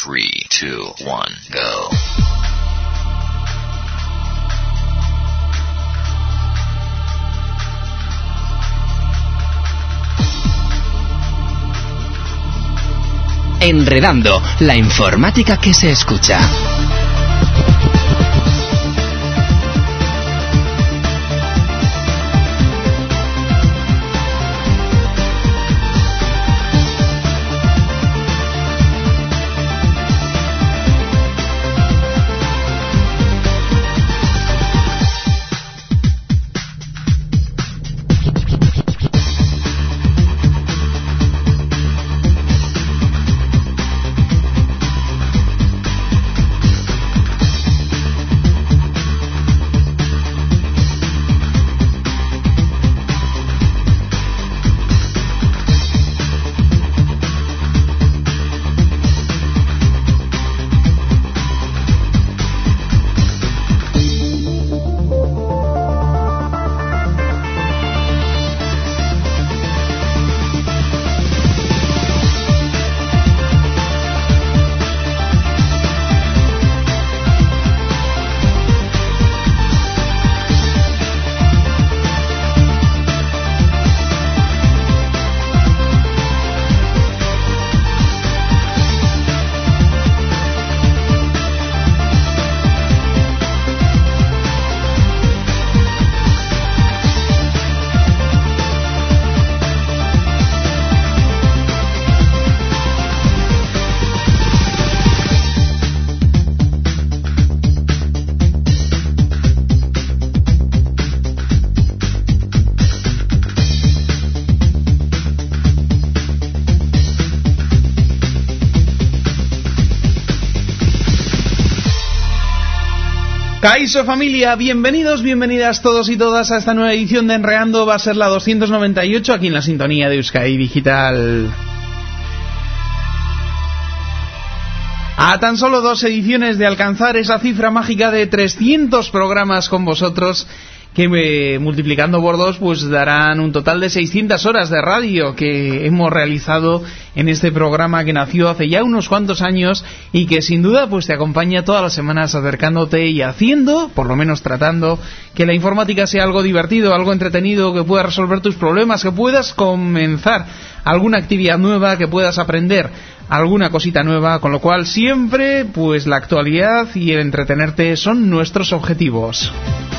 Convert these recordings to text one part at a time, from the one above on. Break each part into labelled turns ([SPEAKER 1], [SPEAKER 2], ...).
[SPEAKER 1] 3, 2, 1, go.
[SPEAKER 2] Enredando, la informática que se escucha.
[SPEAKER 3] Kaiso familia, bienvenidos, bienvenidas todos y todas a esta nueva edición de Enredando. Va a ser la 298 aquí en la sintonía de Euskadi Digital. A tan solo 2 ediciones de alcanzar esa cifra mágica de 300 programas con vosotros, que multiplicando por 2 pues darán un total de 600 horas de radio que hemos realizado en este programa que nació hace ya unos cuantos años y que sin duda pues te acompaña todas las semanas acercándote y haciendo, por lo menos tratando, que la informática sea algo divertido, algo entretenido, que puedas resolver tus problemas, que puedas comenzar alguna actividad nueva, que puedas aprender alguna cosita nueva, con lo cual siempre pues la actualidad y el entretenerte son nuestros objetivos.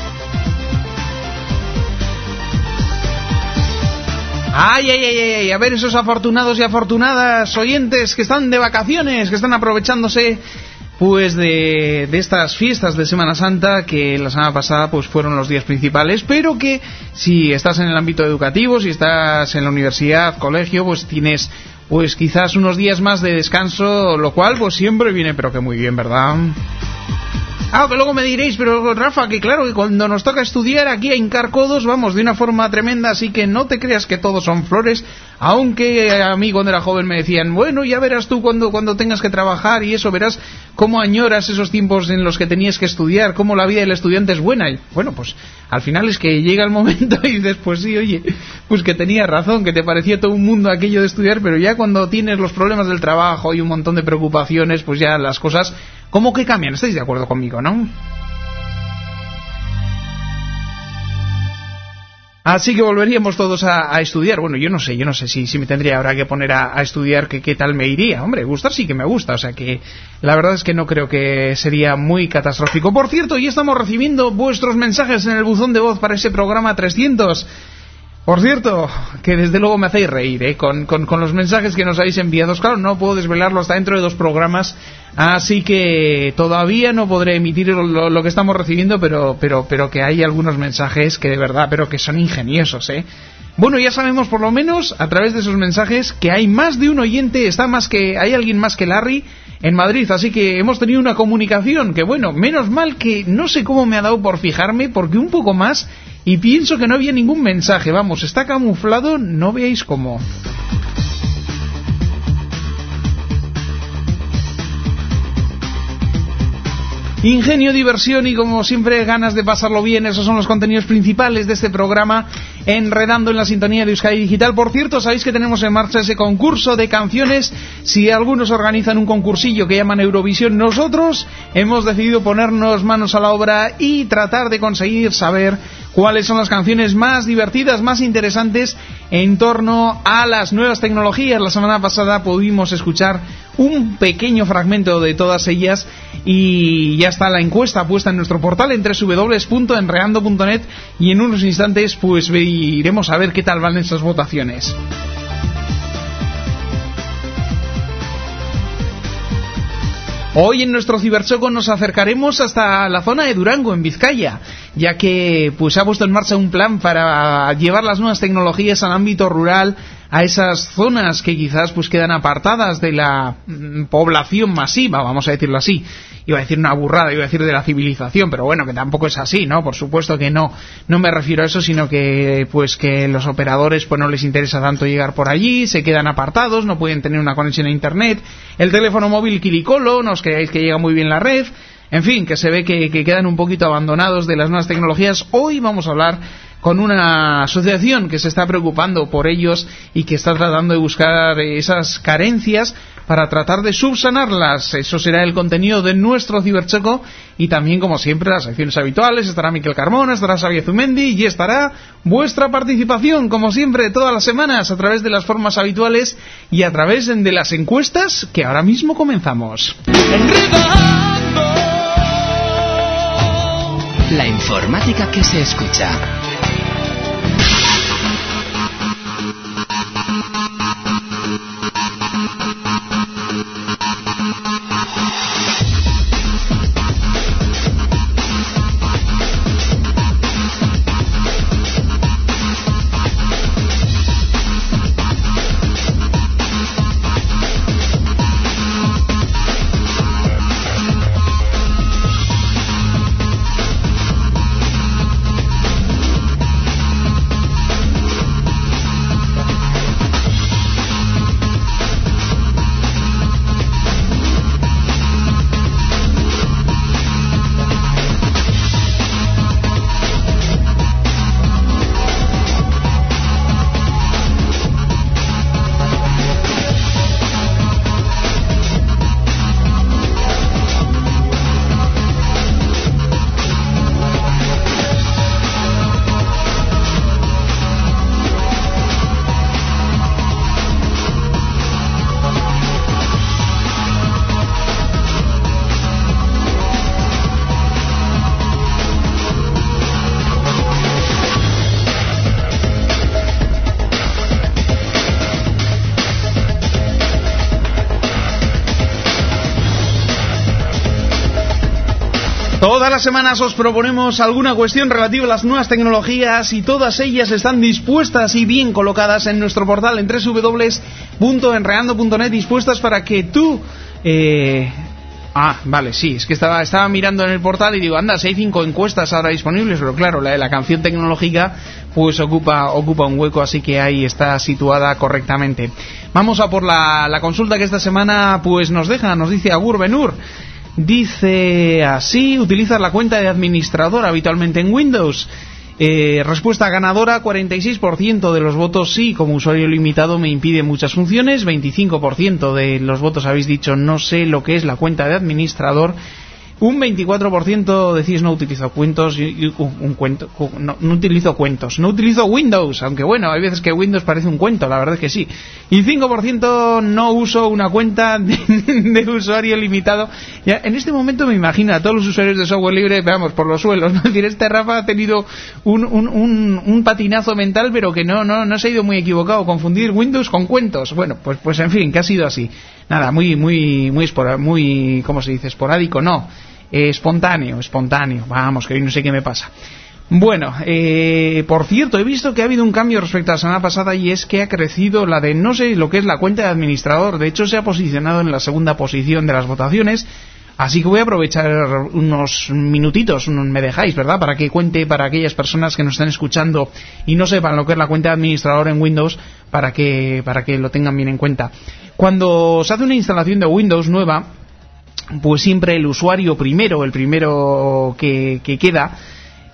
[SPEAKER 3] Ay, a ver esos afortunados y afortunadas oyentes que están de vacaciones, que están aprovechándose pues de estas fiestas de Semana Santa, que la semana pasada pues fueron los días principales, pero que si estás en el ámbito educativo, si estás en la universidad, colegio, pues tienes pues quizás unos días más de descanso, lo cual pues siempre viene pero que muy bien, ¿verdad? Que luego me diréis, pero Rafa, que claro, que cuando nos toca estudiar aquí a hincar codos, vamos, de una forma tremenda, así que no te creas que todos son flores, aunque a mí cuando era joven me decían, bueno, ya verás tú cuando tengas que trabajar y eso, verás cómo añoras esos tiempos en los que tenías que estudiar, cómo la vida del estudiante es buena. Y bueno, pues al final es que llega el momento y dices, pues sí, oye, pues que tenías razón, que te parecía todo un mundo aquello de estudiar, pero ya cuando tienes los problemas del trabajo y un montón de preocupaciones, pues ya las cosas como que cambian. ¿Estáis de acuerdo conmigo, no? Así que volveríamos todos a estudiar. Bueno, yo no sé si me tendría ahora que poner a estudiar, qué tal me iría. Hombre, gustar sí que me gusta, o sea que la verdad es que no creo que sería muy catastrófico. Por cierto, ya estamos recibiendo vuestros mensajes en el buzón de voz para ese programa 300. Por cierto, que desde luego me hacéis reír, con los mensajes que nos habéis enviado. Claro, no puedo desvelarlo hasta dentro de 2 programas, así que todavía no podré emitir lo que estamos recibiendo, pero que hay algunos mensajes que de verdad, pero que son ingeniosos, Bueno, ya sabemos por lo menos a través de esos mensajes que hay más de un oyente, hay alguien más que Larry en Madrid, así que hemos tenido una comunicación que, bueno, menos mal que no sé cómo me ha dado por fijarme, porque un poco más y pienso que no había ningún mensaje, vamos, está camuflado, no veáis cómo. Ingenio, diversión y como siempre ganas de pasarlo bien, esos son los contenidos principales de este programa enredando en la sintonía de Euskadi Digital. Por cierto, sabéis que tenemos en marcha ese concurso de canciones. Si algunos organizan un concursillo que llaman Eurovisión, nosotros hemos decidido ponernos manos a la obra y tratar de conseguir saber cuáles son las canciones más divertidas, más interesantes en torno a las nuevas tecnologías. La semana pasada pudimos escuchar un pequeño fragmento de todas ellas y ya está la encuesta puesta en nuestro portal en www.enreando.net, y en unos instantes pues iremos a ver qué tal van esas votaciones. Hoy en nuestro Ciberchoco nos acercaremos hasta la zona de Durango, en Vizcaya, ya que pues se ha puesto en marcha un plan para llevar las nuevas tecnologías al ámbito rural, a esas zonas que quizás pues quedan apartadas de la población masiva, vamos a decirlo así. Iba a decir una burrada, iba a decir de la civilización, pero bueno, que tampoco es así, ¿no? Por supuesto que no me refiero a eso, sino que pues que los operadores pues no les interesa tanto llegar por allí, se quedan apartados, no pueden tener una conexión a internet, el teléfono móvil quiricolo, no os creáis que llega muy bien la red, en fin, que se ve que quedan un poquito abandonados de las nuevas tecnologías. Hoy vamos a hablar con una asociación que se está preocupando por ellos y que está tratando de buscar esas carencias para tratar de subsanarlas. Eso será el contenido de nuestro Ciberchoco, y también, como siempre, las secciones habituales. Estará Miquel Carmona, estará Xavier Zumendi y estará vuestra participación, como siempre, todas las semanas, a través de las formas habituales y a través de las encuestas que ahora mismo comenzamos.
[SPEAKER 2] La informática que se escucha.
[SPEAKER 3] Todas las semanas os proponemos alguna cuestión relativa a las nuevas tecnologías, y todas ellas están dispuestas y bien colocadas en nuestro portal en www.enreando.net, dispuestas para que tú... vale, sí, es que estaba mirando en el portal y digo, anda, si hay 5 encuestas ahora disponibles, pero claro, la de la canción tecnológica pues ocupa un hueco, así que ahí está situada correctamente. Vamos a por la consulta que esta semana pues nos dice Agur Benur. Dice así: utilizas la cuenta de administrador habitualmente en Windows. Respuesta ganadora: 46% de los votos sí, como usuario limitado me impide muchas funciones. 25% de los votos habéis dicho no sé lo que es la cuenta de administrador. Un 24% decís no utilizo cuentos, no utilizo cuentos, no utilizo Windows, aunque bueno, hay veces que Windows parece un cuento, la verdad es que sí. Y 5% no uso una cuenta de usuario limitado. Ya, en este momento me imagino a todos los usuarios de software libre, veamos, por los suelos, ¿no? Es decir, este Rafa ha tenido un patinazo mental, pero que no se ha ido muy equivocado, confundir Windows con cuentos. Bueno, pues en fin, que ha sido así. Nada, muy ¿cómo se dice? Esporádico, no. Espontáneo, vamos, que hoy no sé qué me pasa. Bueno, por cierto, he visto que ha habido un cambio respecto a la semana pasada, y es que ha crecido la de no sé lo que es la cuenta de administrador. De hecho, se ha posicionado en la segunda posición de las votaciones, así que voy a aprovechar unos minutitos, me dejáis, ¿verdad?, para que cuente para aquellas personas que nos están escuchando y no sepan lo que es la cuenta de administrador en Windows, para que lo tengan bien en cuenta. Cuando se hace una instalación de Windows nueva, pues siempre el usuario primero, el primero que queda,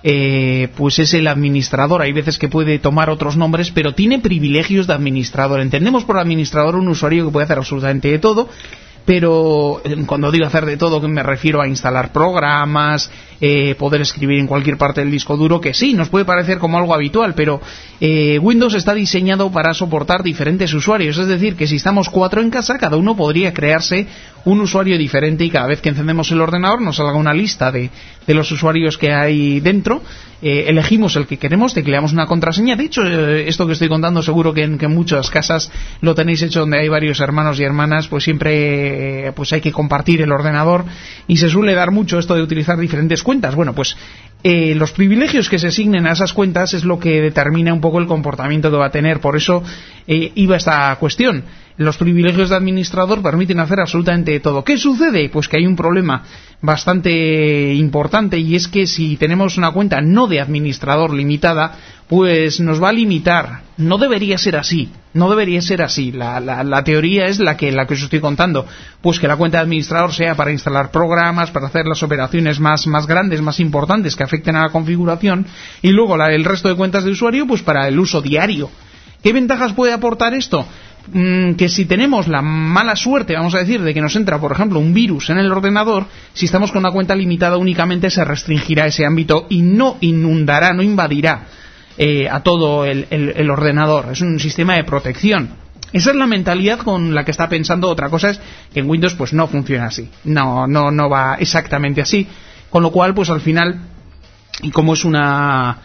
[SPEAKER 3] pues es el administrador. Hay veces que puede tomar otros nombres, pero tiene privilegios de administrador. Entendemos por administrador un usuario que puede hacer absolutamente de todo, pero cuando digo hacer de todo, que me refiero a instalar programas, poder escribir en cualquier parte del disco duro, que sí, nos puede parecer como algo habitual, pero Windows está diseñado para soportar diferentes usuarios. Es decir, que si estamos 4 en casa, cada uno podría crearse un usuario diferente y cada vez que encendemos el ordenador nos salga una lista de los usuarios que hay dentro. Elegimos el que queremos, tecleamos una contraseña. De hecho, esto que estoy contando seguro que en muchas casas lo tenéis hecho, donde hay varios hermanos y hermanas, pues siempre pues hay que compartir el ordenador y se suele dar mucho esto de utilizar diferentes cuentas. Bueno, pues los privilegios que se asignen a esas cuentas es lo que determina un poco el comportamiento que va a tener. Por eso iba esta cuestión. Los privilegios de administrador permiten hacer absolutamente todo. ¿Qué sucede? Pues que hay un problema bastante importante, y es que si tenemos una cuenta no de administrador limitada, pues nos va a limitar. No debería ser así. No debería ser así. La teoría es la que os estoy contando. Pues que la cuenta de administrador sea para instalar programas, para hacer las operaciones más grandes, más importantes que afecten a la configuración, y luego el resto de cuentas de usuario pues para el uso diario. ¿Qué ventajas puede aportar esto? Que si tenemos la mala suerte, vamos a decir, de que nos entra, por ejemplo, un virus en el ordenador, si estamos con una cuenta limitada únicamente se restringirá ese ámbito y no inundará, no invadirá a todo el ordenador. Es un sistema de protección. Esa es la mentalidad con la que está pensando. Otra cosa es que en Windows pues no funciona así. No va exactamente así. Con lo cual, pues al final, y como es una...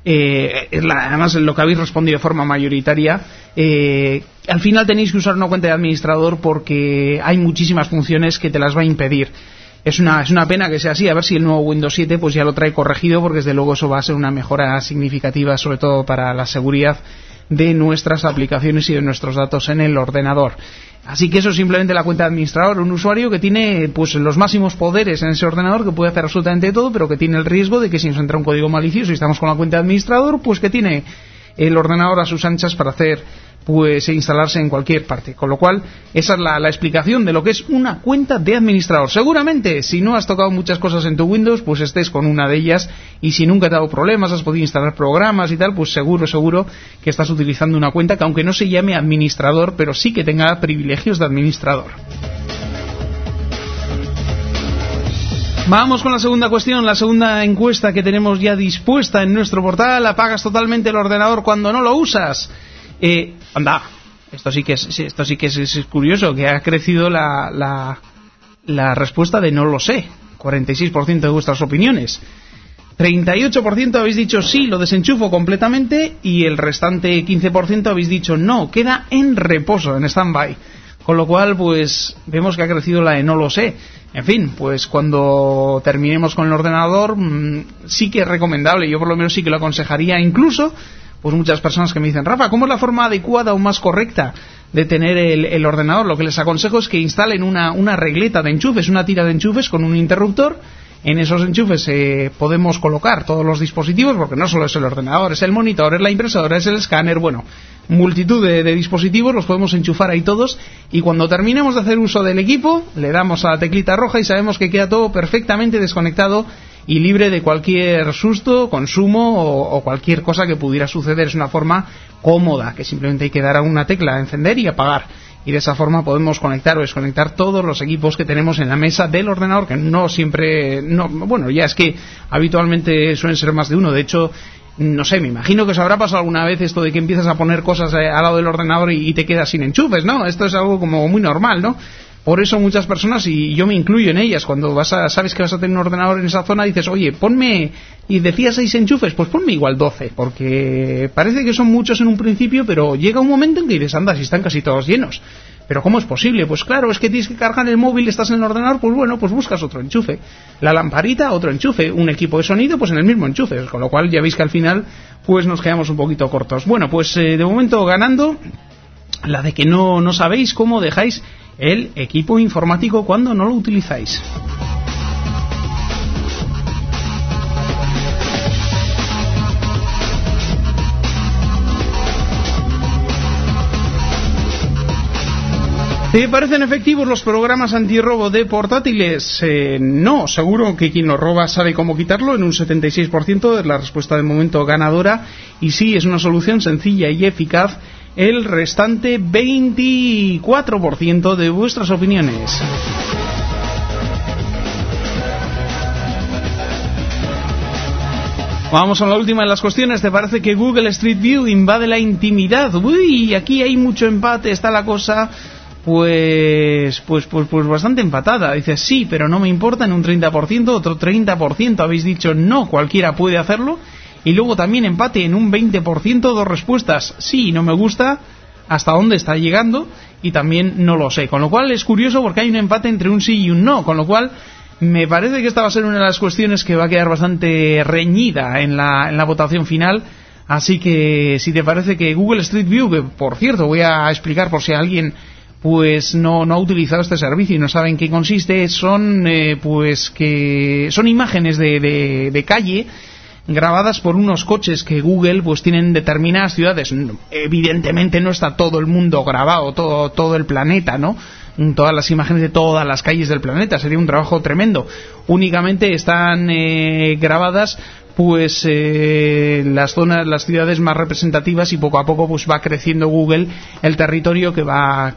[SPEAKER 3] además lo que habéis respondido de forma mayoritaria, al final tenéis que usar una cuenta de administrador porque hay muchísimas funciones que te las va a impedir. Es una pena que sea así. A ver si el nuevo Windows 7 pues ya lo trae corregido, porque desde luego eso va a ser una mejora significativa, sobre todo para la seguridad de nuestras aplicaciones y de nuestros datos en el ordenador. Así que eso es simplemente la cuenta de administrador, un usuario que tiene pues los máximos poderes en ese ordenador, que puede hacer absolutamente todo, pero que tiene el riesgo de que si nos entra un código malicioso y estamos con la cuenta de administrador, pues que tiene el ordenador a sus anchas para hacer pues instalarse en cualquier parte. Con lo cual, esa es la explicación de lo que es una cuenta de administrador. Seguramente, si no has tocado muchas cosas en tu Windows, pues estés con una de ellas, y si nunca te ha dado problemas, has podido instalar programas y tal, pues seguro que estás utilizando una cuenta que, aunque no se llame administrador, pero sí que tenga privilegios de administrador. Vamos con la segunda cuestión, la segunda encuesta que tenemos ya dispuesta en nuestro portal. ¿Apagas totalmente el ordenador cuando no lo usas? Anda, esto sí que es curioso, que ha crecido la respuesta de no lo sé. 46% de vuestras opiniones. 38% habéis dicho sí, lo desenchufo completamente, y el restante 15% habéis dicho no, queda en reposo, en stand-by. Con lo cual, pues, vemos que ha crecido la de no lo sé. En fin, pues cuando terminemos con el ordenador, sí que es recomendable, yo por lo menos sí que lo aconsejaría. Incluso, pues muchas personas que me dicen, Rafa, ¿cómo es la forma adecuada o más correcta de tener el ordenador? Lo que les aconsejo es que instalen una regleta de enchufes, una tira de enchufes con un interruptor. En esos enchufes podemos colocar todos los dispositivos, porque no solo es el ordenador, es el monitor, es la impresora, es el escáner, bueno, multitud de dispositivos, los podemos enchufar ahí todos, y cuando terminemos de hacer uso del equipo, le damos a la teclita roja y sabemos que queda todo perfectamente desconectado y libre de cualquier susto, consumo o cualquier cosa que pudiera suceder. Es una forma cómoda, que simplemente hay que dar a una tecla, encender y apagar. Y de esa forma podemos conectar o desconectar todos los equipos que tenemos en la mesa del ordenador, que no siempre... bueno, ya es que habitualmente suelen ser más de uno. De hecho, no sé, me imagino que os habrá pasado alguna vez esto de que empiezas a poner cosas al lado del ordenador y te quedas sin enchufes, ¿no? Esto es algo como muy normal, ¿no? Por eso muchas personas, y yo me incluyo en ellas, cuando sabes que vas a tener un ordenador en esa zona, dices, oye, ponme, y decías 6 enchufes, pues ponme igual 12, porque parece que son muchos en un principio, pero llega un momento en que dices, anda, si están casi todos llenos. ¿Pero cómo es posible? Pues claro, es que tienes que cargar el móvil, estás en el ordenador, pues bueno, pues buscas otro enchufe. La lamparita, otro enchufe. Un equipo de sonido, pues en el mismo enchufe. Con lo cual ya veis que al final, pues nos quedamos un poquito cortos. Bueno, pues de momento ganando la de que no sabéis cómo dejáis el equipo informático cuando no lo utilizáis. ¿Te parecen efectivos los programas antirrobo de portátiles? No, seguro que quien lo roba sabe cómo quitarlo. En un 76% es la respuesta de momento ganadora. Y sí, es una solución sencilla y eficaz. El restante 24% de vuestras opiniones. Vamos a la última de las cuestiones. ¿Te parece que Google Street View invade la intimidad? Uy, aquí hay mucho empate, está la cosa pues bastante empatada. Dices sí, pero no me importa en un 30%, otro 30% habéis dicho no, cualquiera puede hacerlo. Y luego también empate en un 20%, dos respuestas, sí, no me gusta, hasta dónde está llegando, y también no lo sé. Con lo cual es curioso porque hay un empate entre un sí y un no, con lo cual me parece que esta va a ser una de las cuestiones que va a quedar bastante reñida en la votación final. Así que si te parece que Google Street View, que por cierto voy a explicar por si alguien pues no ha utilizado este servicio y no sabe en qué consiste, son son imágenes de calle grabadas por unos coches que Google pues tiene en determinadas ciudades. Evidentemente no está todo el mundo grabado, todo el planeta, ¿no? Todas las imágenes de todas las calles del planeta, sería un trabajo tremendo. Únicamente están grabadas pues las zonas, las ciudades más representativas, y poco a poco pues va creciendo Google el territorio que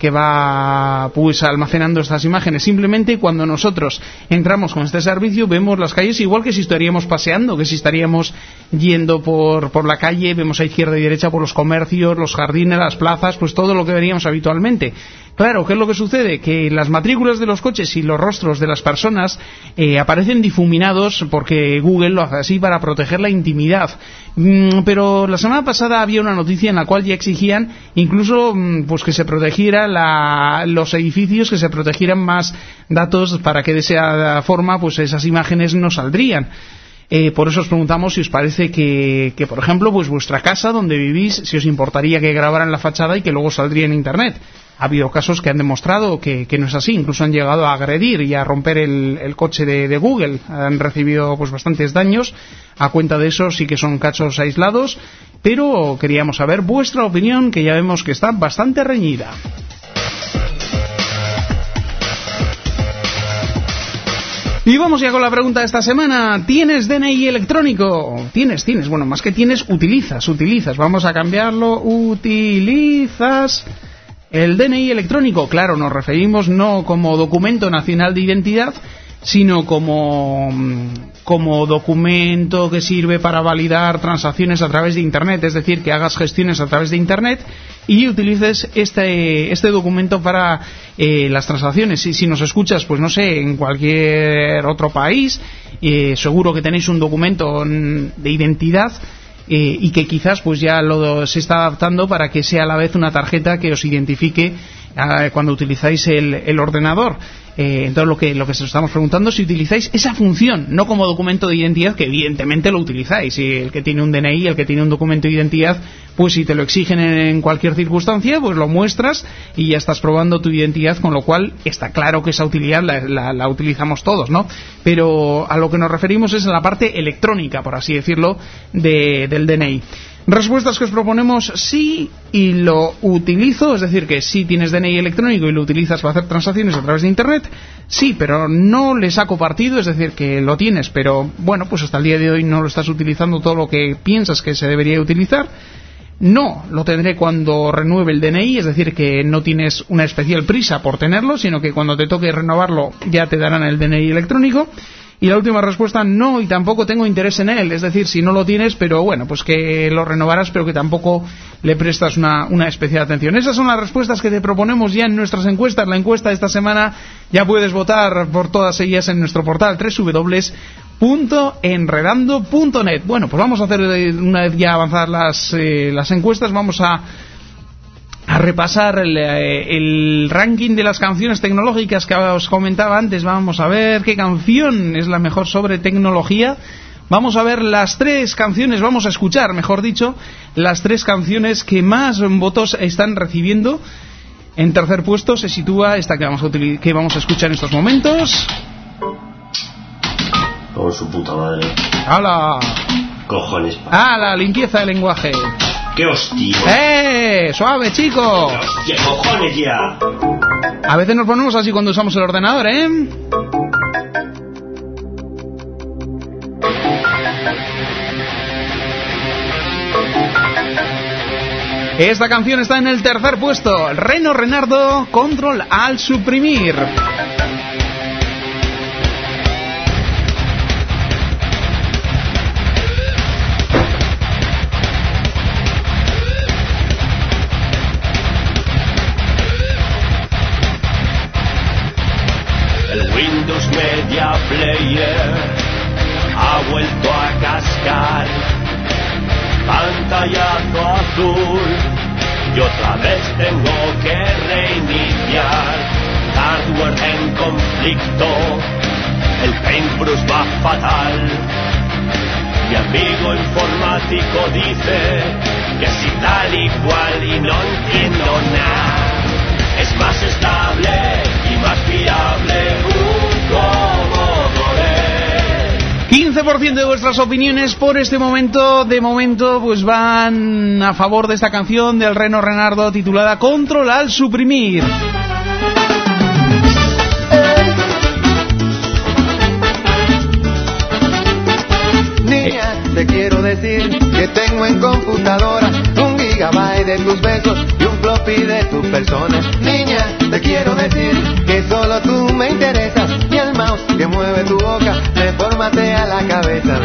[SPEAKER 3] va pues almacenando estas imágenes. Simplemente cuando nosotros entramos con este servicio vemos las calles igual que si estaríamos paseando, que si estaríamos yendo por la calle, vemos a izquierda y derecha por los comercios, los jardines, las plazas, pues todo lo que veríamos habitualmente. Claro, ¿qué es lo que sucede? Que las matrículas de los coches y los rostros de las personas aparecen difuminados porque Google lo hace así para proteger la intimidad. Pero la semana pasada había una noticia en la cual ya exigían incluso pues que se protegiera los edificios, que se protegieran más datos para que de esa forma pues esas imágenes no saldrían. Por eso os preguntamos si os parece que por ejemplo, pues vuestra casa donde vivís, si os importaría que grabaran la fachada y que luego saldría en Internet. Ha habido casos que han demostrado que no es así, incluso han llegado a agredir y a romper el coche de Google. Han recibido pues bastantes daños a cuenta de eso. Sí que son casos aislados, pero queríamos saber vuestra opinión, que ya vemos que está bastante reñida. Y vamos ya con la pregunta de esta semana. ¿Tienes DNI electrónico? Tienes. Bueno, más que tienes, utilizas. Vamos a cambiarlo. Utilizas el DNI electrónico. Claro, nos referimos no como documento nacional de identidad, sino como documento que sirve para validar transacciones a través de Internet. Es decir, que hagas gestiones a través de Internet y utilices este documento para las transacciones. Si nos escuchas, pues no sé, en cualquier otro país, seguro que tenéis un documento de identidad y que quizás pues ya se está adaptando para que sea a la vez una tarjeta que os identifique cuando utilizáis el ordenador. Entonces lo que se estamos preguntando es si utilizáis esa función, no como documento de identidad, que evidentemente lo utilizáis. Y el que tiene un DNI, el que tiene un documento de identidad, pues si te lo exigen en cualquier circunstancia, pues lo muestras y ya estás probando tu identidad, con lo cual está claro que esa utilidad la utilizamos todos, ¿no? Pero a lo que nos referimos es a la parte electrónica, por así decirlo, del DNI. Respuestas que os proponemos: sí, y lo utilizo, es decir, que sí tienes DNI electrónico y lo utilizas para hacer transacciones a través de Internet. Sí, pero no le saco partido, es decir, que lo tienes, pero bueno, pues hasta el día de hoy no lo estás utilizando todo lo que piensas que se debería utilizar. No, lo tendré cuando renueve el DNI, es decir, que no tienes una especial prisa por tenerlo, sino que cuando te toque renovarlo ya te darán el DNI electrónico. Y la última respuesta: no, y tampoco tengo interés en él. Es decir, si no lo tienes, pero bueno, pues que lo renovarás, pero que tampoco le prestas una especial atención. Esas son las respuestas que te proponemos ya en nuestras encuestas. La encuesta de esta semana ya puedes votar por todas ellas en nuestro portal www.enredando.net. Bueno, pues vamos a hacer, una vez ya avanzadas las encuestas, vamos a repasar el ranking de las canciones tecnológicas que os comentaba antes. Vamos a ver qué canción es la mejor sobre tecnología. Vamos a ver las tres canciones, vamos a escuchar, mejor dicho, las tres canciones que más votos están recibiendo. En tercer puesto se sitúa esta que vamos a escuchar en estos momentos.
[SPEAKER 4] Por su puta madre.
[SPEAKER 3] ¡Hala!
[SPEAKER 4] Cojones.
[SPEAKER 3] ¡Hala! Limpieza de lenguaje.
[SPEAKER 4] ¡Qué hostia!
[SPEAKER 3] ¡Suave, chico!
[SPEAKER 4] ¡Qué cojones ya!
[SPEAKER 3] A veces nos ponemos así cuando usamos el ordenador, ¿eh? Esta canción está en el tercer puesto. Reno Renardo, Control al suprimir.
[SPEAKER 5] El Windows Media Player ha vuelto a cascar. Pantallazo azul y otra vez tengo que reiniciar. Hardware en conflicto, el paintbrush va fatal. Mi amigo informático dice que si tal y cual y no entiendo nada. Es más estable y más fiable un Commodore.
[SPEAKER 3] 15% de vuestras opiniones por este momento, de momento, pues van a favor de esta canción del Reno Renardo titulada Control al suprimir.
[SPEAKER 6] Niña, te quiero decir que tengo en computadora 1 gigabyte de tus besos y un floppy de tu persona. Niña, te quiero decir que solo tú me interesas y el mouse que mueve tu boca me formatea la cabeza.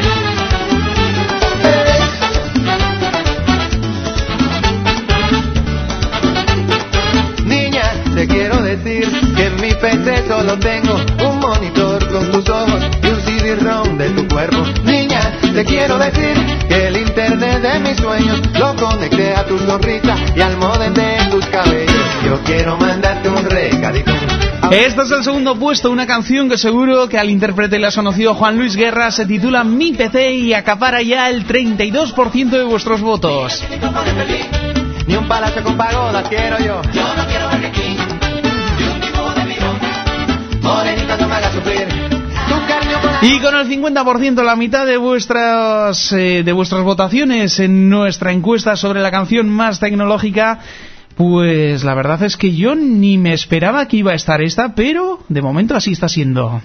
[SPEAKER 6] Niña, te quiero decir que en mi PC solo tengo un monitor con tus ojos y un CD-ROM de tu cuerpo. Niña, te quiero decir que el internet de mis sueños lo conecté a tu sonrisa y al modem de tus cabellos. Yo quiero mandarte un recadito.
[SPEAKER 3] Este es el segundo puesto, una canción que seguro que al intérprete le ha conocido Juan Luis Guerra, se titula Mi PC y acapara ya el 32% de vuestros votos.
[SPEAKER 6] Ni un palacio con pagodas quiero yo. Yo no quiero Burger King, ni un tipo de bidón. Morenita no me haga sufrir.
[SPEAKER 3] Y con el 50%, la mitad de vuestras votaciones en nuestra encuesta sobre la canción más tecnológica, pues la verdad es que yo ni me esperaba que iba a estar esta, pero de momento así está siendo.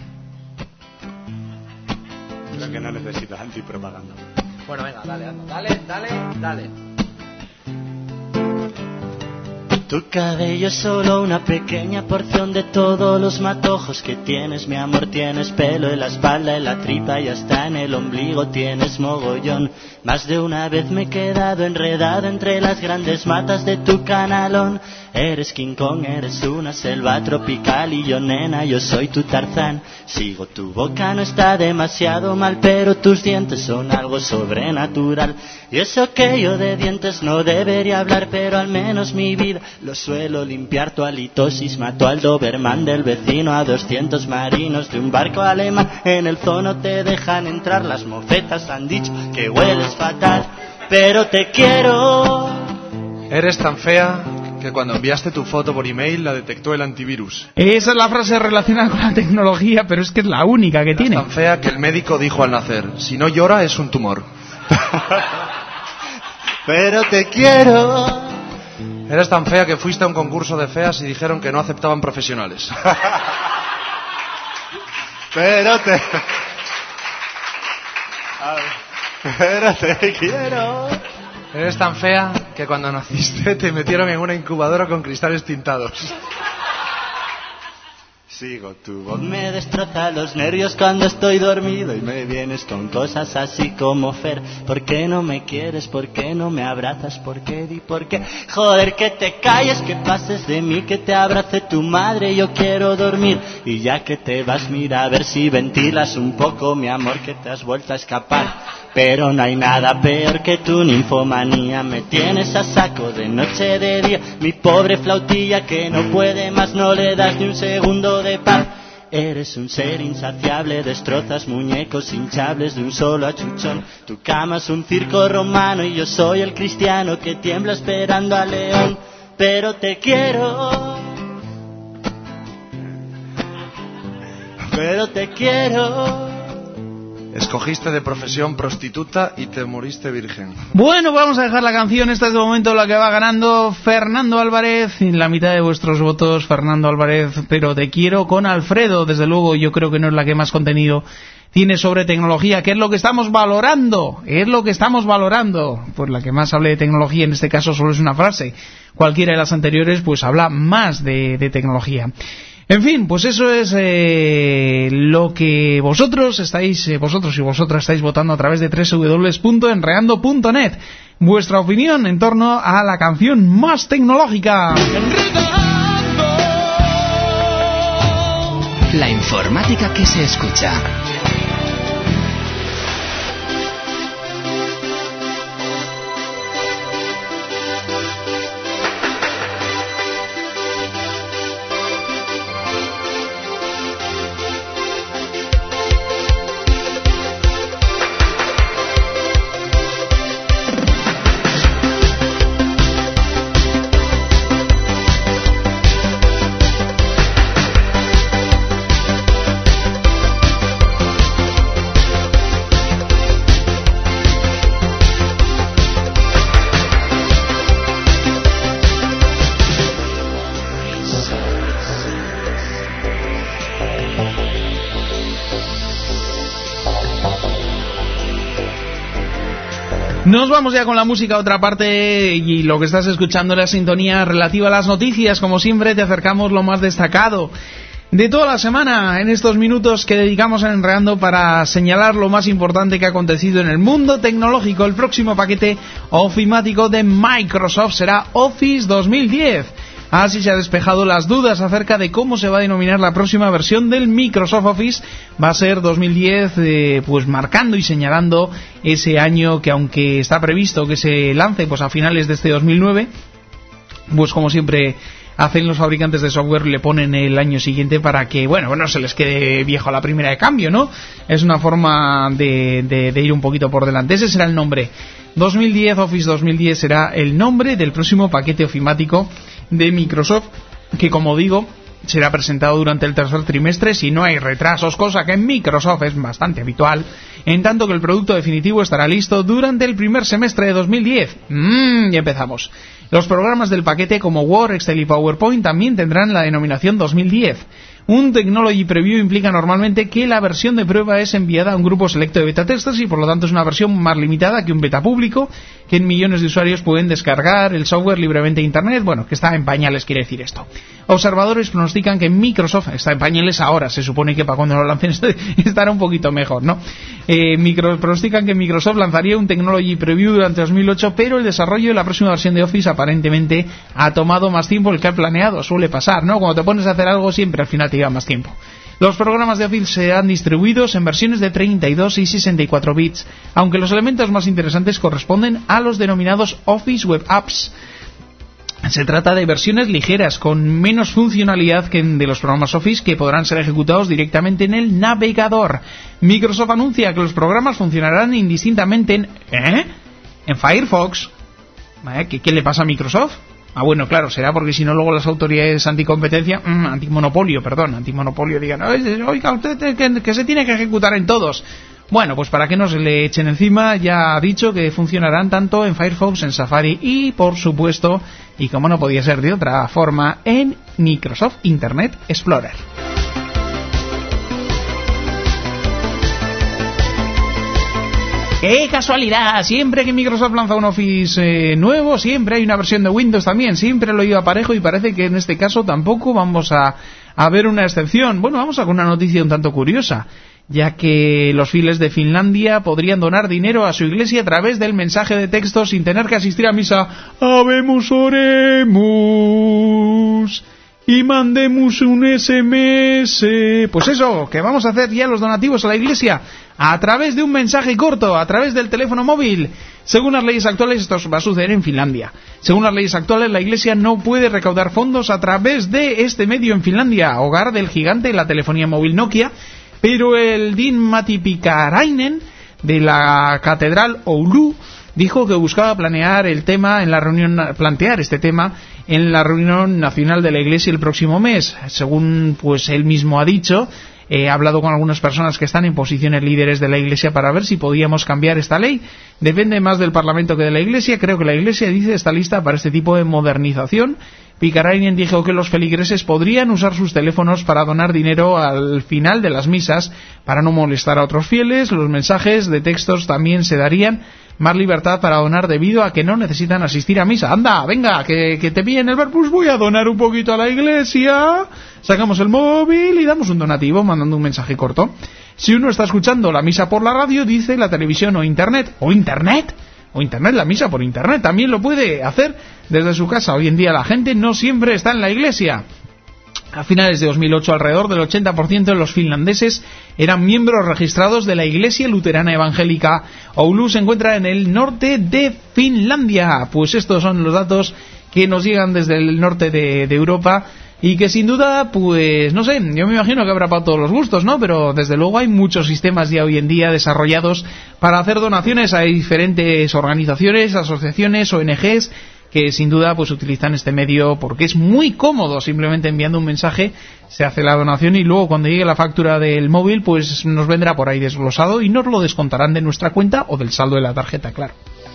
[SPEAKER 7] Creo que no necesitas antipropaganda.
[SPEAKER 8] Bueno, venga, dale.
[SPEAKER 9] Tu cabello es solo una pequeña porción de todos los matojos que tienes, mi amor. Tienes pelo en la espalda, en la tripa y hasta en el ombligo tienes mogollón. Más de una vez me he quedado enredado entre las grandes matas de tu canalón. Eres King Kong, eres una selva tropical y yo, nena, yo soy tu Tarzán. Sigo tu boca, no está demasiado mal, pero tus dientes son algo sobrenatural. Y eso que yo de dientes no debería hablar, pero al menos mi vida lo suelo limpiar. Tu halitosis mató al Doberman del vecino, a 200 marinos de un barco alemán. En el zoo no te dejan entrar, las mofetas han dicho que hueles fatal, pero te quiero.
[SPEAKER 10] Eres tan fea que cuando enviaste tu foto por email la detectó el antivirus.
[SPEAKER 3] Esa es la frase relacionada con la tecnología, pero es que es la única que tiene.
[SPEAKER 10] Eres tan fea que el médico dijo al nacer, si no llora es un tumor.
[SPEAKER 9] Pero te quiero.
[SPEAKER 10] Eres tan fea que fuiste a un concurso de feas y dijeron que no aceptaban profesionales.
[SPEAKER 9] Pero te quiero.
[SPEAKER 10] Eres tan fea que cuando naciste te metieron en una incubadora con cristales tintados.
[SPEAKER 9] Sigo tu voz, me destroza los nervios cuando estoy dormido y me vienes con cosas así como Fer. ¿Por qué no me quieres? ¿Por qué no me abrazas? ¿Por qué? Di por qué. Joder, que te calles, que pases de mí, que te abrace tu madre, yo quiero dormir. Y ya que te vas, mira a ver si ventilas un poco, mi amor, que te has vuelto a escapar. Pero no hay nada peor que tu ninfomanía, me tienes a saco de noche de día. Mi pobre flautilla que no puede más, no le das ni un segundo de paz. Eres un ser insaciable, destrozas muñecos hinchables de un solo achuchón. Tu cama es un circo romano y yo soy el cristiano que tiembla esperando al león. Pero te quiero. Pero te quiero.
[SPEAKER 10] Escogiste de profesión prostituta y te moriste virgen.
[SPEAKER 3] Bueno, vamos a dejar la canción. Esta es de momento la que va ganando Fernando Álvarez. En la mitad de vuestros votos, Fernando Álvarez, pero te quiero con Alfredo. Desde luego, yo creo que no es la que más contenido tiene sobre tecnología, que es lo que estamos valorando. Pues la que más hable de tecnología, en este caso solo es una frase. Cualquiera de las anteriores, pues habla más de tecnología. En fin, pues eso es lo que vosotros y vosotras estáis votando a través de www.enreando.net. Vuestra opinión en torno a la canción más tecnológica.
[SPEAKER 2] La informática que se escucha.
[SPEAKER 3] Nos vamos ya con la música a otra parte, y lo que estás escuchando es la sintonía relativa a las noticias. Como siempre, te acercamos lo más destacado de toda la semana en estos minutos que dedicamos a Enredando para señalar lo más importante que ha acontecido en el mundo tecnológico. El próximo paquete ofimático de Microsoft será Office 2010. Así se ha despejado las dudas acerca de cómo se va a denominar la próxima versión del Microsoft Office. Va a ser 2010, pues marcando y señalando ese año que, aunque está previsto que se lance pues a finales de este 2009, pues como siempre hacen los fabricantes de software, le ponen el año siguiente para que, bueno, se les quede viejo a la primera de cambio, ¿no? Es una forma de ir un poquito por delante. Ese será el nombre. 2010, Office 2010 será el nombre del próximo paquete ofimático de Microsoft, que, como digo, será presentado durante el tercer trimestre si no hay retrasos, cosa que en Microsoft es bastante habitual, en tanto que el producto definitivo estará listo durante el primer semestre de 2010. Y empezamos. Los programas del paquete como Word, Excel y PowerPoint también tendrán la denominación 2010. Un Technology Preview implica normalmente que la versión de prueba es enviada a un grupo selecto de beta testers y por lo tanto es una versión más limitada que un beta público, que en millones de usuarios pueden descargar el software libremente de Internet. Bueno, que está en pañales, quiere decir esto. Observadores pronostican que Microsoft está en pañales ahora, se supone que para cuando lo lancen estará un poquito mejor, ¿no? Pronostican que Microsoft lanzaría un Technology Preview durante 2008, pero el desarrollo de la próxima versión de Office aparentemente ha tomado más tiempo del que ha planeado. Suele pasar, ¿no? Cuando te pones a hacer algo siempre al final te lleva más tiempo. Los programas de Office serán distribuidos en versiones de 32 y 64 bits, aunque los elementos más interesantes corresponden a los denominados Office Web Apps. Se trata de versiones ligeras, con menos funcionalidad que de los programas Office, que podrán ser ejecutados directamente en el navegador. Microsoft anuncia que los programas funcionarán indistintamente en Firefox. ¿Qué le pasa a Microsoft? Bueno, claro, será porque si no luego las autoridades antimonopolio digan, oiga, usted que se tiene que ejecutar en todos. Bueno, pues para que no se le echen encima, ya ha dicho que funcionarán tanto en Firefox, en Safari y, por supuesto, y como no podía ser de otra forma, en Microsoft Internet Explorer. ¡Qué casualidad! Siempre que Microsoft lanza un Office nuevo, siempre hay una versión de Windows también. Siempre lo iba parejo y parece que en este caso tampoco vamos a ver una excepción. Bueno, vamos a con una noticia un tanto curiosa, ya que los fieles de Finlandia podrían donar dinero a su iglesia a través del mensaje de texto sin tener que asistir a misa. Habemos, oremos y mandemos un SMS. Pues eso, que vamos a hacer ya los donativos a la iglesia a través de un mensaje corto, a través del teléfono móvil. Según las leyes actuales, esto va a suceder en Finlandia. Según las leyes actuales, la iglesia no puede recaudar fondos a través de este medio en Finlandia, hogar del gigante de la telefonía móvil Nokia. Pero el Dean Matti Pikkarainen de la Catedral Oulu dijo que buscaba plantear este tema en la reunión nacional de la Iglesia el próximo mes. Según pues él mismo ha dicho, He hablado con algunas personas que están en posiciones líderes de la Iglesia para ver si podíamos cambiar esta ley. Depende más del Parlamento que de la Iglesia. Creo que la Iglesia dice está lista para este tipo de modernización. Picarainen dijo que los feligreses podrían usar sus teléfonos para donar dinero al final de las misas para no molestar a otros fieles. Los mensajes de textos también se darían más libertad para donar debido a que no necesitan asistir a misa. Anda, venga, que te pillen el bar, pues voy a donar un poquito a la iglesia. Sacamos el móvil y damos un donativo mandando un mensaje corto. Si uno está escuchando la misa por la radio, dice la televisión o internet, la misa por internet, también lo puede hacer desde su casa. Hoy en día la gente no siempre está en la iglesia. A finales de 2008, alrededor del 80% de los finlandeses eran miembros registrados de la Iglesia Luterana Evangélica. Oulu se encuentra en el norte de Finlandia. Pues estos son los datos que nos llegan desde el norte de Europa y que sin duda, pues no sé, yo me imagino que habrá para todos los gustos, ¿no? Pero desde luego hay muchos sistemas ya hoy en día desarrollados para hacer donaciones a diferentes organizaciones, asociaciones, ONGs, que sin duda pues utilizan este medio porque es muy cómodo. Simplemente enviando un mensaje se hace la donación y luego cuando llegue la factura del móvil pues nos vendrá por ahí desglosado y nos lo descontarán de nuestra cuenta o del saldo de la tarjeta, claro.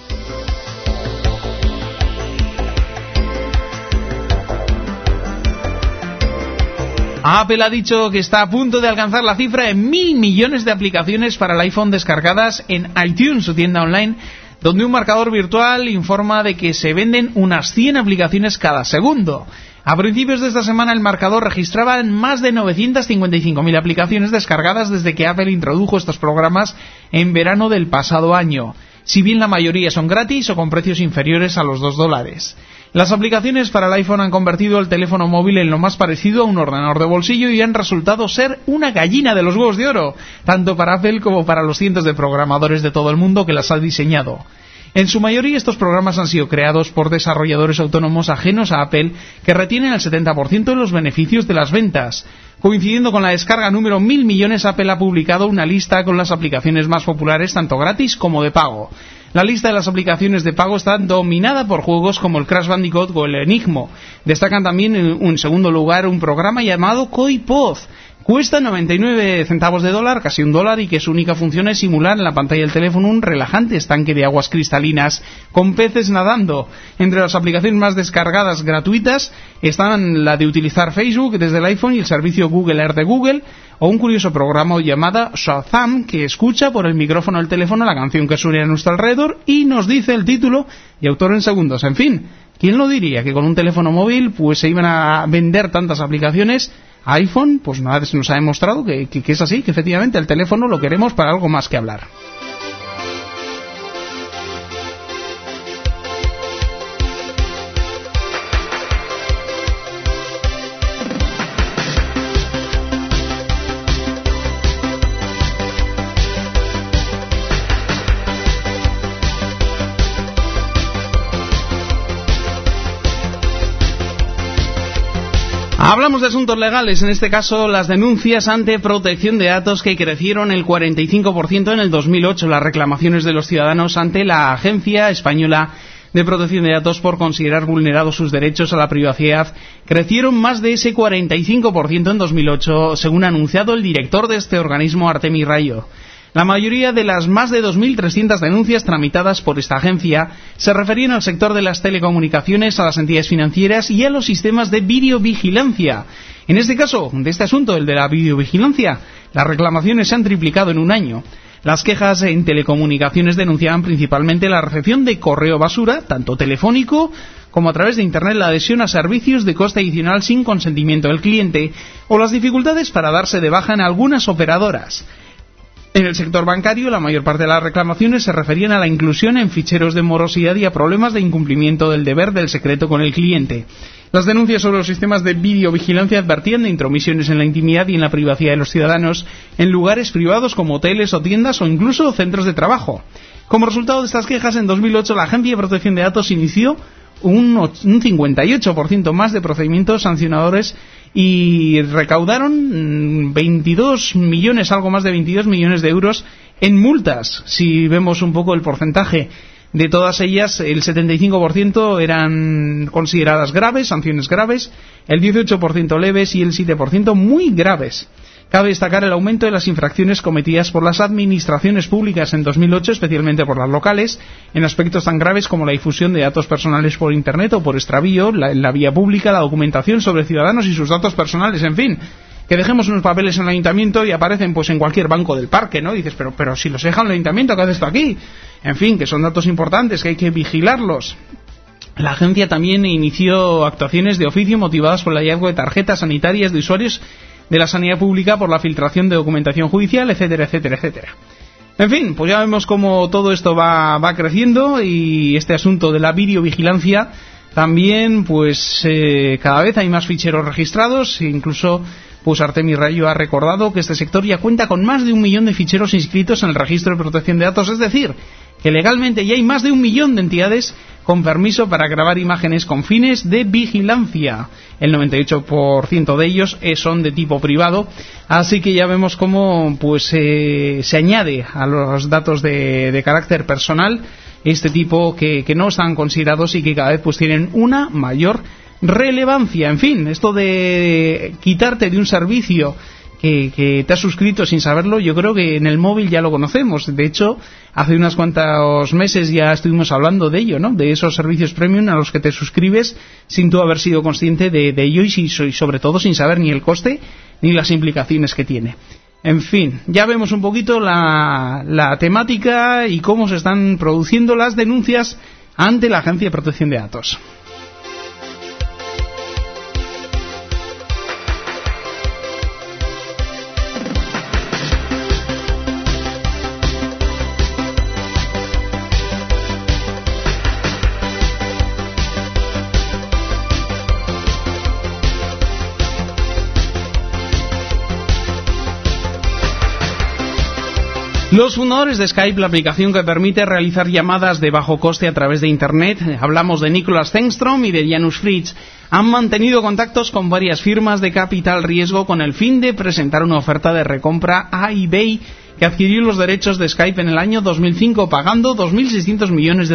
[SPEAKER 3] Apple ha dicho que está a punto de alcanzar la cifra de 1.000 millones de aplicaciones para el iPhone descargadas en iTunes, su tienda online, donde un marcador virtual informa de que se venden unas 100 aplicaciones cada segundo. A principios de esta semana el marcador registraba más de 955.000 aplicaciones descargadas desde que Apple introdujo estos programas en verano del pasado año, si bien la mayoría son gratis o con precios inferiores a los $2. Las aplicaciones para el iPhone han convertido el teléfono móvil en lo más parecido a un ordenador de bolsillo y han resultado ser una gallina de los huevos de oro, tanto para Apple como para los cientos de programadores de todo el mundo que las ha diseñado. En su mayoría estos programas han sido creados por desarrolladores autónomos ajenos a Apple que retienen el 70% de los beneficios de las ventas. Coincidiendo con la descarga número 1.000 millones, Apple ha publicado una lista con las aplicaciones más populares tanto gratis como de pago. La lista de las aplicaciones de pago está dominada por juegos como el Crash Bandicoot o el Enigmo. Destacan también en segundo lugar un programa llamado KoiPod. Cuesta 99 centavos de dólar, casi $1, y que su única función es simular en la pantalla del teléfono un relajante estanque de aguas cristalinas con peces nadando. Entre las aplicaciones más descargadas gratuitas están la de utilizar Facebook desde el iPhone y el servicio Google Earth de Google, o un curioso programa llamado Shazam que escucha por el micrófono del teléfono la canción que suena a nuestro alrededor y nos dice el título y autor en segundos. En fin, ¿quién lo diría que con un teléfono móvil pues se iban a vender tantas aplicaciones? iPhone, pues nada, nos ha demostrado que es así, que efectivamente el teléfono lo queremos para algo más que hablar. Hablamos de asuntos legales, en este caso las denuncias ante protección de datos que crecieron el 45% en el 2008, las reclamaciones de los ciudadanos ante la Agencia Española de Protección de Datos por considerar vulnerados sus derechos a la privacidad crecieron más de ese 45% en 2008, según ha anunciado el director de este organismo, Artemi Rayo. La mayoría de las más de 2.300 denuncias tramitadas por esta agencia se referían al sector de las telecomunicaciones, a las entidades financieras y a los sistemas de videovigilancia. En este caso, de este asunto, el de la videovigilancia, las reclamaciones se han triplicado en un año. Las quejas en telecomunicaciones denunciaban principalmente la recepción de correo basura, tanto telefónico como a través de Internet, la adhesión a servicios de coste adicional sin consentimiento del cliente o las dificultades para darse de baja en algunas operadoras. En el sector bancario, la mayor parte de las reclamaciones se referían a la inclusión en ficheros de morosidad y a problemas de incumplimiento del deber del secreto con el cliente. Las denuncias sobre los sistemas de videovigilancia advertían de intromisiones en la intimidad y en la privacidad de los ciudadanos en lugares privados como hoteles o tiendas o incluso centros de trabajo. Como resultado de estas quejas, en 2008 la Agencia de Protección de Datos inició un 58% más de procedimientos sancionadores y recaudaron 22 millones, algo más de 22 millones de euros en multas. Si vemos un poco el porcentaje de todas ellas, el 75% eran consideradas graves, sanciones graves, el 18% leves y el 7% muy graves. Cabe destacar el aumento de las infracciones cometidas por las administraciones públicas en 2008, especialmente por las locales, en aspectos tan graves como la difusión de datos personales por Internet o por extravío, en la vía pública, la documentación sobre ciudadanos y sus datos personales, en fin. Que dejemos unos papeles en el ayuntamiento y aparecen pues en cualquier banco del parque, ¿no? Y dices, pero si los deja en el ayuntamiento, ¿qué hace esto aquí? En fin, que son datos importantes, que hay que vigilarlos. La agencia también inició actuaciones de oficio motivadas por el hallazgo de tarjetas sanitarias de usuarios de la sanidad pública por la filtración de documentación judicial, etcétera, etcétera, etcétera. En fin, pues ya vemos cómo todo esto va creciendo y este asunto de la videovigilancia también, pues cada vez hay más ficheros registrados, incluso pues Artemis Rayo ha recordado que este sector ya cuenta con más de 1 millón de ficheros inscritos en el registro de protección de datos, es decir, que legalmente ya hay más de 1 millón de entidades con permiso para grabar imágenes con fines de vigilancia. El 98% de ellos son de tipo privado, así que ya vemos cómo pues se añade a los datos de carácter personal este tipo que no están considerados y que cada vez pues tienen una mayor relevancia. En fin, esto de quitarte de un servicio que te has suscrito sin saberlo, yo creo que en el móvil ya lo conocemos. De hecho, hace unos cuantos meses ya estuvimos hablando de ello, ¿no? De esos servicios premium a los que te suscribes sin tú haber sido consciente de ello y sobre todo sin saber ni el coste ni las implicaciones que tiene. En fin, ya vemos un poquito la temática y cómo se están produciendo las denuncias ante la Agencia de Protección de Datos. Los fundadores de Skype, la aplicación que permite realizar llamadas de bajo coste a través de Internet, hablamos de Nicholas Tengstrom y de Janusz Fritz, han mantenido contactos con varias firmas de capital riesgo con el fin de presentar una oferta de recompra a eBay, que adquirió los derechos de Skype en el año 2005 pagando $2.600 millones.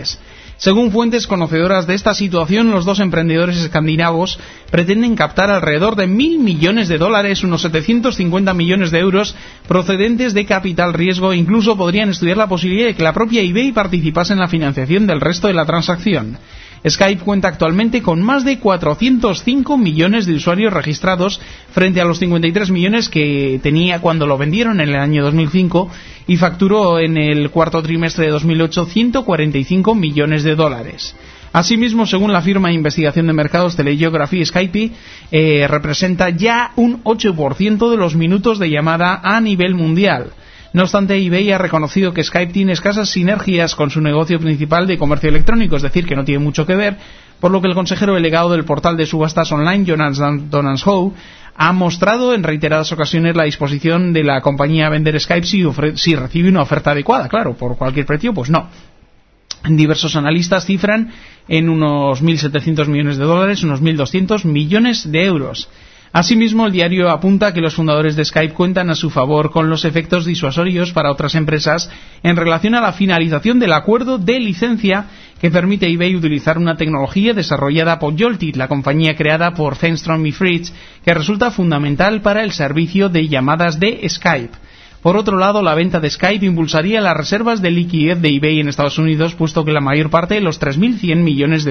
[SPEAKER 3] Según fuentes conocedoras de esta situación, los dos emprendedores escandinavos pretenden captar alrededor de $1.000 millones, unos 750 millones de euros, procedentes de capital riesgo, e incluso podrían estudiar la posibilidad de que la propia eBay participase en la financiación del resto de la transacción. Skype cuenta actualmente con más de 405 millones de usuarios registrados frente a los 53 millones que tenía cuando lo vendieron en el año 2005 y facturó en el cuarto trimestre de 2008 $145 millones. Asimismo, según la firma de investigación de mercados Telegeography, Skype representa ya un 8% de los minutos de llamada a nivel mundial. No obstante, eBay ha reconocido que Skype tiene escasas sinergias con su negocio principal de comercio electrónico, es decir, que no tiene mucho que ver, por lo que el consejero delegado del portal de subastas online, Jonas Donans-Howe, ha mostrado en reiteradas ocasiones la disposición de la compañía a vender Skype si recibe una oferta adecuada. Claro, por cualquier precio, pues no. Diversos analistas cifran en unos $1.700 millones, unos 1.200 millones de euros. Asimismo, el diario apunta que los fundadores de Skype cuentan a su favor con los efectos disuasorios para otras empresas en relación a la finalización del acuerdo de licencia que permite a eBay utilizar una tecnología desarrollada por Joltit, la compañía creada por Tengstrom y Fritz, que resulta fundamental para el servicio de llamadas de Skype. Por otro lado, la venta de Skype impulsaría las reservas de liquidez de eBay en Estados Unidos, puesto que la mayor parte de los $3.100 millones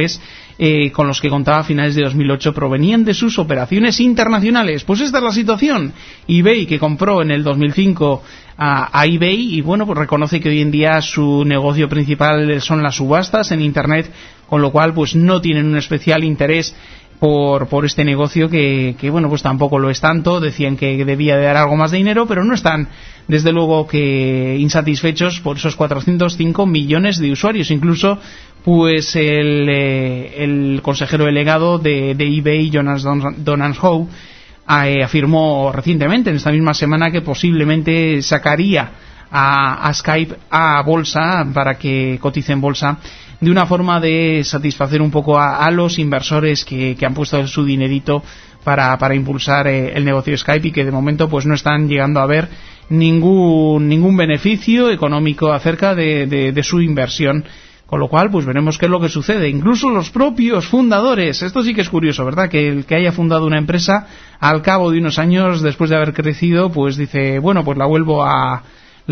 [SPEAKER 3] con los que contaba a finales de 2008 provenían de sus operaciones internacionales. Pues esta es la situación. eBay, que compró en el 2005 a eBay, y bueno, pues reconoce que hoy en día su negocio principal son las subastas en Internet, con lo cual pues no tienen un especial interés por este negocio que bueno, pues tampoco lo es tanto. Decían que debía de dar algo más de dinero, pero no están desde luego que insatisfechos por esos 405 millones de usuarios. Incluso pues el consejero delegado de eBay, Jonas Donans-Howe, afirmó recientemente, en esta misma semana, que posiblemente sacaría a Skype a bolsa para que cotice en bolsa, de una forma de satisfacer un poco a los inversores que han puesto su dinerito para impulsar el negocio de Skype, y que de momento pues no están llegando a ver ningún beneficio económico acerca de su inversión, Con lo cual, pues veremos qué es lo que sucede. Incluso los propios fundadores, esto sí que es curioso, ¿verdad? Que el que haya fundado una empresa, al cabo de unos años, después de haber crecido, pues dice, bueno, pues la vuelvo a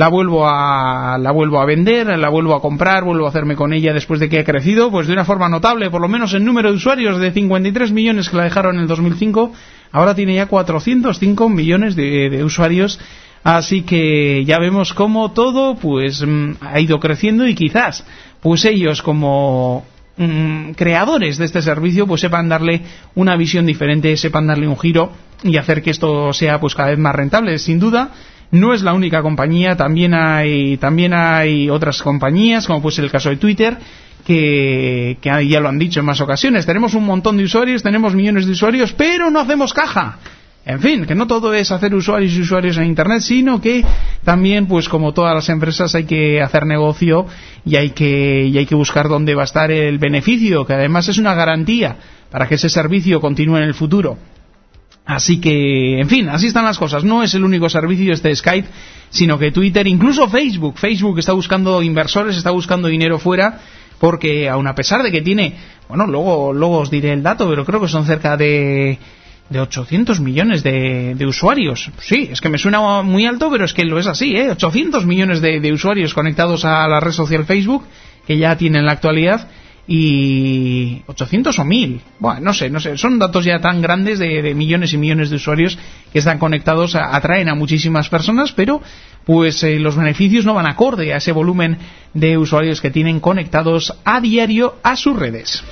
[SPEAKER 3] vender, la vuelvo a comprar, vuelvo a hacerme con ella después de que ha crecido, pues de una forma notable, por lo menos en número de usuarios, de 53 millones que la dejaron en el 2005, ahora tiene ya 405 millones de usuarios. Así que ya vemos cómo todo pues ha ido creciendo, y quizás pues ellos como creadores de este servicio pues sepan darle una visión diferente, sepan darle un giro y hacer que esto sea pues cada vez más rentable. Sin duda no es la única compañía, también hay otras compañías, como pues el caso de Twitter, que ya lo han dicho en más ocasiones. Tenemos un montón de usuarios, tenemos millones de usuarios, pero no hacemos caja. En fin, que no todo es hacer usuarios y usuarios en Internet, sino que también, pues como todas las empresas, hay que hacer negocio y hay que buscar dónde va a estar el beneficio, que además es una garantía para que ese servicio continúe en el futuro. Así que, en fin, así están las cosas. No es el único servicio este Skype, sino que Twitter, incluso Facebook está buscando inversores, está buscando dinero fuera, porque aun a pesar de que tiene, bueno, luego os diré el dato, pero creo que son cerca de 800 millones de usuarios. Sí, es que me suena muy alto, pero es que lo es así, 800 millones de usuarios conectados a la red social Facebook, que ya tiene en la actualidad, y 800 o 1000, bueno, no sé, son datos ya tan grandes de millones y millones de usuarios que están conectados, atraen a muchísimas personas, pero pues los beneficios no van acorde a ese volumen de usuarios que tienen conectados a diario a sus redes.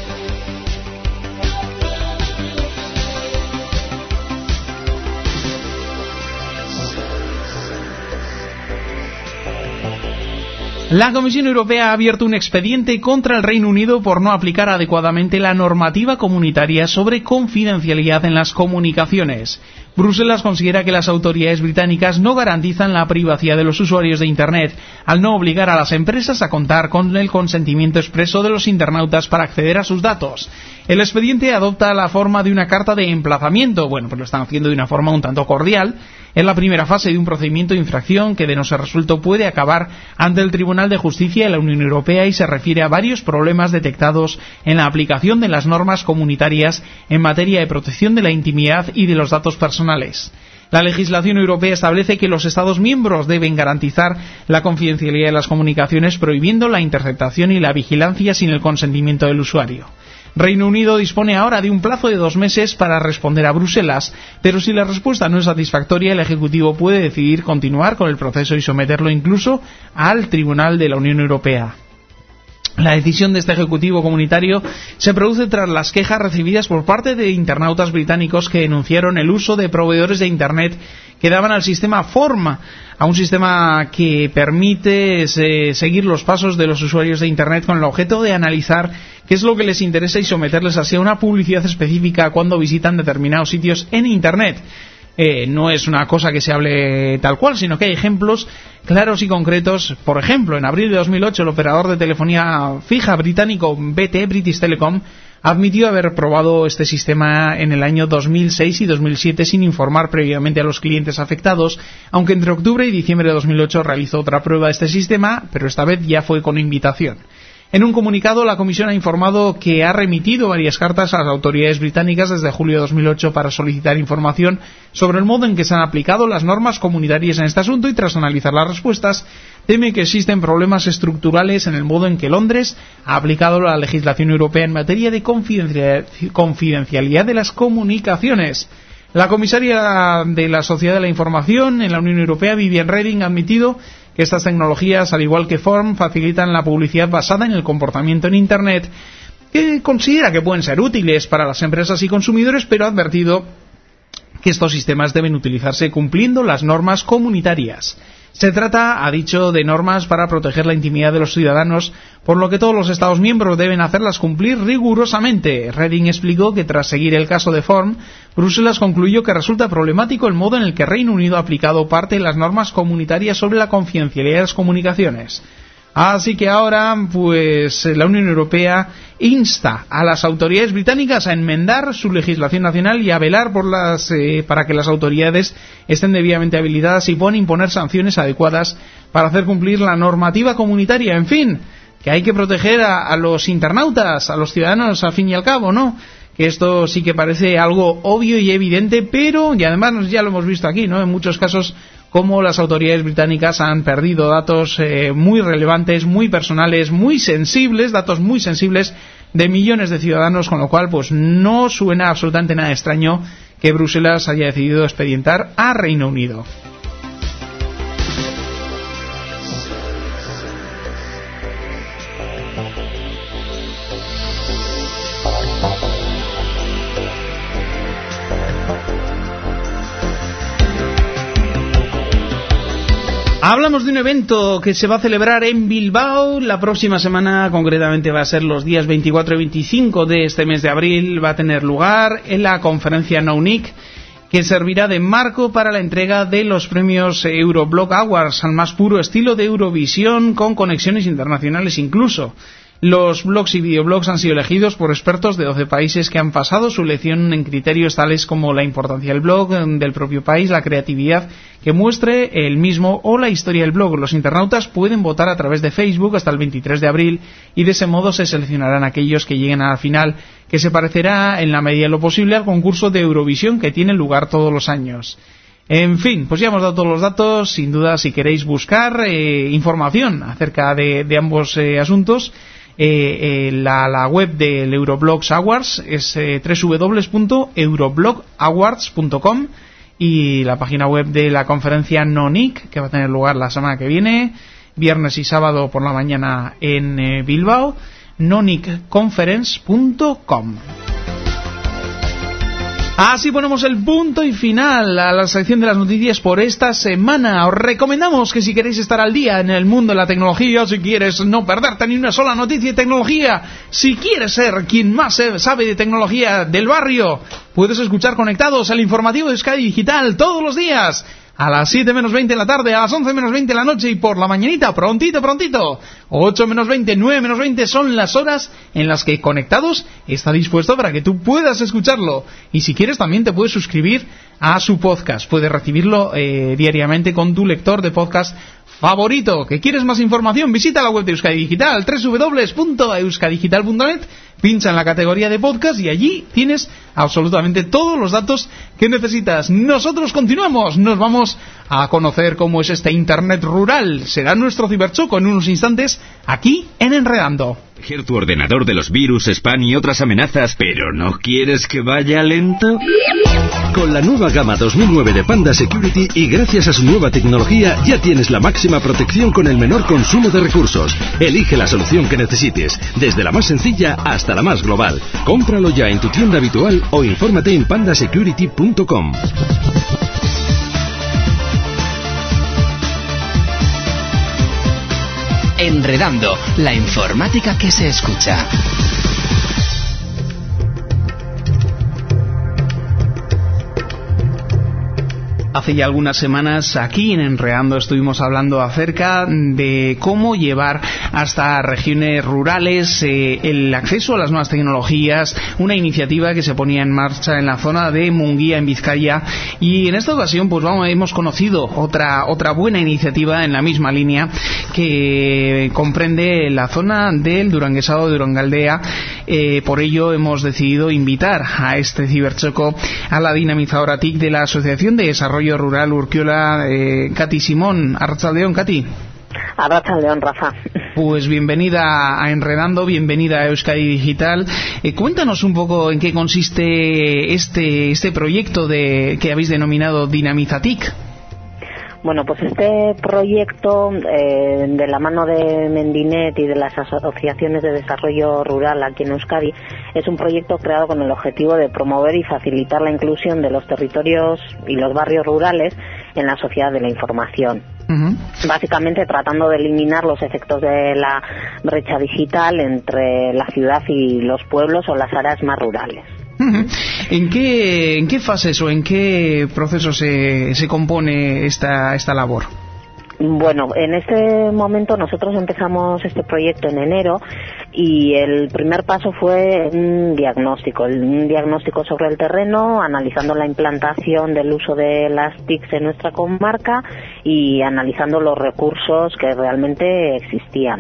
[SPEAKER 3] La Comisión Europea ha abierto un expediente contra el Reino Unido por no aplicar adecuadamente la normativa comunitaria sobre confidencialidad en las comunicaciones. Bruselas considera que las autoridades británicas no garantizan la privacidad de los usuarios de Internet al no obligar a las empresas a contar con el consentimiento expreso de los internautas para acceder a sus datos. El expediente adopta la forma de una carta de emplazamiento, bueno, pues lo están haciendo de una forma un tanto cordial. Es la primera fase de un procedimiento de infracción que, de no ser resuelto, puede acabar ante el Tribunal de Justicia de la Unión Europea, y se refiere a varios problemas detectados en la aplicación de las normas comunitarias en materia de protección de la intimidad y de los datos personales. La legislación europea establece que los Estados miembros deben garantizar la confidencialidad de las comunicaciones, prohibiendo la interceptación y la vigilancia sin el consentimiento del usuario. Reino Unido dispone ahora de un plazo de 2 meses para responder a Bruselas, pero si la respuesta no es satisfactoria, el Ejecutivo puede decidir continuar con el proceso y someterlo incluso al Tribunal de la Unión Europea. La decisión de este Ejecutivo comunitario se produce tras las quejas recibidas por parte de internautas británicos que denunciaron el uso de proveedores de Internet que daban al sistema FORM, a un sistema que permite seguir los pasos de los usuarios de Internet con el objeto de analizar qué es lo que les interesa y someterles así a una publicidad específica cuando visitan determinados sitios en Internet. No es una cosa que se hable tal cual, sino que hay ejemplos claros y concretos. Por ejemplo, en abril de 2008 el operador de telefonía fija británico BT, British Telecom, admitió haber probado este sistema en el año 2006 y 2007 sin informar previamente a los clientes afectados, aunque entre octubre y diciembre de 2008 realizó otra prueba de este sistema, pero esta vez ya fue con invitación. En un comunicado, la Comisión ha informado que ha remitido varias cartas a las autoridades británicas desde julio de 2008 para solicitar información sobre el modo en que se han aplicado las normas comunitarias en este asunto, y tras analizar las respuestas, teme que existen problemas estructurales en el modo en que Londres ha aplicado la legislación europea en materia de confidencialidad de las comunicaciones. La comisaria de la Sociedad de la Información en la Unión Europea, Viviane Reding, ha admitido que estas tecnologías, al igual que FORM, facilitan la publicidad basada en el comportamiento en Internet, que considera que pueden ser útiles para las empresas y consumidores, pero ha advertido que estos sistemas deben utilizarse cumpliendo las normas comunitarias. Se trata, ha dicho, de normas para proteger la intimidad de los ciudadanos, por lo que todos los Estados miembros deben hacerlas cumplir rigurosamente. Reding explicó que tras seguir el caso de FORM, Bruselas concluyó que resulta problemático el modo en el que Reino Unido ha aplicado parte de las normas comunitarias sobre la confidencialidad de las comunicaciones. Así que ahora, pues, la Unión Europea insta a las autoridades británicas a enmendar su legislación nacional y a velar por para que las autoridades estén debidamente habilitadas y puedan imponer sanciones adecuadas para hacer cumplir la normativa comunitaria. En fin, que hay que proteger a los internautas, a los ciudadanos, al fin y al cabo, ¿no? Que esto sí que parece algo obvio y evidente, pero, y además ya lo hemos visto aquí, ¿no? En muchos casos, como las autoridades británicas han perdido datos muy relevantes, muy personales, muy sensibles, datos muy sensibles de millones de ciudadanos, con lo cual pues no suena absolutamente nada extraño que Bruselas haya decidido expedientar a Reino Unido. Hablamos de un evento que se va a celebrar en Bilbao la próxima semana, concretamente va a ser los días 24 y 25 de este mes de abril, va a tener lugar en la conferencia NONIC, que servirá de marco para la entrega de los premios Euroblog Awards, al más puro estilo de Eurovisión, con conexiones internacionales incluso. Los blogs y videoblogs han sido elegidos por expertos de 12 países que han pasado su elección en criterios tales como la importancia del blog, del propio país, la creatividad que muestre el mismo o la historia del blog. Los internautas pueden votar a través de Facebook hasta el 23 de abril y de ese modo se seleccionarán aquellos que lleguen a la final, que se parecerá en la medida de lo posible al concurso de Eurovisión que tiene lugar todos los años. En fin, pues ya hemos dado todos los datos. Sin duda, si queréis buscar información acerca de ambos asuntos, la web del Euroblogs Awards es www.euroblogawards.com y la página web de la conferencia NONIC, que va a tener lugar la semana que viene, viernes y sábado por la mañana en Bilbao, nonicconference.com. Así ponemos el punto y final a la sección de las noticias por esta semana. Os recomendamos que si queréis estar al día en el mundo de la tecnología, si quieres no perderte ni una sola noticia de tecnología, si quieres ser quien más sabe de tecnología del barrio, puedes escuchar Conectados, el informativo de Euskadi Digital, todos los días, a las 7 menos 20 de la tarde, a las 11 menos 20 de la noche y por la mañanita, prontito, 8 menos 20, 9 menos 20 son las horas en las que Conectados está dispuesto para que tú puedas escucharlo. Y si quieres también te puedes suscribir a su podcast, puedes recibirlo diariamente con tu lector de podcast favorito. ¿Que quieres más información? Visita la web de Euskadi Digital, www.euskadigital.net, pincha en la categoría de podcast y allí tienes absolutamente todos los datos que necesitas. Nosotros continuamos, nos vamos a conocer cómo es este Internet rural. Será nuestro ciberchoco en unos instantes aquí en Enredando.
[SPEAKER 11] Proteger tu ordenador de los virus, spam y otras amenazas, ¿pero no quieres que vaya lento?
[SPEAKER 12] Con la nueva gama 2009 de Panda Security y gracias a su nueva tecnología ya tienes la máxima protección con el menor consumo de recursos. Elige la solución que necesites, desde la más sencilla hasta la más global. Cómpralo ya en tu tienda habitual o infórmate en pandasecurity.com.
[SPEAKER 2] Enredando, la informática que se escucha.
[SPEAKER 3] Hace ya algunas semanas aquí en Enredando estuvimos hablando acerca de cómo llevar hasta regiones rurales el acceso a las nuevas tecnologías, una iniciativa que se ponía en marcha en la zona de Munguía, en Vizcaya, y en esta ocasión pues hemos conocido otra buena iniciativa en la misma línea que comprende la zona del Duranguesado de Durangaldea. Por ello hemos decidido invitar a este ciberchoco a la dinamizadora TIC de la Asociación de Desarrollo Rural Urkiola, Katy Simón. Arratsaldeon, Katy.
[SPEAKER 13] Arratsaldeon, Rafa.
[SPEAKER 3] Pues bienvenida a Enredando, bienvenida a Euskadi Digital. Cuéntanos un poco en qué consiste este proyecto que habéis denominado Dinamizatic.
[SPEAKER 13] Bueno, pues este proyecto, de la mano de Mendinet y de las asociaciones de desarrollo rural aquí en Euskadi, es un proyecto creado con el objetivo de promover y facilitar la inclusión de los territorios y los barrios rurales en la sociedad de la información. Básicamente tratando de eliminar los efectos de la brecha digital entre la ciudad y los pueblos o las áreas más rurales.
[SPEAKER 3] ¿En qué fases o en qué proceso se compone esta labor?
[SPEAKER 13] Bueno, en este momento nosotros empezamos este proyecto en enero y el primer paso fue un diagnóstico sobre el terreno, analizando la implantación del uso de las TICs en nuestra comarca y analizando los recursos que realmente existían.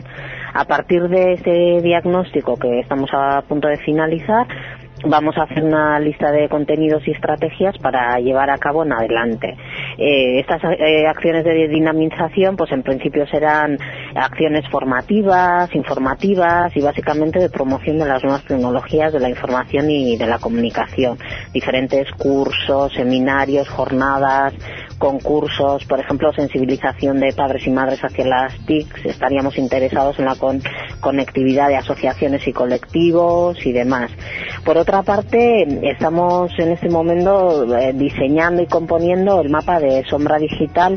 [SPEAKER 13] A partir de ese diagnóstico que estamos a punto de finalizar, vamos a hacer una lista de contenidos y estrategias para llevar a cabo en adelante. Estas acciones de dinamización, pues en principio serán acciones formativas, informativas y básicamente de promoción de las nuevas tecnologías de la información y de la comunicación. Diferentes cursos, seminarios, jornadas, concursos, por ejemplo, sensibilización de padres y madres hacia las TICs. Estaríamos interesados en la conectividad de asociaciones y colectivos y demás. Por otra parte, estamos en este momento diseñando y componiendo el mapa de sombra digital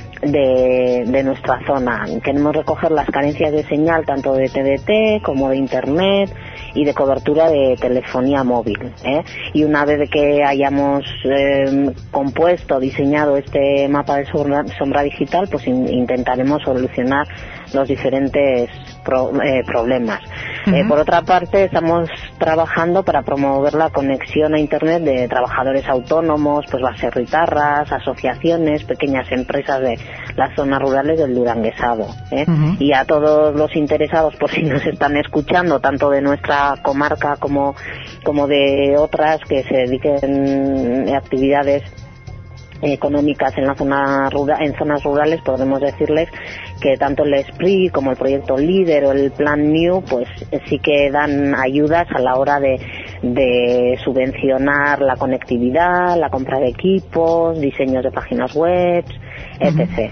[SPEAKER 13] de nuestra zona. Queremos recoger las carencias de señal tanto de TDT como de Internet y de cobertura de telefonía móvil, y una vez que hayamos compuesto, diseñado este mapa de sombra digital, pues intentaremos solucionar los diferentes problemas. Por otra parte, estamos trabajando para promover la conexión a Internet de trabajadores autónomos, pues baserritarras, asociaciones, pequeñas empresas de las zonas rurales del Duranguesado, y a todos los interesados, por si nos están escuchando, tanto de nuestra comarca como de otras que se dediquen a actividades económicas en la zona rural, en zonas rurales, podemos decirles que tanto el SPRI como el proyecto LEADER o el Plan New pues sí que dan ayudas a la hora de subvencionar la conectividad, la compra de equipos, diseños de páginas web, etc.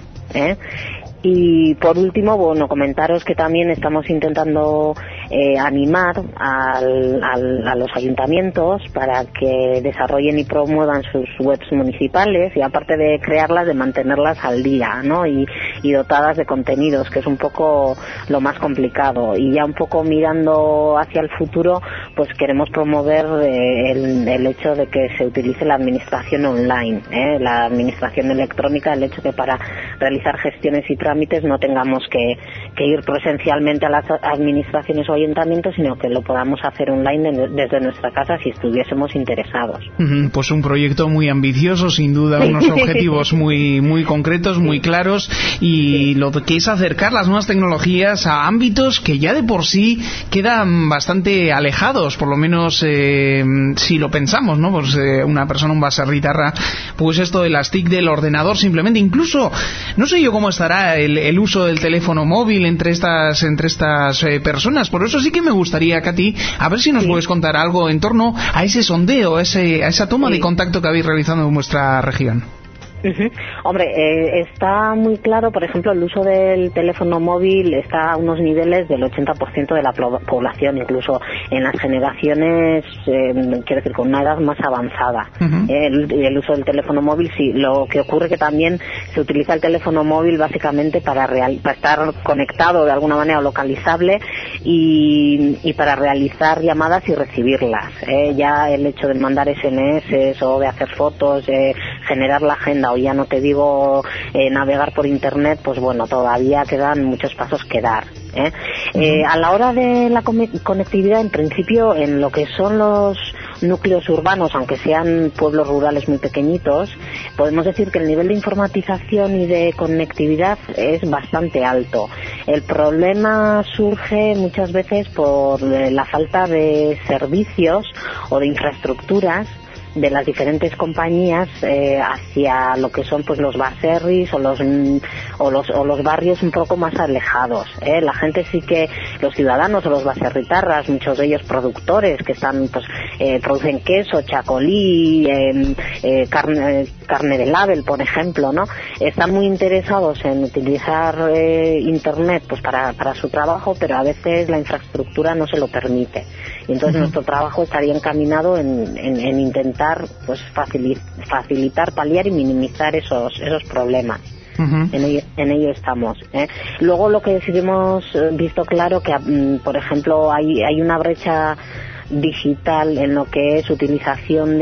[SPEAKER 13] Y por último, bueno, comentaros que también estamos intentando animar a los ayuntamientos para que desarrollen y promuevan sus webs municipales, y aparte de crearlas, de mantenerlas al día, ¿no? Y dotadas de contenidos, que es un poco lo más complicado. Y ya un poco mirando hacia el futuro, pues queremos promover el hecho de que se utilice la administración online, la administración electrónica, el hecho de para realizar gestiones y trámites no tengamos que ir presencialmente a las administraciones o ayuntamientos, sino que lo podamos hacer online desde nuestra casa si estuviésemos interesados.
[SPEAKER 3] Pues un proyecto muy ambicioso, sin duda, unos objetivos muy concretos, muy claros, y lo que es acercar las nuevas tecnologías a ámbitos que ya de por sí quedan bastante alejados, por lo menos si lo pensamos, ¿no? Pues una persona, un baserritarra, pues esto de las TIC del ordenador simplemente, incluso, no sé yo cómo estará el uso del teléfono móvil entre estas personas. Por eso sí que me gustaría, Katy, a ver si nos puedes contar algo en torno a ese sondeo, a esa toma de contacto que habéis realizado en vuestra región.
[SPEAKER 13] Hombre, está muy claro, por ejemplo, el uso del teléfono móvil está a unos niveles del 80% de la población, incluso en las generaciones, quiero decir, con una edad más avanzada. El uso del teléfono móvil, sí. Lo que ocurre que también se utiliza el teléfono móvil básicamente para estar conectado de alguna manera o localizable y para realizar llamadas y recibirlas. Ya el hecho de mandar SMS o de hacer fotos, generar la agenda, o ya no te digo navegar por internet, pues bueno, todavía quedan muchos pasos que dar. A la hora de la conectividad, en principio, en lo que son los núcleos urbanos, aunque sean pueblos rurales muy pequeñitos, podemos decir que el nivel de informatización y de conectividad es bastante alto. El problema surge muchas veces por la falta de servicios o de infraestructuras de las diferentes compañías hacia lo que son pues los baserris o los barrios un poco más alejados. La gente sí que, los ciudadanos o los baserritarras, muchos de ellos productores que están pues producen queso, chacolí, carne de label, por ejemplo, ¿no? Están muy interesados en utilizar internet pues para su trabajo, pero a veces la infraestructura no se lo permite. Y entonces nuestro trabajo estaría encaminado en intentar pues facilitar, paliar y minimizar esos problemas. En ello estamos. Luego lo que sí que hemos visto claro que, por ejemplo, hay una brecha digital en lo que es utilización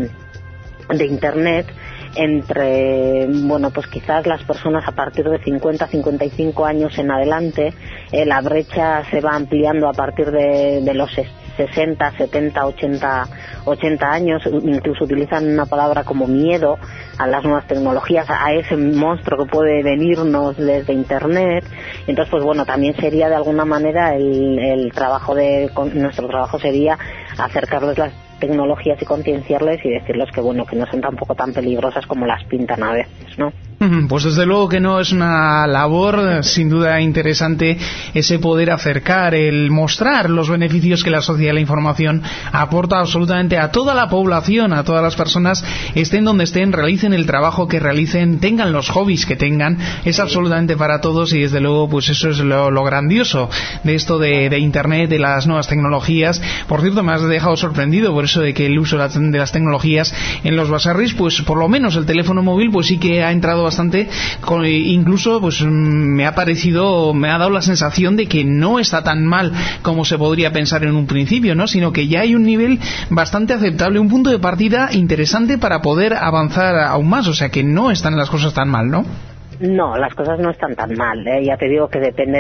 [SPEAKER 13] de internet entre, bueno, pues quizás las personas a partir de 50-55 años en adelante. La brecha se va ampliando a partir de los 60, 70, 80 años, incluso utilizan una palabra como miedo a las nuevas tecnologías, a ese monstruo que puede venirnos desde Internet. Entonces, pues bueno, también sería de alguna manera nuestro trabajo sería acercarles las tecnologías y concienciarles y decirles que bueno, que no son tampoco tan peligrosas como las pintan a veces, ¿no?
[SPEAKER 3] Pues desde luego que no, es una labor sin duda interesante ese poder acercar, el mostrar los beneficios que la sociedad de la información aporta absolutamente a toda la población, a todas las personas, estén donde estén, realicen el trabajo que realicen, tengan los hobbies que tengan, es absolutamente para todos y desde luego pues eso es lo grandioso de esto de Internet, de las nuevas tecnologías. Por cierto, me has dejado sorprendido por eso de que el uso de las tecnologías en los baserris, pues por lo menos el teléfono móvil pues sí que ha entrado bastante, incluso pues me ha dado la sensación de que no está tan mal como se podría pensar en un principio, ¿no? Sino que ya hay un nivel bastante aceptable, un punto de partida interesante para poder avanzar aún más, o sea que no están las cosas tan mal, ¿no?
[SPEAKER 13] No, las cosas no están tan mal, ya te digo que depende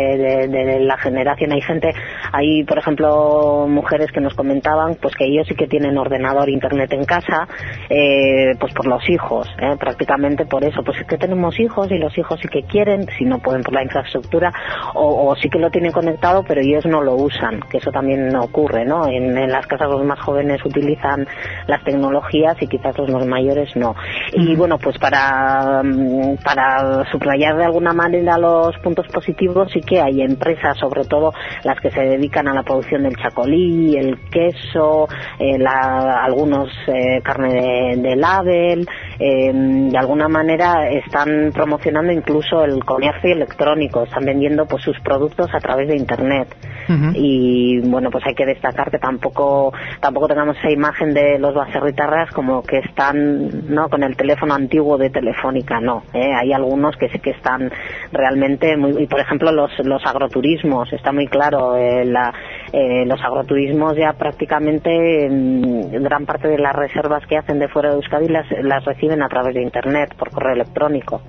[SPEAKER 13] de la generación. Hay por ejemplo mujeres que nos comentaban pues que ellos sí que tienen ordenador, internet en casa, pues por los hijos, prácticamente por eso, pues es que tenemos hijos y los hijos sí que quieren, si no pueden por la infraestructura, o sí que lo tienen conectado pero ellos no lo usan, que eso también ocurre, ¿no? En las casas los más jóvenes utilizan las tecnologías y quizás los más mayores no. Y bueno, pues para subrayar de alguna manera los puntos positivos, sí que hay empresas, sobre todo las que se dedican a la producción del chacolí, el queso, algunos carne de label, de alguna manera están promocionando incluso el comercio electrónico, están vendiendo pues sus productos a través de Internet. Y bueno, pues hay que destacar que tampoco tengamos esa imagen de los baserritarras como que están, ¿no?, con el teléfono antiguo de Telefónica, no, hay algunos que sí que están realmente y por ejemplo los agroturismos, está muy claro, los agroturismos ya prácticamente gran parte de las reservas que hacen de fuera de Euskadi las reciben a través de Internet, por correo electrónico.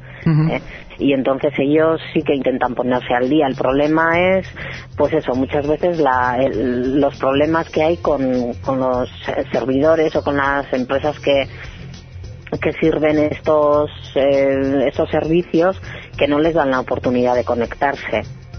[SPEAKER 13] Y entonces ellos sí que intentan ponerse al día. El problema es, pues eso, muchas veces los problemas que hay con los servidores o con las empresas que sirven estos servicios, que no les dan la oportunidad de conectarse.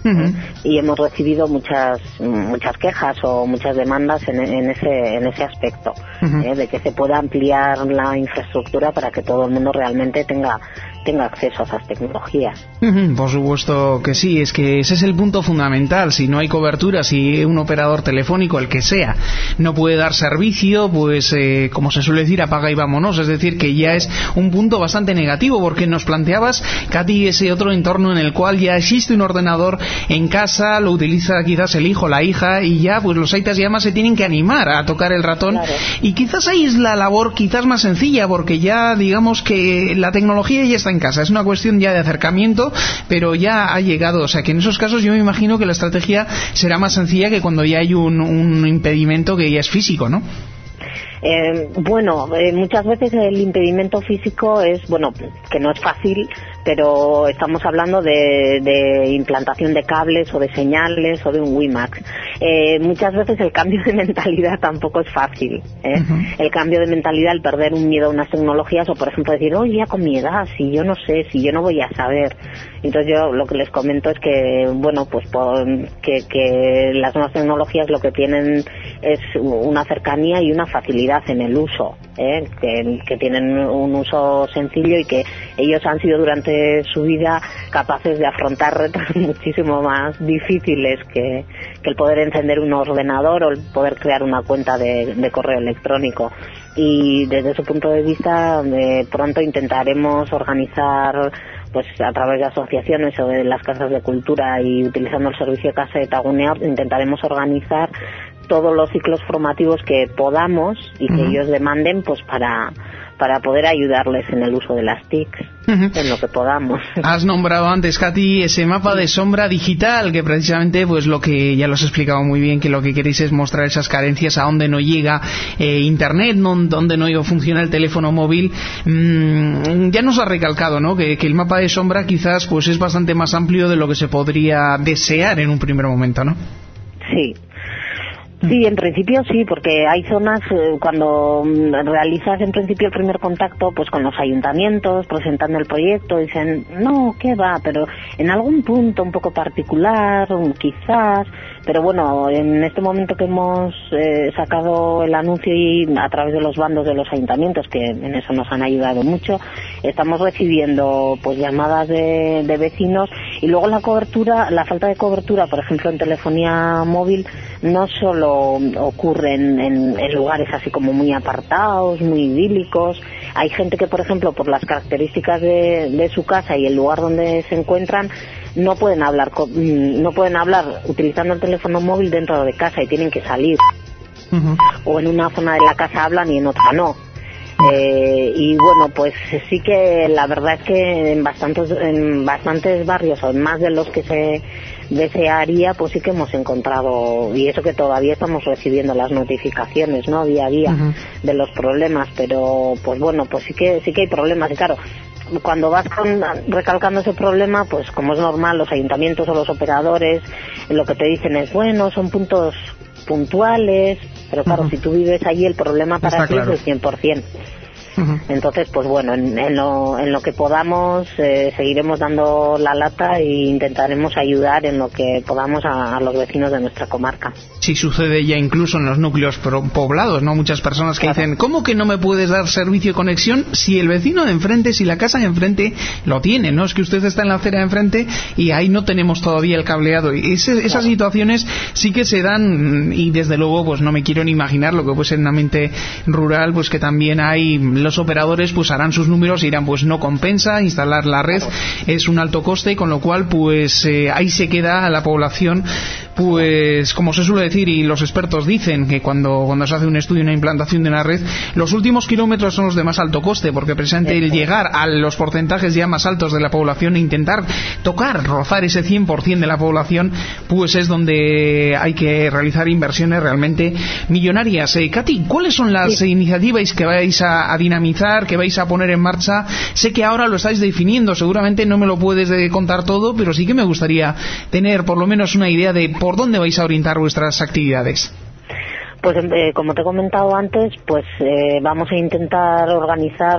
[SPEAKER 13] Y hemos recibido muchas quejas o muchas demandas en ese aspecto, de que se pueda ampliar la infraestructura para que todo el mundo realmente tenga acceso a esas tecnologías.
[SPEAKER 3] Por supuesto que sí, es que ese es el punto fundamental. Si no hay cobertura, si un operador telefónico, el que sea, no puede dar servicio, pues como se suele decir, apaga y vámonos. Es decir, que ya es un punto bastante negativo, porque nos planteabas, Katy, ese otro entorno en el cual ya existe un ordenador en casa, lo utiliza quizás el hijo, la hija, y ya pues los aitas y amas se tienen que animar a tocar el ratón. Claro. Y quizás ahí es la labor quizás más sencilla, porque ya digamos que la tecnología ya está en casa, es una cuestión ya de acercamiento, pero ya ha llegado, o sea que en esos casos yo me imagino que la estrategia será más sencilla que cuando ya hay un impedimento que ya es físico, ¿no?
[SPEAKER 13] Muchas veces el impedimento físico es, bueno, que no es fácil, pero estamos hablando de implantación de cables o de señales o de un WiMAX. Muchas veces el cambio de mentalidad tampoco es fácil, El cambio de mentalidad, el perder un miedo a unas tecnologías, o por ejemplo decir, oye, ya con mi edad, si yo no sé, si yo no voy a saber. Entonces yo lo que les comento es que, bueno, pues que las nuevas tecnologías lo que tienen es una cercanía y una facilidad en el uso, que tienen un uso sencillo y que ellos han sido durante su vida capaces de afrontar retos muchísimo más difíciles que el poder encender un ordenador o el poder crear una cuenta de correo electrónico. Y desde su punto de vista, pronto intentaremos organizar, pues a través de asociaciones o de las casas de cultura y utilizando el servicio de Casa de Tagunea, intentaremos organizar todos los ciclos formativos que podamos y que ellos demanden, pues para poder ayudarles en el uso de las TICs, en lo que podamos.
[SPEAKER 3] Has nombrado antes, Katy, ese mapa de sombra digital, que precisamente, pues lo que ya lo has explicado muy bien, que lo que queréis es mostrar esas carencias, a donde no llega Internet, donde no funciona el teléfono móvil. Ya nos ha recalcado, ¿no?, que el mapa de sombra quizás pues es bastante más amplio de lo que se podría desear en un primer momento, ¿no?
[SPEAKER 13] Sí. Sí, en principio sí, porque hay zonas, cuando realizas en principio el primer contacto pues con los ayuntamientos, presentando el proyecto, dicen, no, ¿qué va? Pero en algún punto un poco particular, quizás, pero bueno, en este momento que hemos sacado el anuncio y a través de los bandos de los ayuntamientos, que en eso nos han ayudado mucho, estamos recibiendo pues llamadas de vecinos, y luego la cobertura, la falta de cobertura, por ejemplo, en telefonía móvil, no solo ocurre en lugares así como muy apartados, muy idílicos. Hay gente que, por ejemplo, por las características de su casa y el lugar donde se encuentran, no pueden hablar utilizando el teléfono móvil dentro de casa y tienen que salir. O en una zona de la casa hablan y en otra no. Y bueno, pues sí que la verdad es que en bastantes barrios, o en más de los que se desearía, pues sí que hemos encontrado, y eso que todavía estamos recibiendo las notificaciones, ¿no?, día a día de los problemas, pero pues bueno, pues sí que hay problemas. Y claro, cuando vas recalcando ese problema, pues como es normal, los ayuntamientos o los operadores lo que te dicen es, bueno, son puntos puntuales, pero claro, si tú vives allí, el problema para ti es el 100%. Entonces, pues bueno, en lo que podamos seguiremos dando la lata e intentaremos ayudar en lo que podamos a los vecinos de nuestra comarca.
[SPEAKER 3] Sí, sucede ya incluso en los núcleos poblados, ¿no? Muchas personas que dicen, ¿cómo que no me puedes dar servicio de conexión si el vecino de enfrente, si la casa de enfrente lo tiene, ¿no? Es que usted está en la acera de enfrente y ahí no tenemos todavía el cableado. Y esas situaciones sí que se dan, y desde luego pues no me quiero ni imaginar lo que puede ser en una mente rural, pues que también hay, los operadores pues harán sus números y dirán, pues no compensa instalar la red, es un alto coste, con lo cual pues ahí se queda la población, pues como se suele decir, y los expertos dicen que cuando se hace un estudio, una implantación de una red, los últimos kilómetros son los de más alto coste, porque precisamente el llegar a los porcentajes ya más altos de la población e intentar rozar ese 100% de la población, pues es donde hay que realizar inversiones realmente millonarias. Katy, ¿cuáles son las iniciativas que vais a dinamizar, que vais a poner en marcha? Sé que ahora lo estáis definiendo, seguramente no me lo puedes contar todo, pero sí que me gustaría tener por lo menos una idea de por dónde vais a orientar vuestras actividades.
[SPEAKER 13] Pues como te he comentado antes, pues vamos a intentar organizar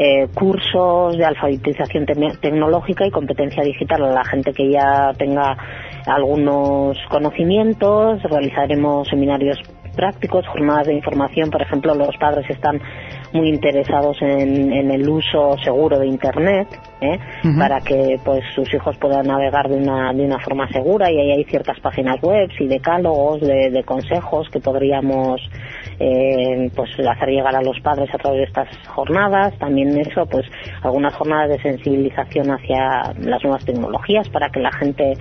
[SPEAKER 13] cursos de alfabetización tecnológica y competencia digital a la gente que ya tenga algunos conocimientos. Realizaremos seminarios prácticos, jornadas de información. Por ejemplo, los padres están muy interesados en el uso seguro de Internet, para que pues sus hijos puedan navegar de una forma segura, y ahí hay ciertas páginas web y decálogos de consejos que podríamos pues hacer llegar a los padres a través de estas jornadas. También eso, pues algunas jornadas de sensibilización hacia las nuevas tecnologías para que la gente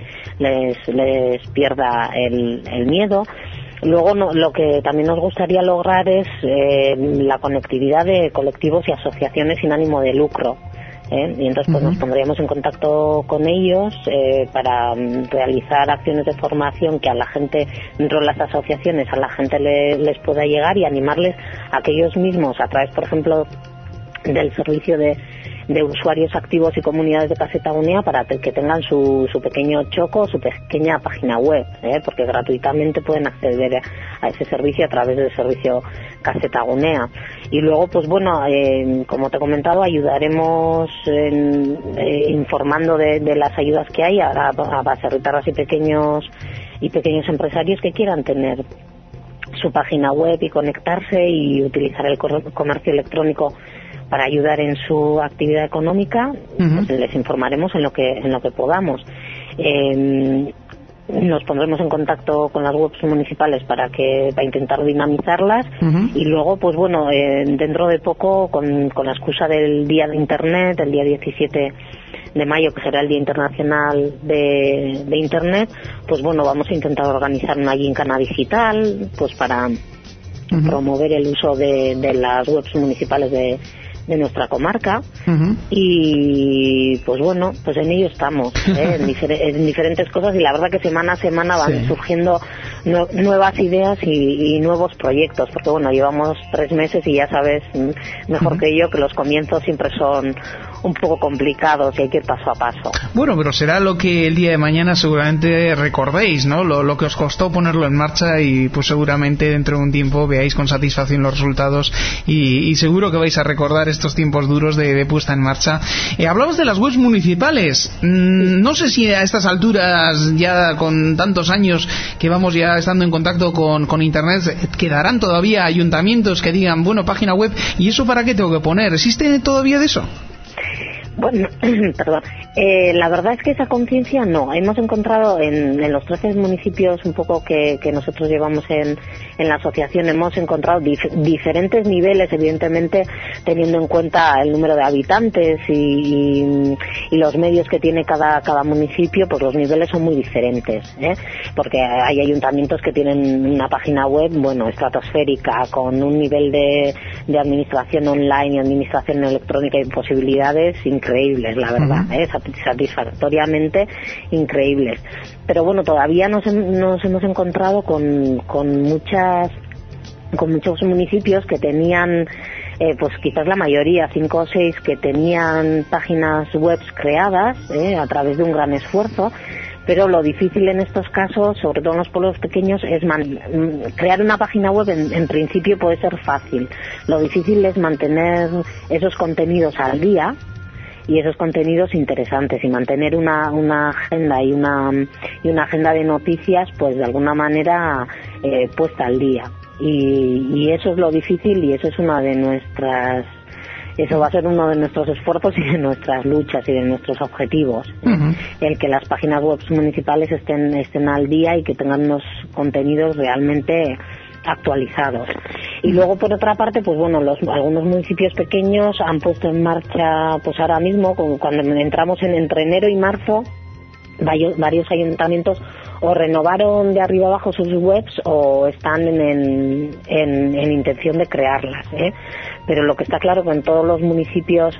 [SPEAKER 13] les pierda el miedo. Luego lo que también nos gustaría lograr es la conectividad de colectivos y asociaciones sin ánimo de lucro, y entonces pues nos pondríamos en contacto con ellos para realizar acciones de formación que a la gente, dentro de las asociaciones, a la gente les pueda llegar, y animarles a que ellos mismos, a través por ejemplo del servicio de usuarios activos y comunidades de Caseta Gunea, para que tengan su pequeño choco, su pequeña página web, porque gratuitamente pueden acceder a ese servicio a través del servicio Caseta Gunea. Y luego, pues bueno, como te he comentado, ayudaremos informando de las ayudas que hay a baserritarras y pequeños empresarios que quieran tener su página web y conectarse y utilizar el comercio electrónico para ayudar en su actividad económica. Pues les informaremos en lo que podamos. Nos pondremos en contacto con las webs municipales para intentar dinamizarlas, y luego pues bueno, dentro de poco, con la excusa del Día de Internet, el día 17 de mayo, que será el Día Internacional de Internet, pues bueno, vamos a intentar organizar una gincana digital, pues para promover el uso de las webs municipales de nuestra comarca. Y pues bueno, pues en ello estamos, en diferentes cosas, y la verdad que semana a semana van surgiendo nuevas ideas y nuevos proyectos, porque bueno, llevamos 3 meses y ya sabes mejor que yo que los comienzos siempre son un poco complicados y hay que ir paso a paso.
[SPEAKER 3] Bueno, pero será lo que el día de mañana seguramente recordéis, ¿no? Lo que os costó ponerlo en marcha y pues seguramente dentro de un tiempo veáis con satisfacción los resultados y seguro que vais a recordar estos tiempos duros de puesta en marcha. Hablamos de las webs municipales. No sé si a estas alturas, ya con tantos años que vamos ya estando en contacto con Internet, quedarán todavía ayuntamientos que digan, bueno, página web, ¿y eso para qué tengo que poner? ¿Existe todavía de eso?
[SPEAKER 13] Bueno, perdón. La verdad es que esa conciencia no. Hemos encontrado en los 13 municipios un poco que nosotros llevamos en la asociación, hemos encontrado diferentes niveles, evidentemente teniendo en cuenta el número de habitantes y los medios que tiene cada municipio, pues los niveles son muy diferentes, porque hay ayuntamientos que tienen una página web, bueno, estratosférica, con un nivel de administración online y administración electrónica y posibilidades increíbles, la verdad, satisfactoriamente increíbles. Pero bueno, todavía nos hemos encontrado con muchos municipios que tenían, pues quizás la mayoría, 5 o 6, que tenían páginas web creadas a través de un gran esfuerzo. Pero lo difícil en estos casos, sobre todo en los pueblos pequeños, es crear una página web. En principio puede ser fácil. Lo difícil es mantener esos contenidos al día y esos contenidos interesantes, y mantener una agenda y una agenda de noticias, pues de alguna manera puesta al día. Y eso es lo difícil, y eso es eso va a ser uno de nuestros esfuerzos y de nuestras luchas y de nuestros objetivos. El que las páginas web municipales estén al día y que tengan unos contenidos realmente actualizados. Y luego, por otra parte, pues bueno, algunos municipios pequeños han puesto en marcha, pues ahora mismo, cuando entramos entre enero y marzo, varios ayuntamientos o renovaron de arriba abajo sus webs o están en intención de crearlas, Pero lo que está claro que en todos los municipios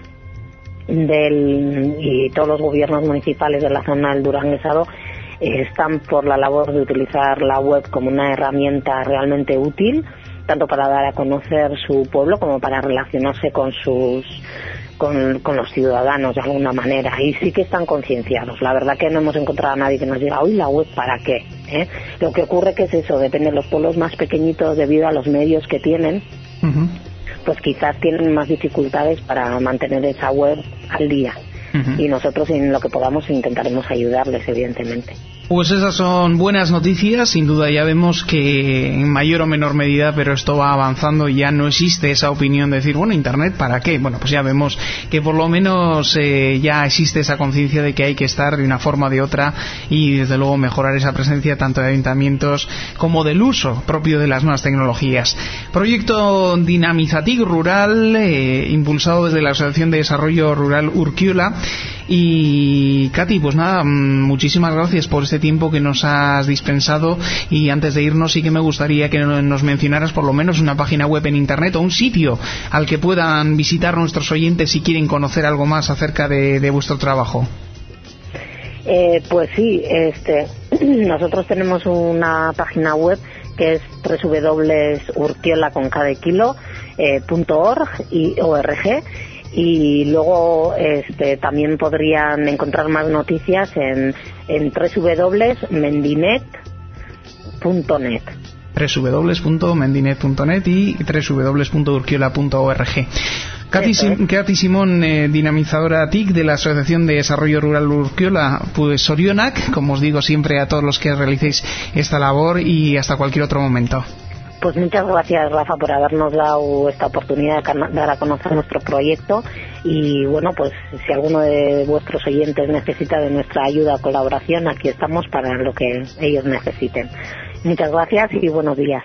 [SPEAKER 13] y todos los gobiernos municipales de la zona del Duranguesado están por la labor de utilizar la web como una herramienta realmente útil, tanto para dar a conocer su pueblo como para relacionarse con los ciudadanos de alguna manera, y sí que están concienciados. La verdad que no hemos encontrado a nadie que nos diga, uy, la web para qué, Lo que ocurre que es eso, depende de los pueblos más pequeñitos, debido a los medios que tienen, pues quizás tienen más dificultades para mantener esa web al día. Y nosotros, en lo que podamos, intentaremos ayudarles, evidentemente.
[SPEAKER 3] Pues esas son buenas noticias, sin duda. Ya vemos que en mayor o menor medida, pero esto va avanzando y ya no existe esa opinión de decir, bueno, Internet, ¿para qué? Bueno, pues ya vemos que por lo menos ya existe esa conciencia de que hay que estar de una forma o de otra, y desde luego mejorar esa presencia tanto de ayuntamientos como del uso propio de las nuevas tecnologías. Proyecto Dinamizatic Rural, impulsado desde la Asociación de Desarrollo Rural Urkiola. Y Katy, pues nada, muchísimas gracias por este tiempo que nos has dispensado, y antes de irnos sí que me gustaría que nos mencionaras por lo menos una página web en Internet o un sitio al que puedan visitar nuestros oyentes si quieren conocer algo más acerca de vuestro trabajo.
[SPEAKER 13] Pues sí, nosotros tenemos una página web que es www.urkiola.org y luego también podrían encontrar más noticias en www.mendinet.net
[SPEAKER 3] www.mendinet.net y www.urkiola.org. Katy Simón, dinamizadora TIC de la Asociación de Desarrollo Rural Urkiola, pues Sorionak, como os digo siempre a todos los que realicéis esta labor, y hasta cualquier otro momento.
[SPEAKER 13] Pues muchas gracias, Rafa, por habernos dado esta oportunidad de dar a conocer nuestro proyecto, y bueno, pues si alguno de vuestros oyentes necesita de nuestra ayuda o colaboración, aquí estamos para lo que ellos necesiten. Muchas gracias y buenos días.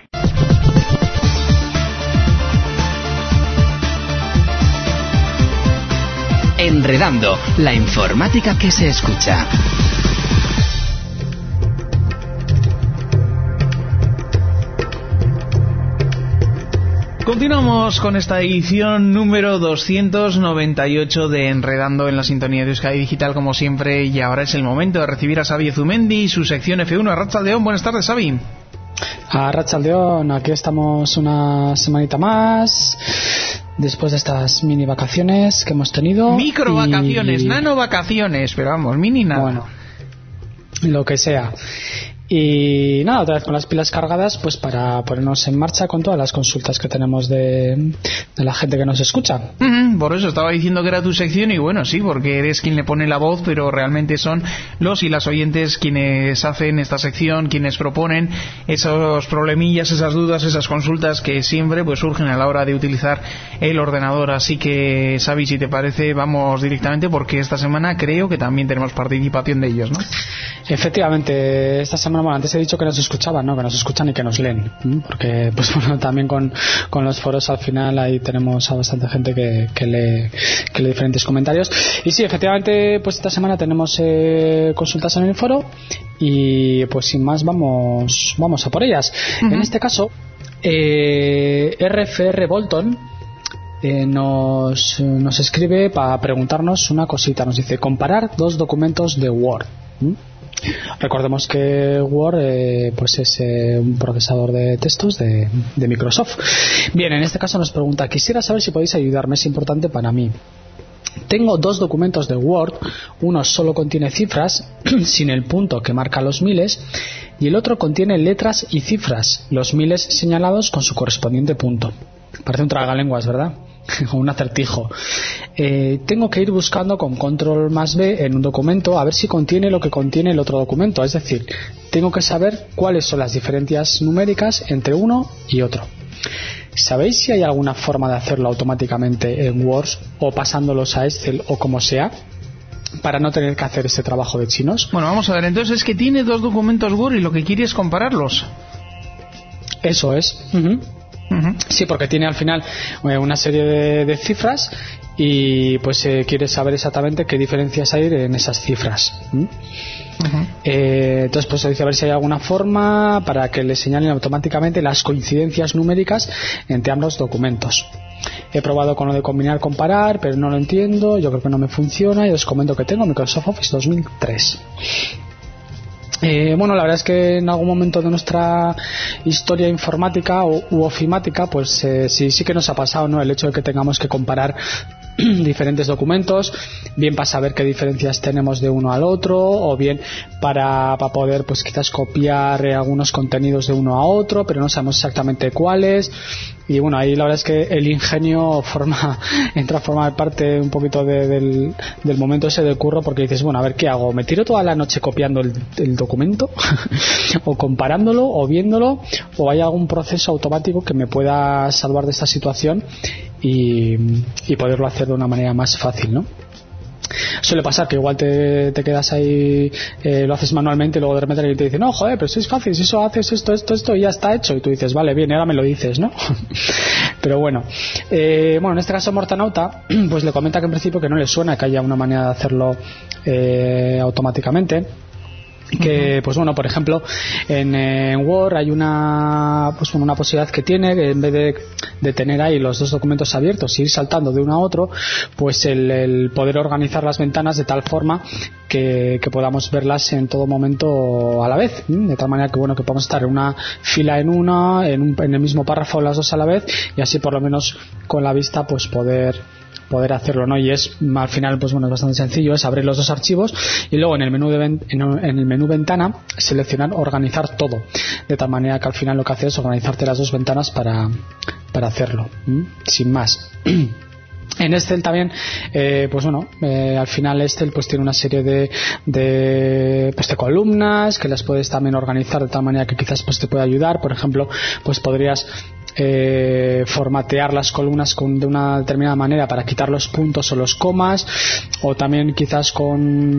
[SPEAKER 2] Enredando, la informática que se escucha.
[SPEAKER 3] Continuamos con esta edición número 298 de Enredando en la sintonía de Euskadi Digital, como siempre, y ahora es el momento de recibir a Xavi Zumendi y su sección F1. Arratsaldeon, buenas tardes, Xavi.
[SPEAKER 14] Arratsaldeon, aquí estamos una semanita más. después de estas mini vacaciones que hemos tenido.
[SPEAKER 3] Micro vacaciones, nano vacaciones, pero vamos, mini nada.
[SPEAKER 14] Bueno, lo que sea. Y nada, otra vez con las pilas cargadas, pues para ponernos en marcha con todas las consultas que tenemos de la gente que nos escucha.
[SPEAKER 3] Por eso estaba diciendo que era tu sección, y bueno, sí, porque eres quien le pone la voz, pero realmente son los y las oyentes quienes hacen esta sección, quienes proponen esos problemillas, esas dudas, esas consultas que siempre pues surgen a la hora de utilizar el ordenador. Así que, Xavi, si te parece, vamos directamente, porque esta semana creo que también tenemos participación de ellos, ¿no?
[SPEAKER 14] Efectivamente, esta semana, bueno, antes he dicho que nos escuchaban, ¿no? Que nos escuchan y que nos leen, porque pues bueno, también con los foros al final ahí tenemos a bastante gente que lee diferentes comentarios. Y sí, efectivamente, pues esta semana tenemos consultas en el foro, y pues sin más vamos a por ellas. En este caso, RFR Bolton nos escribe para preguntarnos una cosita. Nos dice: comparar dos documentos de Word. Recordemos que Word pues es un procesador de textos de Microsoft. Bien, en este caso nos pregunta: quisiera saber si podéis ayudarme, es importante para mí. Tengo dos documentos de Word, uno solo contiene cifras sin el punto que marca los miles, y el otro contiene letras y cifras, los miles señalados con su correspondiente punto. Parece un tragalenguas, ¿verdad? O un acertijo. Tengo que ir buscando con control más B en un documento a ver si contiene lo que contiene el otro documento, es decir, tengo que saber cuáles son las diferencias numéricas entre uno y otro. ¿Sabéis si hay alguna forma de hacerlo automáticamente en Word o pasándolos a Excel o como sea, para no tener que hacer este trabajo de chinos?
[SPEAKER 3] Bueno, vamos a ver, entonces es que tiene dos documentos Word y lo que quiere es compararlos.
[SPEAKER 14] Eso es. Sí, porque tiene al final una serie de cifras, y pues quiere saber exactamente qué diferencias hay en esas cifras. Entonces pues dice a ver si hay alguna forma para que le señalen automáticamente las coincidencias numéricas entre ambos documentos. He probado con lo de combinar, comparar, pero no lo entiendo, yo creo que no me funciona, y os comento que tengo Microsoft Office 2003. Bueno, la verdad es que en algún momento de nuestra historia informática u ofimática, pues sí que nos ha pasado, ¿no? El hecho de que tengamos que comparar diferentes documentos, bien para saber qué diferencias tenemos de uno al otro, o bien para poder pues quizás copiar algunos contenidos de uno a otro, pero no sabemos exactamente cuáles. Y bueno, ahí la verdad es que el ingenio entra a formar parte un poquito del momento ese de curro, porque dices, bueno, a ver qué hago, me tiro toda la noche copiando el documento o comparándolo o viéndolo, o hay algún proceso automático que me pueda salvar de esta situación y poderlo hacer de una manera más fácil, ¿no? Suele pasar que igual te quedas ahí, lo haces manualmente, y luego de repente alguien te dice, no, joder, pero eso es fácil, si eso haces esto y ya está hecho, y tú dices, vale, bien, ahora me lo dices, ¿no? Pero bueno, en este caso Mortanauta pues le comenta que en principio que no le suena que haya una manera de hacerlo automáticamente. Que pues bueno, por ejemplo en Word hay una posibilidad que tiene, que en vez de tener ahí los dos documentos abiertos y ir saltando de uno a otro, pues el poder organizar las ventanas de tal forma que podamos verlas en todo momento a la vez, de tal manera que bueno, que podamos estar en una fila en el mismo párrafo las dos a la vez, y así por lo menos con la vista pues poder hacerlo, ¿no? Y es al final pues bueno, es bastante sencillo, es abrir los dos archivos y luego en el menú ventana seleccionar organizar todo, de tal manera que al final lo que hace es organizarte las dos ventanas para hacerlo, sin más. En Excel también, al final Excel pues tiene una serie de columnas que las puedes también organizar de tal manera que quizás pues te pueda ayudar. Por ejemplo, pues podrías formatear las columnas de una determinada manera para quitar los puntos o los comas, o también quizás con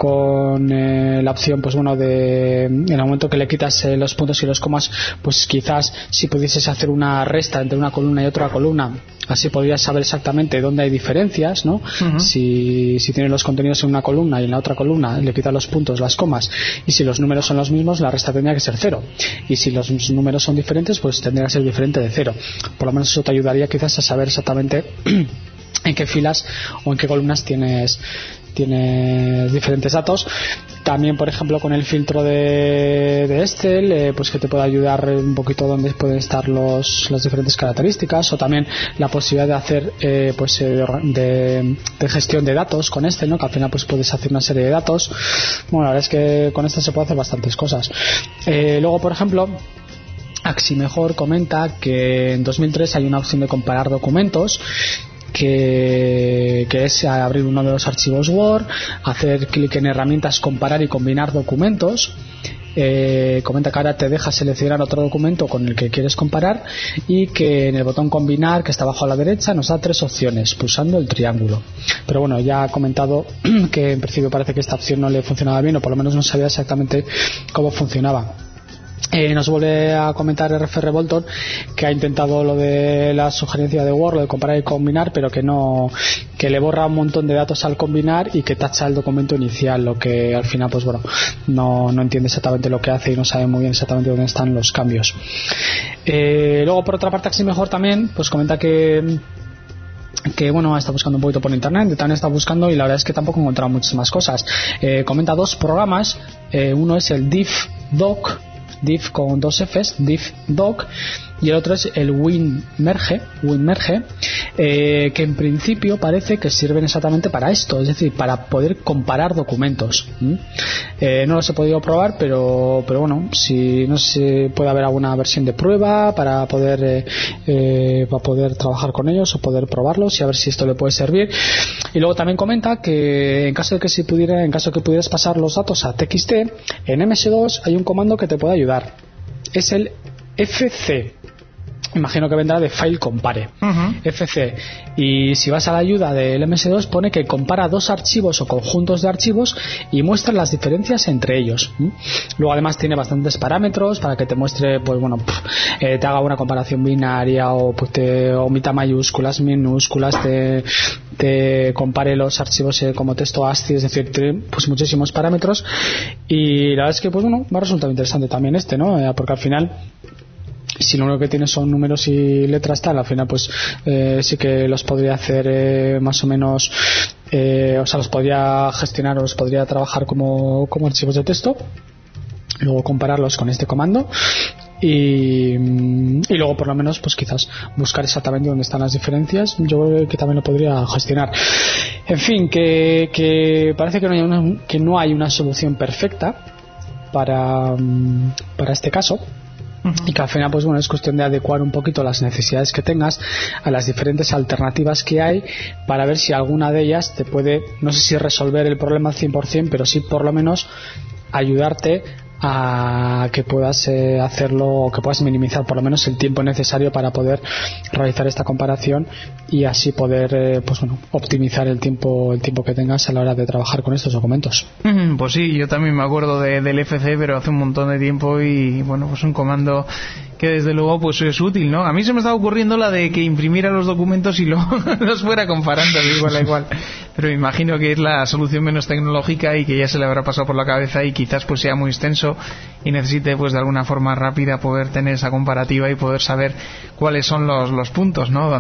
[SPEAKER 14] la opción pues bueno en el momento que le quitas los puntos y los comas, pues quizás si pudieses hacer una resta entre una columna y otra columna, así podrías saber exactamente dónde hay diferencias, ¿no? Si tienes los contenidos en una columna y en la otra columna le quitas los puntos, las comas, y si los números son los mismos, la resta tendría que ser 0, y si los números son diferentes, pues tendría que ser diferente de 0. Por lo menos eso te ayudaría quizás a saber exactamente en qué filas o en qué columnas tienes diferentes datos. También, por ejemplo, con el filtro de Excel, pues que te puede ayudar un poquito dónde pueden estar las diferentes características, o también la posibilidad de hacer de gestión de datos con Excel, ¿no? Que al final pues puedes hacer una serie de datos. Bueno, la verdad es que con Excel se puede hacer bastantes cosas. Luego, por ejemplo, Aximejor comenta que en 2003 hay una opción de comparar documentos, que es abrir uno de los archivos Word, hacer clic en herramientas, comparar y combinar documentos. Comenta que ahora te deja seleccionar otro documento con el que quieres comparar, y que en el botón combinar, que está abajo a la derecha, nos da 3 opciones pulsando el triángulo. Pero bueno, ya ha comentado que en principio parece que esta opción no le funcionaba bien, o por lo menos no sabía exactamente cómo funcionaba. Nos vuelve a comentar RFR Bolton que ha intentado lo de la sugerencia de Word, lo de comparar y combinar, pero que le borra un montón de datos al combinar y que tacha el documento inicial, lo que al final pues bueno, no entiende exactamente lo que hace y no sabe muy bien exactamente dónde están los cambios. Luego, por otra parte, Aximejor también pues comenta que bueno, está buscando un poquito por internet, también está buscando, y la verdad es que tampoco he encontrado muchas más cosas. Comenta 2 programas, uno es el DiffDoc, Diff con 2 Fs, DiffDoc, y el otro es el WinMerge, que en principio parece que sirven exactamente para esto, es decir, para poder comparar documentos. No los he podido probar, pero bueno, si no sé si puede haber alguna versión de prueba para poder trabajar con ellos o poder probarlos y a ver si esto le puede servir. Y luego también comenta que en caso de que pudieras pasar los datos a TXT, en MS2 hay un comando que te puede ayudar, es el FC. Imagino que vendrá de File Compare, FC, y si vas a la ayuda del MS2 pone que compara 2 archivos o conjuntos de archivos y muestra las diferencias entre ellos. Luego además tiene bastantes parámetros para que te muestre, pues bueno, te haga una comparación binaria, o pues te omita mayúsculas, minúsculas, te compare los archivos como texto ASCII, es decir, tiene pues muchísimos parámetros, y la verdad es que pues bueno, me ha resultado interesante también ¿no? Porque al final, si lo único que tiene son números y letras tal, al final pues sí que los podría hacer más o menos, o sea, los podría gestionar o los podría trabajar como archivos de texto, luego compararlos con este comando y luego por lo menos pues quizás buscar exactamente dónde están las diferencias. Yo creo que también lo podría gestionar. En fin, que parece que no hay una solución perfecta para este caso, y que al final pues bueno, es cuestión de adecuar un poquito las necesidades que tengas a las diferentes alternativas que hay, para ver si alguna de ellas te puede, no sé si resolver el problema al 100%, pero sí por lo menos ayudarte a que puedas hacerlo, o que puedas minimizar por lo menos el tiempo necesario para poder realizar esta comparación, y así poder pues bueno, optimizar el tiempo que tengas a la hora de trabajar con estos documentos.
[SPEAKER 3] Pues sí, yo también me acuerdo del FC, pero hace un montón de tiempo, y bueno, pues un comando que desde luego pues es útil, ¿no? A mí se me estaba ocurriendo la de que imprimiera los documentos y los fuera comparando de igual a igual, pero me imagino que es la solución menos tecnológica y que ya se le habrá pasado por la cabeza, y quizás pues sea muy extenso y necesite pues de alguna forma rápida poder tener esa comparativa y poder saber cuáles son los puntos, ¿no?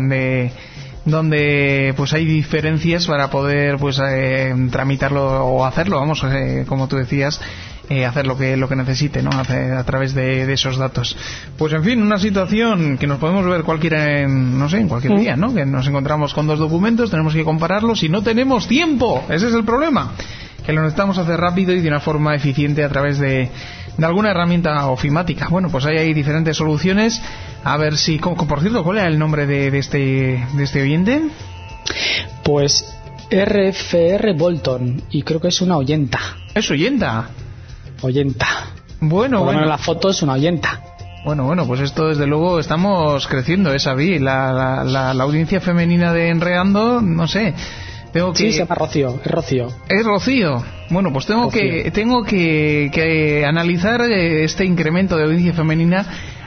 [SPEAKER 3] Donde pues hay diferencias para poder pues tramitarlo o hacerlo, vamos, como tú decías, hacer lo que necesite, ¿no? A través de esos datos. Pues en fin, una situación que nos podemos ver cualquiera en cualquier día, ¿no? Que nos encontramos con 2 documentos, tenemos que compararlos y no tenemos tiempo. Ese es el problema, que lo necesitamos hacer rápido y de una forma eficiente a través de alguna herramienta ofimática. Bueno, pues hay diferentes soluciones. A ver si, por cierto, ¿cuál era el nombre de este oyente?
[SPEAKER 14] Pues RFR Bolton, y creo que es una oyenta.
[SPEAKER 3] ¿Es oyenta?
[SPEAKER 14] Oyenta.
[SPEAKER 3] Bueno.
[SPEAKER 14] La foto es una oyenta.
[SPEAKER 3] Bueno, pues esto desde luego estamos creciendo, Xavi. La audiencia femenina de Enredando, no sé.
[SPEAKER 14] Sí, se llama Rocío, es Rocío.
[SPEAKER 3] ¿Es Rocío? Bueno, pues tengo que analizar este incremento de audiencia femenina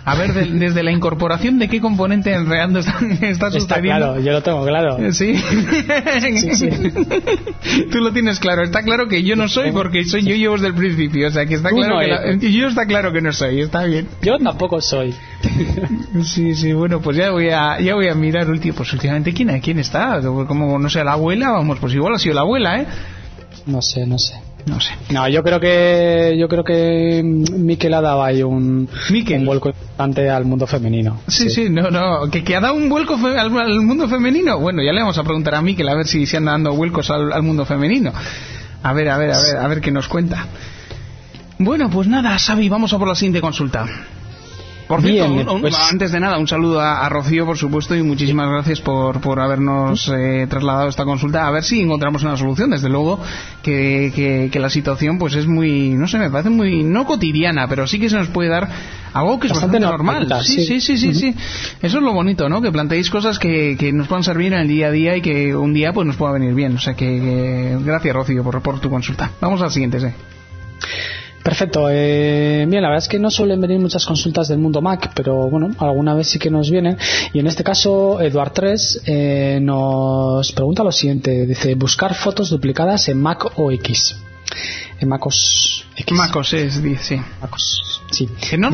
[SPEAKER 3] A ver, desde la incorporación, ¿de qué componente enredando está sucediendo?
[SPEAKER 14] Está claro, yo lo tengo claro.
[SPEAKER 3] ¿Sí? Sí. Tú lo tienes claro. Está claro que yo no soy, porque yo llevo desde el principio. O sea, que está claro que yo está claro que no soy. Está bien.
[SPEAKER 14] Yo tampoco soy.
[SPEAKER 3] Sí, bueno, pues ya voy a mirar pues últimamente quién está. Como no sea la abuela, vamos, pues igual ha sido la abuela, ¿eh?
[SPEAKER 14] No sé. No, yo creo que Mikel ha dado ahí un vuelco importante al mundo femenino.
[SPEAKER 3] Sí, que ha dado un vuelco al mundo femenino. Bueno, ya le vamos a preguntar a Mikel a ver si se anda dando vuelcos al mundo femenino. A ver qué nos cuenta. Bueno, pues nada, Xavi, vamos a por la siguiente consulta. Por cierto, pues antes de nada, un saludo a Rocío, por supuesto, y muchísimas gracias por habernos trasladado esta consulta. A ver si encontramos una solución. Desde luego que la situación pues es muy, no sé, me parece muy, no cotidiana, pero sí que se nos puede dar algo que es bastante normal. Sí. Eso es lo bonito, ¿no? Que planteéis cosas que nos puedan servir en el día a día y que un día pues nos pueda venir bien. O sea que gracias, Rocío, por tu consulta. Vamos al siguiente, sí.
[SPEAKER 14] Perfecto. Bien, la verdad es que no suelen venir muchas consultas del mundo Mac, pero bueno, alguna vez sí que nos vienen. Y en este caso, Eduard 3 nos pregunta lo siguiente. Dice, buscar fotos duplicadas en Mac OS. En Mac OS X.
[SPEAKER 3] Mac OS X, sí.
[SPEAKER 14] Mac OS, sí.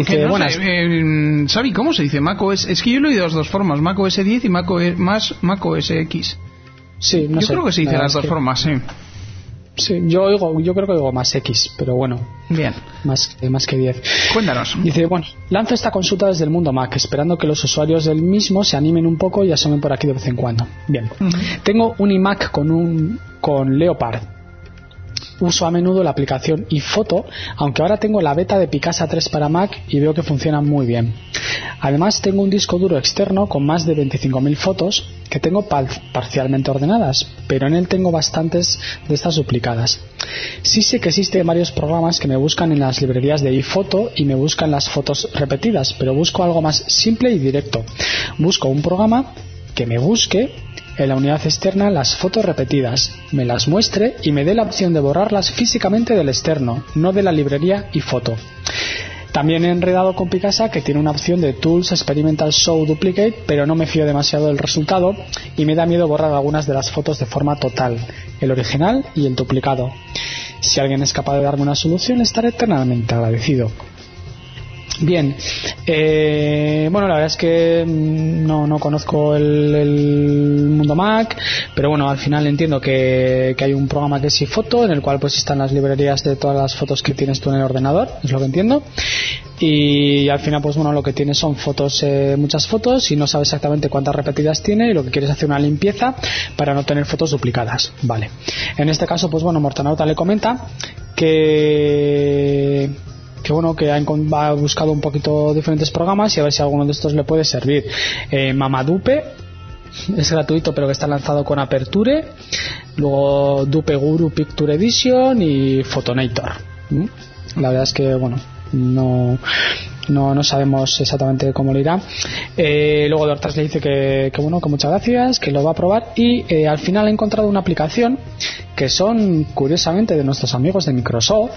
[SPEAKER 3] Xavi, ¿cómo se dice Mac OS? Es que yo lo he oído de las dos formas, Mac OS 10 y Mac OS X.
[SPEAKER 14] Sí,
[SPEAKER 3] yo creo que se dice las dos formas, sí.
[SPEAKER 14] Sí, yo creo que oigo más X, pero bueno.
[SPEAKER 3] Bien.
[SPEAKER 14] Más que 10.
[SPEAKER 3] Cuéntanos.
[SPEAKER 14] Dice, bueno, lanzo esta consulta desde el mundo Mac, esperando que los usuarios del mismo se animen un poco y asomen por aquí de vez en cuando. Bien. Tengo un iMac con Leopard. Uso a menudo la aplicación iPhoto, aunque ahora tengo la beta de Picasa 3 para Mac y veo que funciona muy bien. Además tengo un disco duro externo con más de 25.000 fotos que tengo parcialmente ordenadas, pero en él tengo bastantes de estas duplicadas. Sí sé que existen varios programas que me buscan en las librerías de iPhoto y me buscan las fotos repetidas, pero busco algo más simple y directo. Busco un programa que me busque en la unidad externa las fotos repetidas, me las muestre y me dé la opción de borrarlas físicamente del externo, no de la librería iPhoto. También he enredado con Picasa, que tiene una opción de Tools Experimental Show Duplicate, pero no me fío demasiado del resultado y me da miedo borrar algunas de las fotos de forma total, el original y el duplicado. Si alguien es capaz de darme una solución, estaré eternamente agradecido. Bien, bueno, la verdad es que no conozco el mundo Mac, pero bueno, al final entiendo que hay un programa que es iPhoto, en el cual pues están las librerías de todas las fotos que tienes tú en el ordenador, es lo que entiendo, y al final pues bueno, lo que tienes son fotos, muchas fotos, y no sabes exactamente cuántas repetidas tiene, y lo que quieres es hacer una limpieza para no tener fotos duplicadas. Vale, en este caso pues bueno, Mortanauta le comenta que bueno, que ha buscado un poquito diferentes programas y a ver si alguno de estos le puede servir. Mamadupe es gratuito, pero que está lanzado con Aperture. Luego Dupe Guru Picture Edition y Photonator. La verdad es que bueno, no sabemos exactamente cómo lo irá. Luego de Hortas le dice que bueno, que muchas gracias, que lo va a probar, y al final ha encontrado una aplicación que son curiosamente de nuestros amigos de Microsoft,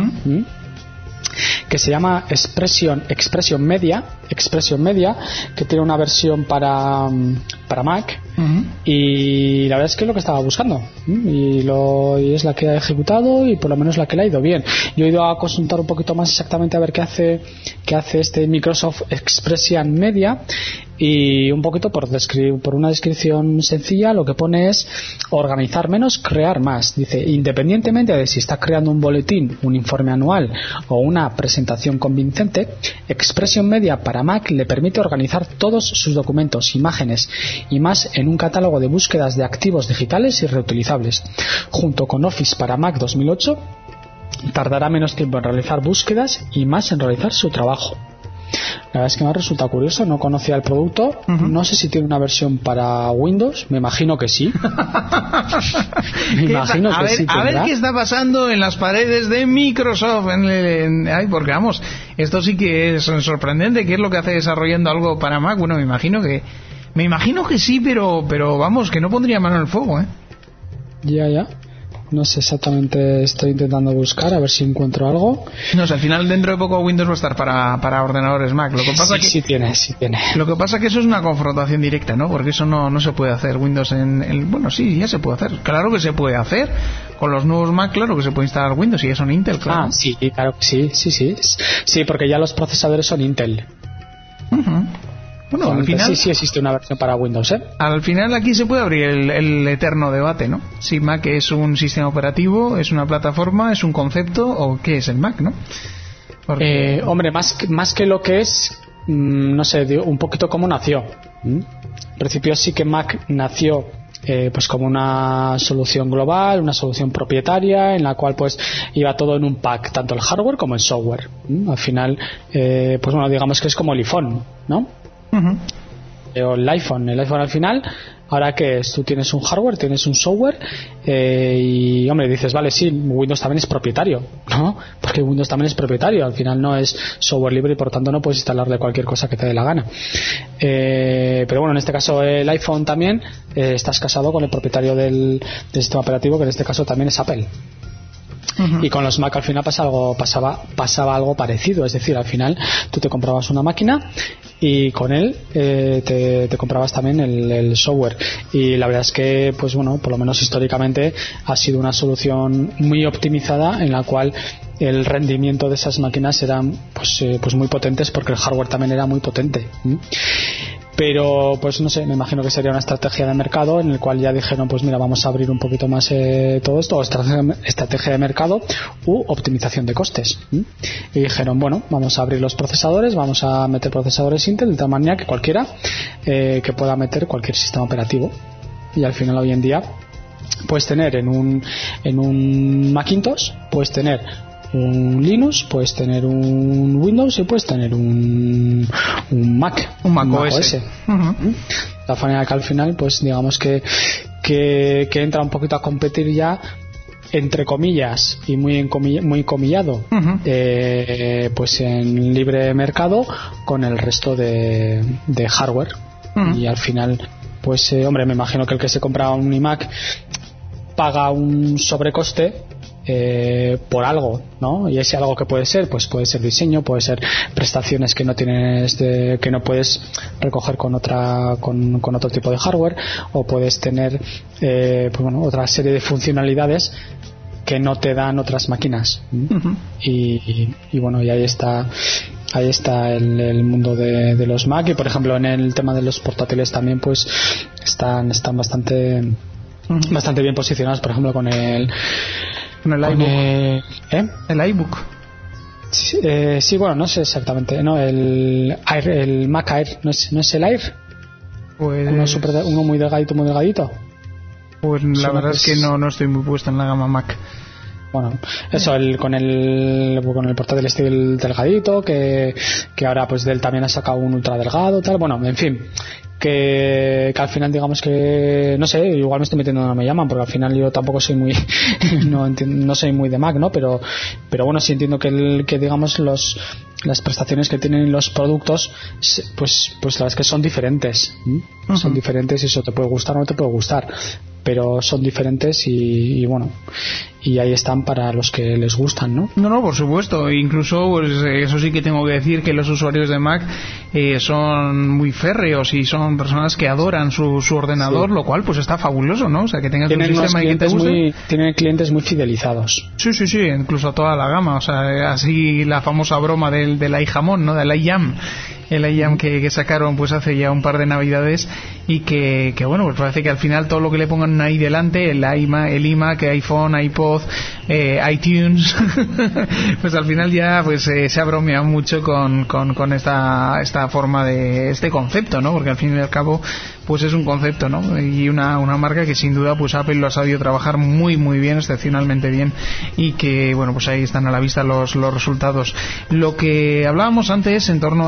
[SPEAKER 14] que se llama Expression Media, que tiene una versión para Mac, y la verdad es que es lo que estaba buscando, y es la que ha ejecutado, y por lo menos la que le ha ido bien. Yo he ido a consultar un poquito más exactamente a ver qué hace este Microsoft Expression Media, y un poquito por una descripción sencilla lo que pone es organizar menos, crear más. Dice, independientemente de si está creando un boletín, un informe anual o una presentación convincente, Expression Media para Mac le permite organizar todos sus documentos, imágenes y más en un catálogo de búsquedas de activos digitales y reutilizables. Junto con Office para Mac 2008 tardará menos tiempo en realizar búsquedas y más en realizar su trabajo. La verdad es que me ha resultado curioso, no conocía el producto, no sé si tiene una versión para Windows, me imagino que sí.
[SPEAKER 3] A ver qué está pasando en las paredes de Microsoft, porque vamos, esto sí que es sorprendente. ¿Qué es lo que hace desarrollando algo para Mac? Bueno, me imagino que sí, pero vamos, que no pondría mano en el fuego,
[SPEAKER 14] Ya. No sé exactamente, estoy intentando buscar a ver si encuentro algo.
[SPEAKER 3] No sé, al final dentro de poco Windows va a estar para ordenadores Mac. Lo que pasa
[SPEAKER 14] sí tiene.
[SPEAKER 3] Lo que pasa que eso es una confrontación directa, ¿no? Porque eso no se puede hacer. Windows bueno, sí, ya se puede hacer. Claro que se puede hacer. Con los nuevos Mac, claro que se puede instalar Windows y ya son Intel, claro.
[SPEAKER 14] Ah, sí, claro, sí. Sí, porque ya los procesadores son Intel.
[SPEAKER 3] Bueno, al final
[SPEAKER 14] sí existe una versión para Windows, ¿eh?
[SPEAKER 3] Al final aquí se puede abrir el eterno debate, ¿no? Si Mac es un sistema operativo, es una plataforma, es un concepto o qué es el Mac, ¿no? Porque...
[SPEAKER 14] hombre, más que lo que es, no sé, un poquito cómo nació. En principio sí que Mac nació pues como una solución global, una solución propietaria en la cual pues iba todo en un pack, tanto el hardware como el software. Al final, pues bueno, digamos que es como el iPhone, ¿no? O el iPhone al final, ahora que tú tienes un hardware, tienes un software, y hombre, dices, vale, sí, Windows también es propietario, ¿no? Porque Windows también es propietario, al final no es software libre y por tanto no puedes instalarle cualquier cosa que te dé la gana. Pero bueno, en este caso el iPhone también, estás casado con el propietario del sistema operativo, que en este caso también es Apple. Y con los Mac al final pasaba algo parecido, es decir, al final tú te comprabas una máquina y con él te comprabas también el software, y la verdad es que pues bueno, por lo menos históricamente ha sido una solución muy optimizada en la cual el rendimiento de esas máquinas eran pues muy potentes porque el hardware también era muy potente. Pero pues no sé, me imagino que sería una estrategia de mercado en el cual ya dijeron, pues mira, vamos a abrir un poquito más todo esto, estrategia de mercado u optimización de costes. Y dijeron, bueno, vamos a abrir los procesadores, vamos a meter procesadores Intel de tal manera que cualquiera que pueda meter cualquier sistema operativo. Y al final hoy en día puedes tener en un Macintosh, puedes tener un Linux, puedes tener un Windows y puedes tener un Mac OS. La manera que al final pues digamos que entra un poquito a competir ya, entre comillas y muy comillado, pues en libre mercado con el resto de hardware. Y al final pues hombre, me imagino que el que se compra un iMac paga un sobrecoste por algo, ¿no? Y ese algo que puede ser, pues puede ser diseño, puede ser prestaciones que no tienes que no puedes recoger con otro tipo de hardware, o puedes tener pues bueno, otra serie de funcionalidades que no te dan otras máquinas. Y bueno, y ahí está el mundo de los Mac. Y por ejemplo en el tema de los portátiles también pues están bastante bien posicionados, por ejemplo con el iBook.
[SPEAKER 3] El iBook.
[SPEAKER 14] Sí, bueno, no sé exactamente. No, el Mac Air, ¿no es el Air?
[SPEAKER 3] Pues...
[SPEAKER 14] uno muy delgadito.
[SPEAKER 3] Pues la verdad es que no estoy muy puesto en la gama Mac.
[SPEAKER 14] Bueno, eso, con el portátil estilo delgadito, que ahora pues Dell también ha sacado un ultra delgado, tal. Bueno, en fin, que al final digamos que no sé, igual me estoy metiendo donde no me llaman, porque al final yo tampoco soy muy no soy muy de Mac, ¿no? Pero bueno, sí entiendo que digamos las prestaciones que tienen los productos pues la verdad es que son diferentes. Son diferentes y eso te puede gustar o no te puede gustar, pero son diferentes y bueno, y ahí están para los que les gustan, ¿no?
[SPEAKER 3] No, por supuesto. Incluso pues eso sí que tengo que decir, que los usuarios de Mac son muy férreos y son personas que adoran su ordenador, lo cual pues está fabuloso, ¿no? O sea, que tengas un sistema que te guste.
[SPEAKER 14] Tienen clientes muy fidelizados.
[SPEAKER 3] Sí, incluso toda la gama. O sea, así la famosa broma del iJamón, ¿no? Del iJam. El iJam que sacaron pues hace ya un par de navidades, y que bueno, pues parece que al final todo lo que le pongan ahí delante, el iMac, iPhone, iPod, iTunes pues al final ya pues se ha bromeado mucho con esta forma de este concepto, ¿no? Porque al fin y al cabo pues es un concepto, ¿no? Y una marca que sin duda pues Apple lo ha sabido trabajar muy bien, excepcionalmente bien, y que bueno, pues ahí están a la vista los resultados. Lo que hablábamos antes en torno a la diferencia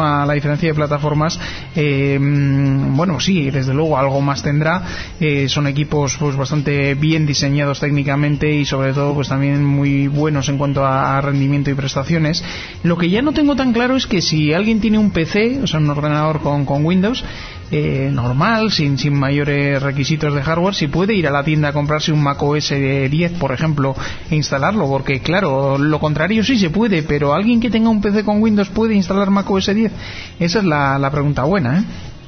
[SPEAKER 3] diferencia de plataformas, bueno, sí, desde luego algo más tendrá. Son equipos pues bastante bien diseñados técnicamente y sobre todo pues también muy buenos en cuanto a rendimiento y prestaciones. Lo que ya no tengo tan claro es que si alguien tiene un PC, o sea, un ordenador con Windows normal, sin mayores requisitos de hardware, si puede ir a la tienda a comprarse un Mac OS 10, por ejemplo, e instalarlo, porque claro, lo contrario sí se puede, pero alguien que tenga un PC con Windows puede instalar Mac OS 10. Esa es la pregunta buena,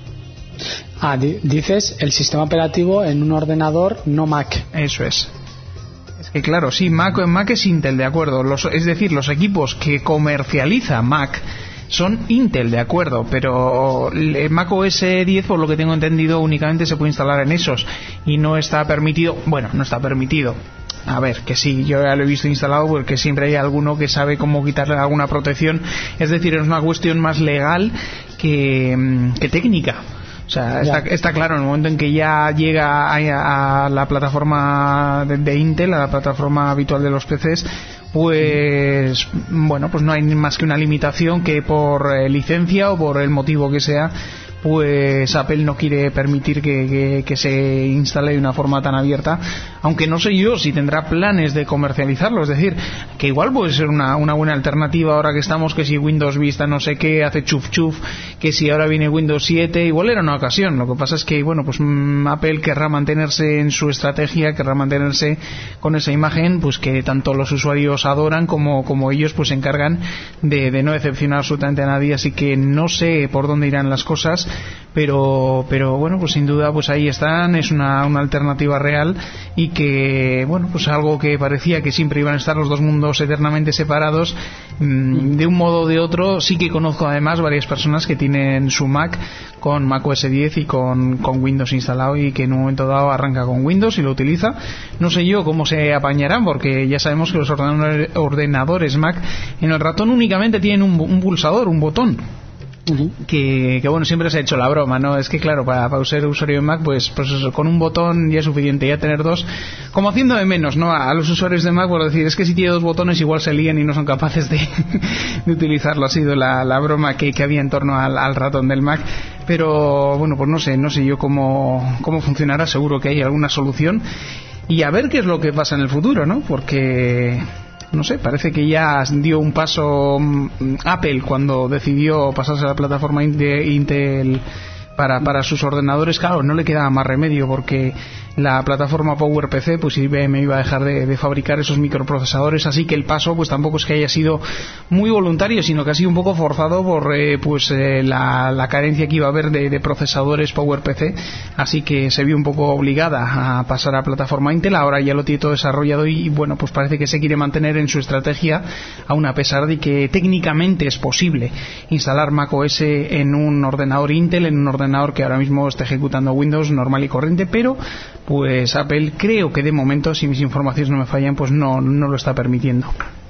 [SPEAKER 14] dices el sistema operativo en un ordenador no Mac.
[SPEAKER 3] Eso es. Es que claro, sí, Mac es Intel, de acuerdo. Es decir, los equipos que comercializa Mac son Intel, de acuerdo, pero el Mac OS 10, por lo que tengo entendido, únicamente se puede instalar en esos y no está permitido. Bueno, no está permitido. A ver, que sí, yo ya lo he visto instalado porque siempre hay alguno que sabe cómo quitarle alguna protección. Es decir, es una cuestión más legal que técnica. O sea, está claro, en el momento en que ya llega a la plataforma de Intel, a la plataforma habitual de los PCs, pues bueno, pues no hay más que una limitación que por licencia o por el motivo que sea, pues Apple no quiere permitir que se instale de una forma tan abierta, aunque no sé yo si tendrá planes de comercializarlo. Es decir, que igual puede ser una buena alternativa ahora que estamos, que si Windows Vista no sé qué hace chuf chuf, que si ahora viene Windows 7, igual era una ocasión. Lo que pasa es que bueno, pues Apple querrá mantenerse en su estrategia, querrá mantenerse con esa imagen, pues que tanto los usuarios adoran como ellos pues se encargan de no decepcionar absolutamente a nadie. Así que no sé por dónde irán las cosas, pero bueno, pues sin duda pues ahí están. Es una alternativa real y que bueno, pues algo que parecía que siempre iban a estar los dos mundos eternamente separados, de un modo o de otro. Sí que conozco además varias personas que tienen su Mac con Mac OS 10 y con Windows instalado, y que en un momento dado arranca con Windows y lo utiliza. No sé yo cómo se apañarán, porque ya sabemos que los ordenadores Mac en el ratón únicamente tienen un pulsador, un botón. Que bueno, siempre se ha hecho la broma, ¿no? Es que claro, para ser usuario de Mac, pues eso, con un botón ya es suficiente. Ya tener dos, como haciendo de menos, ¿no? A los usuarios de Mac, por decir, es que si tiene dos botones igual se lían y no son capaces de utilizarlo. Ha sido la broma que había en torno al ratón del Mac. Pero bueno, pues no sé yo cómo funcionará. Seguro que hay alguna solución, y a ver qué es lo que pasa en el futuro, ¿no? Porque no sé, parece que ya dio un paso Apple cuando decidió pasarse a la plataforma de Intel para sus ordenadores. Claro, no le quedaba más remedio, porque la plataforma PowerPC, pues IBM iba a dejar de fabricar esos microprocesadores, así que el paso pues tampoco es que haya sido muy voluntario, sino que ha sido un poco forzado por la carencia que iba a haber de procesadores PowerPC, así que se vio un poco obligada a pasar a plataforma Intel. Ahora ya lo tiene todo desarrollado y bueno, pues parece que se quiere mantener en su estrategia, aun a pesar de que técnicamente es posible instalar Mac OS en un ordenador Intel, en un ordenador que ahora mismo está ejecutando Windows normal y corriente, pero pues Apple, creo que de momento, si mis informaciones no me fallan, pues no lo está permitiendo.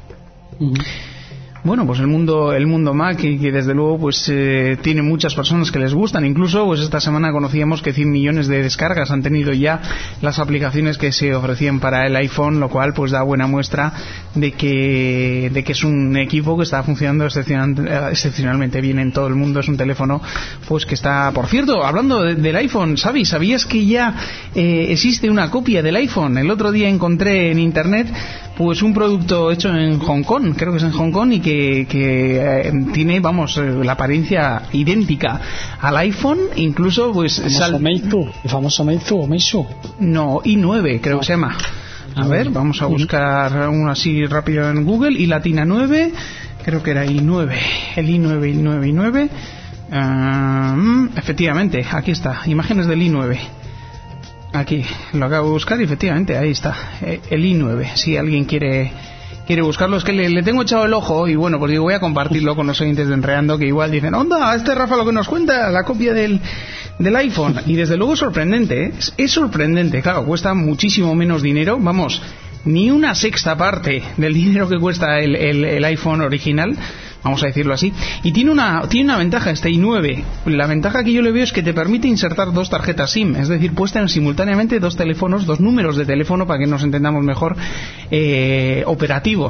[SPEAKER 3] Bueno, pues el mundo Mac, y que desde luego pues tiene muchas personas que les gustan. Incluso pues esta semana conocíamos que 100 millones de descargas han tenido ya las aplicaciones que se ofrecían para el iPhone, lo cual pues da buena muestra de que es un equipo que está funcionando excepcionalmente bien en todo el mundo. Es un teléfono pues que está, por cierto, hablando del iPhone, Xavi, ¿sabías que ya existe una copia del iPhone? El otro día encontré en internet pues un producto hecho en Hong Kong, creo que es en Hong Kong, y que tiene, vamos, la apariencia idéntica al iPhone, incluso pues
[SPEAKER 14] el famoso Meizu.
[SPEAKER 3] No, i9 creo que se llama. A ver, vamos a buscar uno así rápido en Google. Y Latina 9, creo que era i9, el i9. Efectivamente, aquí está, imágenes del i9. Aquí, lo acabo de buscar y efectivamente, ahí está, el i9. Si alguien quiere buscarlo, es que le tengo echado el ojo, y bueno, pues digo, voy a compartirlo con los oyentes de Enredando, que igual dicen, onda, Rafa lo que nos cuenta, la copia del iPhone. Y desde luego es sorprendente, ¿eh? Es sorprendente, claro, cuesta muchísimo menos dinero, vamos, ni una sexta parte del dinero que cuesta el iPhone original, vamos a decirlo así. Y tiene una ventaja este i9. La ventaja que yo le veo es que te permite insertar dos tarjetas SIM, es decir, puedes tener simultáneamente dos teléfonos, dos números de teléfono, para que nos entendamos mejor, operativos.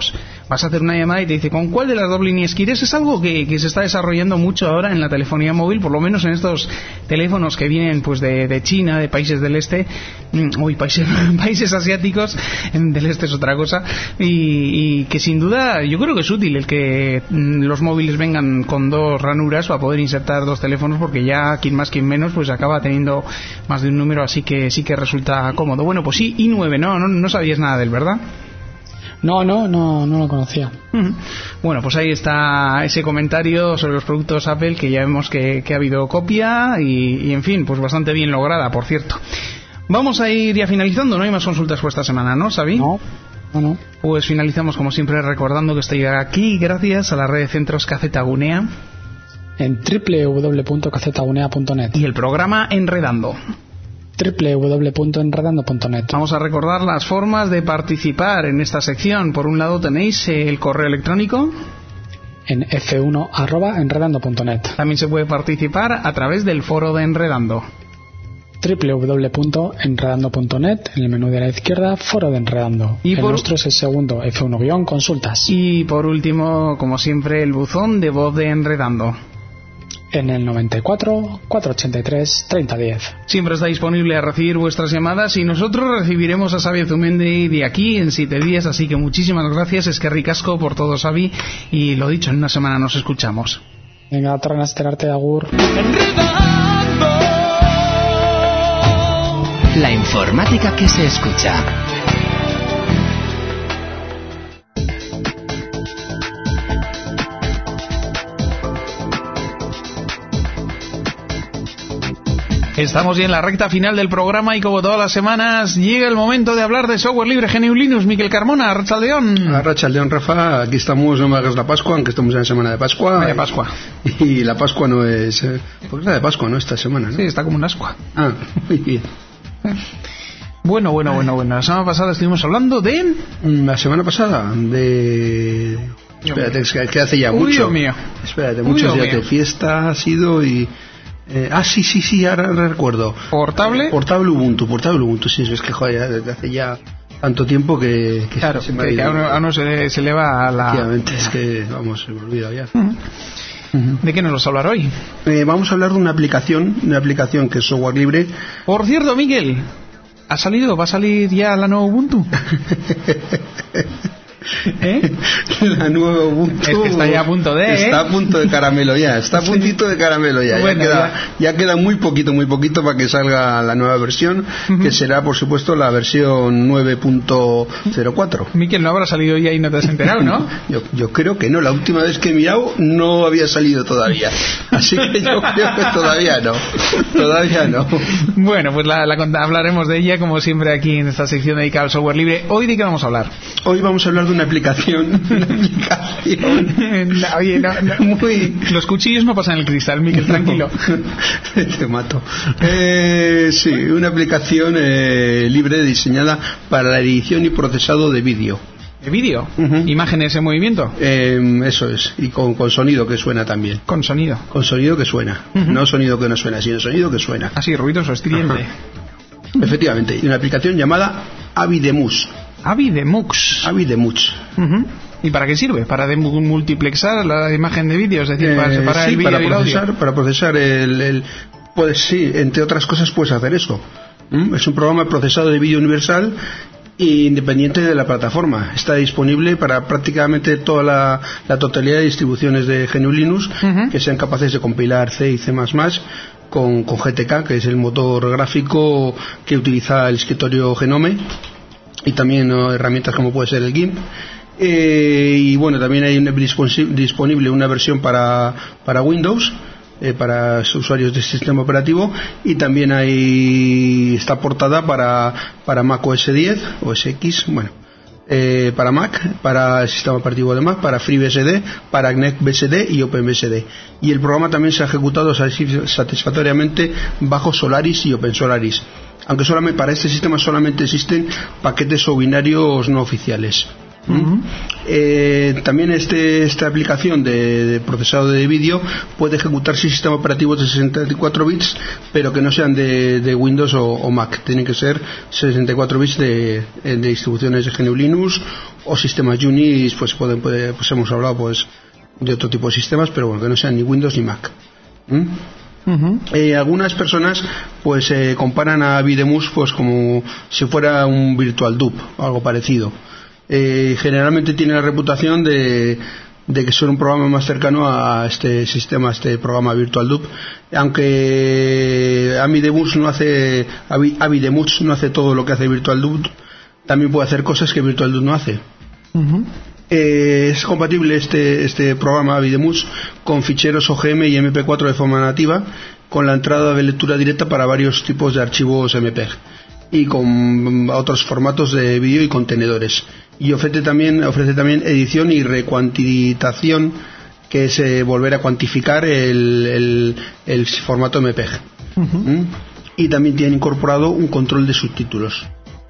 [SPEAKER 3] vas a hacer una llamada y te dice ¿con cuál de las dos líneas quieres? Es algo que se está desarrollando mucho ahora en la telefonía móvil, por lo menos en estos teléfonos que vienen pues de China, de países del este, países asiáticos, del este es otra cosa, y que sin duda yo creo que es útil el que los móviles vengan con dos ranuras para poder insertar dos teléfonos, porque ya quien más quien menos pues acaba teniendo más de un número, así que sí que resulta cómodo. Bueno, pues sí, i9, no sabías nada de él, ¿verdad?
[SPEAKER 14] No lo conocía.
[SPEAKER 3] Bueno, pues ahí está ese comentario sobre los productos Apple, que ya vemos que ha habido copia y en fin, pues bastante bien lograda, por cierto. Vamos a ir ya finalizando, no hay más consultas por esta semana, ¿no, Xavi?
[SPEAKER 14] No.
[SPEAKER 3] Pues finalizamos como siempre recordando que estoy aquí gracias a la red de centros Cacetagunea
[SPEAKER 14] en www.cacetagunea.net
[SPEAKER 3] y el programa Enredando,
[SPEAKER 14] www.enredando.net.
[SPEAKER 3] Vamos a recordar las formas de participar en esta sección. Por un lado tenéis el correo electrónico
[SPEAKER 14] en f1@enredando.net.
[SPEAKER 3] También se puede participar a través del foro de Enredando,
[SPEAKER 14] www.enredando.net, en el menú de la izquierda, foro de Enredando. Y nuestro es el segundo, F1-consultas.
[SPEAKER 3] Y por último, como siempre, el buzón de voz de Enredando
[SPEAKER 14] en el 94 483 3010.
[SPEAKER 3] Siempre está disponible a recibir vuestras llamadas y nosotros recibiremos a Xavi Azumende de aquí en 7 días, así que muchísimas gracias, eskerrik asko por todo, Xavi, y lo dicho, en una semana nos escuchamos.
[SPEAKER 14] Venga, tornasterarte, agur.
[SPEAKER 2] La informática que se escucha.
[SPEAKER 3] Estamos ya en la recta final del programa y como todas las semanas llega el momento de hablar de software libre GNU Linux. Miquel Carmona, Arratsaldeón.
[SPEAKER 15] Arratsaldeón, Rafa. Aquí estamos, no me hagas la Pascua, aunque estamos en la semana de Pascua.
[SPEAKER 3] Vaya Pascua.
[SPEAKER 15] Y la Pascua no es... porque es la de Pascua, ¿no? Esta semana, ¿no?
[SPEAKER 3] Sí, está como un ascua.
[SPEAKER 15] Ah, muy bien.
[SPEAKER 3] Bueno. La semana pasada estuvimos hablando de...
[SPEAKER 15] La semana pasada de... Espérate, es que hace ya mucho.
[SPEAKER 3] Dios mío.
[SPEAKER 15] Espérate, muchos días de fiesta ha sido y... sí, ahora recuerdo.
[SPEAKER 3] ¿Portable?
[SPEAKER 15] Portable Ubuntu, sí, es que joder, desde hace ya tanto tiempo que
[SPEAKER 3] claro, se me que a uno se le va a la...
[SPEAKER 15] Efectivamente, es que, vamos, se me olvida ya.
[SPEAKER 3] ¿De qué nos vas a hablar hoy?
[SPEAKER 15] Vamos a hablar de una aplicación que es software libre.
[SPEAKER 3] Por cierto, Miguel, ¿va a salir ya la nueva Ubuntu?
[SPEAKER 15] La nueva Ubuntu
[SPEAKER 3] es que está ya a punto de...
[SPEAKER 15] Está a punto de caramelo ya, está a puntito de caramelo ya. Bueno, ya queda muy poquito para que salga la nueva versión, que será por supuesto la versión 9.04.
[SPEAKER 3] Miquel, no habrá salido ya y no te has enterado, ¿no?
[SPEAKER 15] Yo creo que no, la última vez que he mirado no había salido todavía, así que yo creo que todavía no.
[SPEAKER 3] Bueno, pues hablaremos de ella como siempre aquí en esta sección dedicada al software libre. ¿Hoy de qué vamos a hablar?
[SPEAKER 15] Hoy vamos a hablar de una aplicación.
[SPEAKER 3] Oye, los cuchillos no pasan el cristal, Miquel, tranquilo.
[SPEAKER 15] Te mato. Sí, una aplicación libre diseñada para la edición y procesado de vídeo.
[SPEAKER 3] ¿De vídeo? ¿Imágenes en movimiento?
[SPEAKER 15] Eso es, y con sonido que suena también.
[SPEAKER 3] ¿Con sonido?
[SPEAKER 15] Con sonido que suena. No sonido que no suena, sino sonido que suena.
[SPEAKER 3] Así, ruidoso, estridente.
[SPEAKER 15] Efectivamente, y una aplicación llamada Avidemux.
[SPEAKER 3] Avidemux. ¿Y para qué sirve? ¿Para multiplexar la imagen de vídeo? Es decir, para separar el vídeo y el audio.
[SPEAKER 15] Para procesar pues sí, entre otras cosas puedes hacer eso. Es un programa de procesado de vídeo universal independiente de la plataforma. Está disponible para prácticamente toda la totalidad de distribuciones de GNU Linux que sean capaces de compilar C y C++ con GTK, que es el motor gráfico que utiliza el escritorio Genome, y también herramientas como puede ser el GIMP. Y bueno, también hay disponible una versión para Windows, para usuarios del sistema operativo, y también está portada para Mac OS X, OS X, para Mac, para el sistema operativo de Mac, para FreeBSD, para NetBSD y OpenBSD. Y el programa también se ha ejecutado satisfactoriamente bajo Solaris y OpenSolaris, aunque para este sistema solamente existen paquetes o binarios no oficiales. También esta aplicación de procesado de vídeo puede ejecutar sistemas operativos de 64 bits, pero que no sean de Windows o Mac. Tienen que ser 64 bits de distribuciones de GNU Linux o sistemas Unix. Pues hemos hablado pues de otro tipo de sistemas, pero bueno, que no sean ni Windows ni Mac. Algunas personas pues comparan a Videmus pues como si fuera un VirtualDub o algo parecido. Generalmente tiene la reputación de que son un programa más cercano a este sistema, este programa VirtualDub, aunque Videmus no hace todo lo que hace VirtualDub, también puede hacer cosas que VirtualDub no hace. Es compatible este programa Videmus con ficheros OGM y MP4 de forma nativa, con la entrada de lectura directa para varios tipos de archivos MPEG y con otros formatos de vídeo y contenedores, y ofrece también edición y recuantitación, que es volver a cuantificar el formato MPEG. Y también tiene incorporado un control de subtítulos.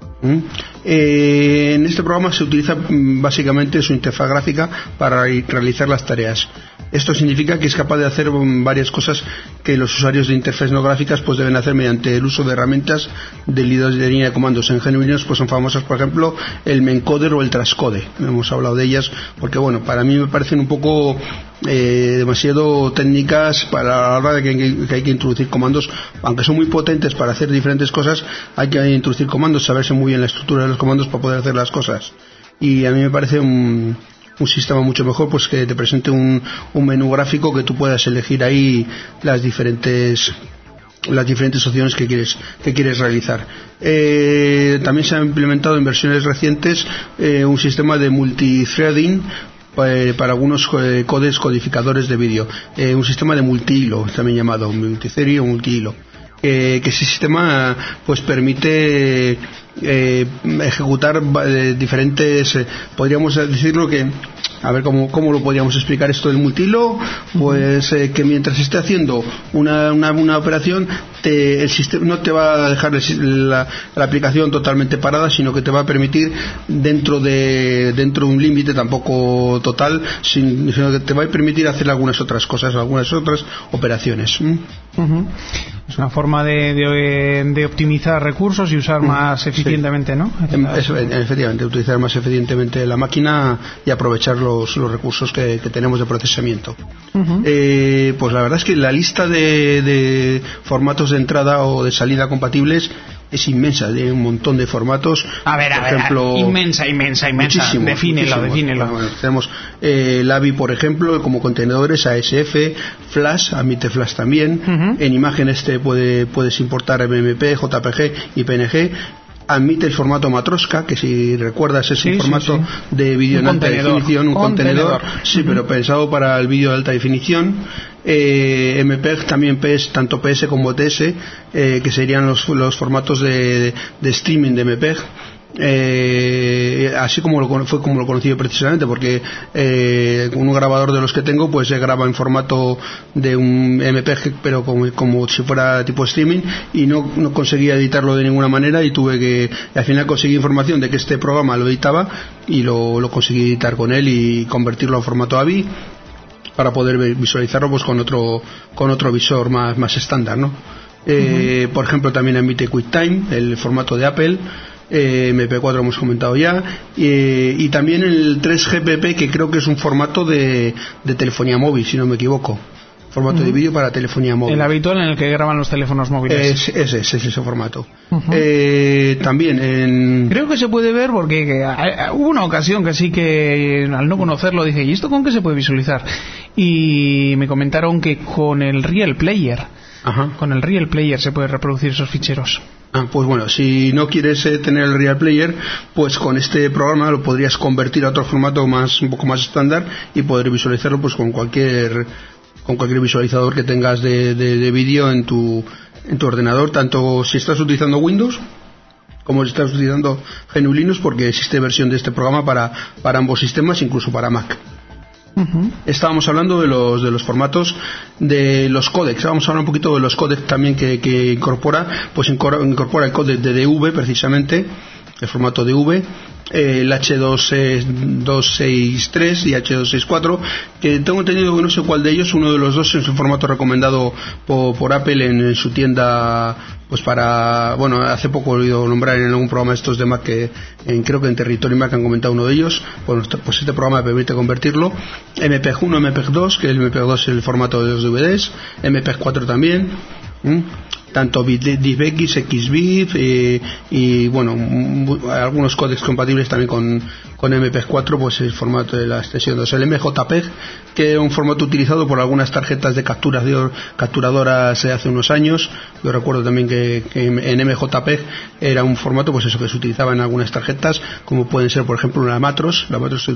[SPEAKER 15] En este programa se utiliza básicamente su interfaz gráfica para realizar las tareas. Esto significa que es capaz de hacer varias cosas que los usuarios de interfaces no gráficas pues deben hacer mediante el uso de herramientas de línea de comandos. En GNU Linux pues son famosas, por ejemplo, el mencoder o el transcode. Hemos hablado de ellas porque, bueno, para mí me parecen un poco demasiado técnicas para la hora de que hay que introducir comandos. Aunque son muy potentes para hacer diferentes cosas, hay que introducir comandos, saberse muy bien la estructura de los comandos para poder hacer las cosas. Y a mí me parece un sistema mucho mejor pues que te presente un menú gráfico que tú puedas elegir ahí las diferentes opciones que quieres realizar. También se ha implementado en versiones recientes un sistema de multithreading para algunos codes codificadores de vídeo, un sistema de multihilo, también llamado multithreading o multihilo, que ese sistema pues permite ejecutar diferentes, podríamos decirlo que, a ver cómo lo podríamos explicar esto del multihilo, pues que mientras esté haciendo una operación el sistema no te va a dejar la aplicación totalmente parada, sino que te va a permitir dentro de un límite tampoco total, sino que te va a permitir hacer algunas otras cosas, algunas otras operaciones.
[SPEAKER 3] Es una forma de optimizar recursos y usar más eficientemente, ¿no?
[SPEAKER 15] Efectivamente, utilizar más eficientemente la máquina y aprovechar los recursos que tenemos de procesamiento. Pues la verdad es que la lista de formatos de entrada o de salida compatibles es inmensa, de un montón de formatos.
[SPEAKER 3] Por ejemplo, inmensa.
[SPEAKER 15] Muchísimo.
[SPEAKER 3] Defínelo.
[SPEAKER 15] Bueno, tenemos el AVI, por ejemplo, como contenedores, ASF, Flash, admite Flash también. En imágenes puedes importar MMP, JPG y PNG. Admite el formato Matroska, que si recuerdas es un formato de vídeo en alta definición, un contenedor, pero pensado para el vídeo de alta definición. MPEG también tanto PS como TS, que serían los formatos de streaming de MPEG. Así como lo conocí precisamente, porque un grabador de los que tengo pues se graba en formato de un MPEG, pero como si fuera tipo streaming, y no conseguía editarlo de ninguna manera, y al final conseguí información de que este programa lo editaba y lo conseguí editar con él y convertirlo en formato AVI para poder visualizarlo pues con otro visor más estándar, ¿no? Por ejemplo, también admite QuickTime, el formato de Apple. MP4 hemos comentado ya, y también el 3GPP, que creo que es un formato de telefonía móvil, si no me equivoco, formato de vídeo para telefonía móvil,
[SPEAKER 3] el habitual en el que graban los teléfonos móviles.
[SPEAKER 15] Es ese formato. También
[SPEAKER 3] creo que se puede ver, porque hubo una ocasión que sí, que al no conocerlo dije, ¿y esto con qué se puede visualizar? Y me comentaron que con el Real Player se puede reproducir esos ficheros.
[SPEAKER 15] Pues bueno, si no quieres tener el Real Player, pues con este programa lo podrías convertir a otro formato un poco más estándar y poder visualizarlo pues con cualquier visualizador que tengas de vídeo en tu ordenador, tanto si estás utilizando Windows como si estás utilizando GNU Linux, porque existe versión de este programa para ambos sistemas, incluso para Mac. Estábamos hablando de los formatos, de los códecs. Vamos a hablar un poquito de los códecs también que incorpora. Pues incorpora el códec de DV, precisamente, el formato DV, el H263 y H264, que tengo entendido que no sé cuál de ellos, uno de los dos es un formato recomendado por Apple en su tienda, pues para, bueno, hace poco he oído nombrar en algún programa estos de Mac, creo que en Territory Mac han comentado uno de ellos. Bueno, pues este programa me permite convertirlo. MPEG 1, MPEG 2, que el MPEG 2 es el formato de los DVDs, MPEG 4 también, tanto DivX, XBIF y bueno, algunos códecs compatibles también con MPEG 4, pues el formato de la extensión 2. El MJPEG, que es un formato utilizado por algunas tarjetas de capturadoras hace unos años. Yo recuerdo también que en MJPEG era un formato, pues eso, que se utilizaba en algunas tarjetas, como pueden ser, por ejemplo, la Matros,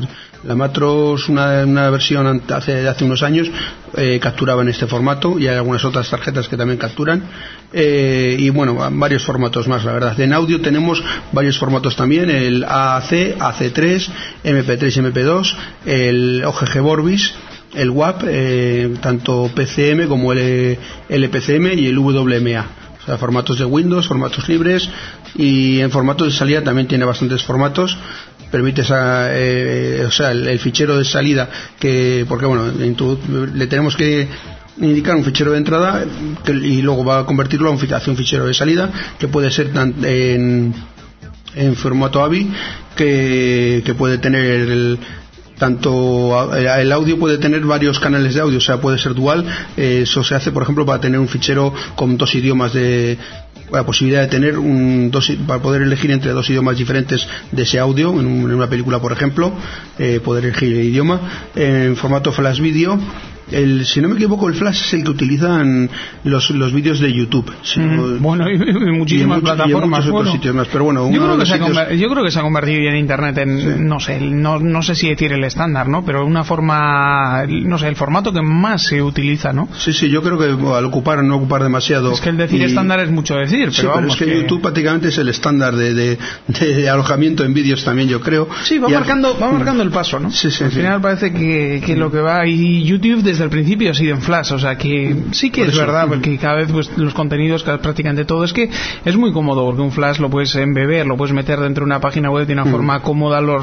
[SPEAKER 15] una versión hace unos años capturaba en este formato, y hay algunas otras tarjetas que también capturan. Y bueno, varios formatos más, la verdad. En audio tenemos varios formatos también: el AAC, AC3, MP3 y MP2, el OGG Vorbis, el WAP, tanto PCM como el LPCM y el WMA. O sea, formatos de Windows, formatos libres, y en formatos de salida también tiene bastantes formatos. Permite el fichero de salida, porque bueno, le tenemos que indicar un fichero de entrada y luego va a convertirlo hacia un fichero de salida, que puede ser en formato AVI, que puede tener el audio, puede tener varios canales de audio, o sea, puede ser dual. Eso se hace, por ejemplo, para tener un fichero con dos idiomas, la posibilidad de tener para poder elegir entre dos idiomas diferentes de ese audio en una película, por ejemplo, poder elegir el idioma. En formato Flash Video, si no me equivoco, el Flash es el que utilizan los vídeos de YouTube.
[SPEAKER 3] Bueno, y muchísimas plataformas.
[SPEAKER 15] Y otros sitios más, pero bueno,
[SPEAKER 3] yo creo que se ha convertido ya en Internet en, sí, no sé si decir el estándar, ¿no? Pero una forma, no sé, el formato que más se utiliza, ¿no?
[SPEAKER 15] Sí, yo creo que al no ocupar demasiado.
[SPEAKER 3] Es que el decir estándar es mucho decir, pero
[SPEAKER 15] vamos, es que YouTube prácticamente es el estándar de alojamiento en vídeos también, yo creo.
[SPEAKER 3] Sí, va marcando el paso, ¿no?
[SPEAKER 15] Sí,
[SPEAKER 3] al final parece que lo que va, y YouTube desde el principio ha sido en Flash, o sea que sí que es verdad, porque cada vez pues los contenidos, prácticamente todo, es que es muy cómodo, porque un Flash lo puedes embeber, lo puedes meter dentro de una página web de una forma cómoda. Los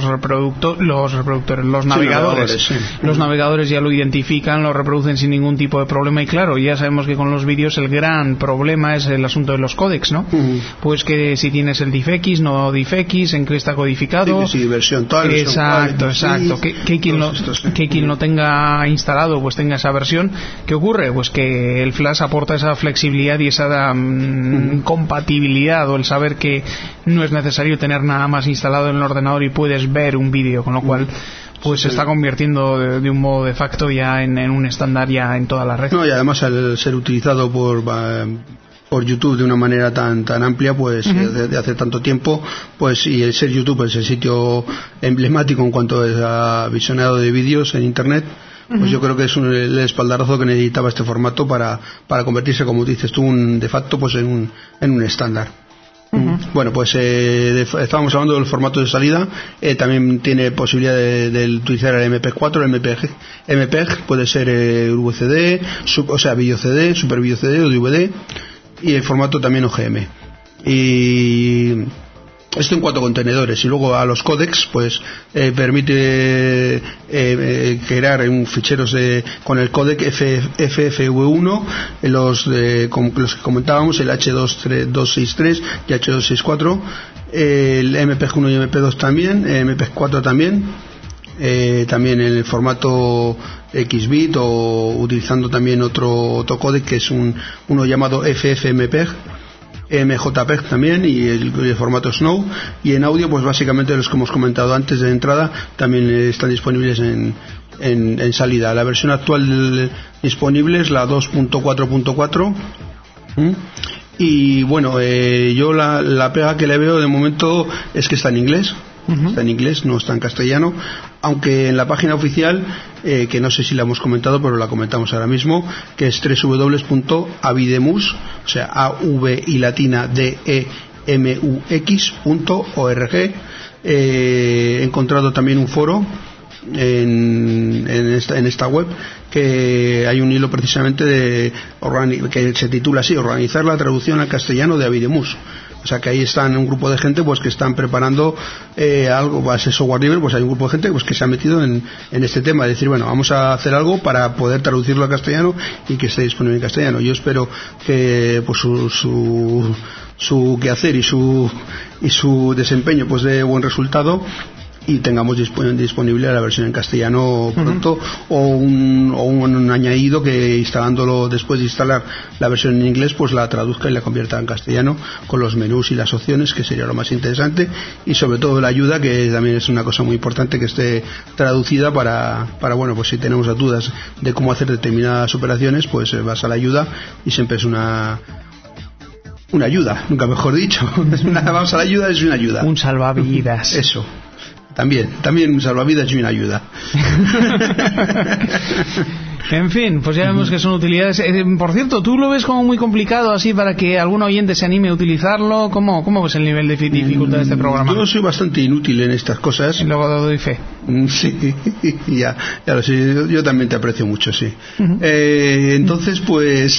[SPEAKER 3] navegadores ya lo identifican, lo reproducen sin ningún tipo de problema, y claro, ya sabemos que con los vídeos el gran problema es el asunto de los códecs, ¿no? Pues que si tienes el DivX, no DivX, en qué está codificado,
[SPEAKER 15] versión tal,
[SPEAKER 3] exacto, que quien lo tenga instalado pues tenga esa versión. ¿Qué ocurre? Pues que el Flash aporta esa flexibilidad y esa compatibilidad, o el saber que no es necesario tener nada más instalado en el ordenador y puedes ver un vídeo, con lo cual pues se está convirtiendo de un modo de facto ya en un estándar ya en toda la red.
[SPEAKER 15] No, y además al ser utilizado por YouTube de una manera tan amplia, pues de hace tanto tiempo, pues, y el ser YouTube es el sitio emblemático en cuanto a visionado de vídeos en Internet, pues yo creo que es el espaldarazo que necesitaba este formato para convertirse, como dices tú, de facto, pues en un estándar. Bueno, pues estábamos hablando del formato de salida. También tiene posibilidad de utilizar el MP4, el MPEG puede ser VCD, video CD, super video CD o DVD, y el formato también OGM. Y esto en cuanto a contenedores, y luego a los códecs, pues permite crear ficheros con el códec FFV1, los que comentábamos, el H263 y H264, el MPEG1 y MP2 también, MPEG4 también, también en el formato XBit, o utilizando también otro códec que es uno llamado FFmpeg, MJPEG también, y el formato Snow. Y en audio, pues básicamente los que hemos comentado antes de entrada también están disponibles en salida. La versión actual disponible es la 2.4.4. Y bueno, yo la pega que le veo de momento es que está en inglés. Está en inglés, no está en castellano, aunque en la página oficial, que no sé si la hemos comentado, pero la comentamos ahora mismo, que es www.avidemux, o sea, AV y latina DEMUX.org. He encontrado también un foro en esta web, que hay un hilo precisamente que se titula así: organizar la traducción al castellano de Avidemux. O sea que ahí están un grupo de gente pues que están preparando algo, ese software libre, pues hay un grupo de gente pues que se ha metido en este tema, de decir, bueno, vamos a hacer algo para poder traducirlo al castellano y que esté disponible en castellano. Yo espero que pues su quehacer y su desempeño pues dé buen resultado y tengamos disponible la versión en castellano pronto, o un añadido que instalándolo después de instalar la versión en inglés pues la traduzca y la convierta en castellano con los menús y las opciones, que sería lo más interesante, y sobre todo la ayuda, que también es una cosa muy importante, que esté traducida para bueno, pues si tenemos dudas de cómo hacer determinadas operaciones, pues vas a la ayuda y siempre es una ayuda, nunca mejor dicho. Vamos a la ayuda, es una ayuda,
[SPEAKER 3] un salvavidas.
[SPEAKER 15] Eso. También un salvavidas y una ayuda.
[SPEAKER 3] En fin, pues ya vemos que son utilidades. Por cierto, ¿tú lo ves como muy complicado así para que algún oyente se anime a utilizarlo? ¿Cómo ves el nivel de dificultad de este programa?
[SPEAKER 15] Yo soy bastante inútil en estas cosas.
[SPEAKER 3] Y luego doy fe.
[SPEAKER 15] Sí, ya lo sé. Yo también te aprecio mucho, sí. Entonces, pues...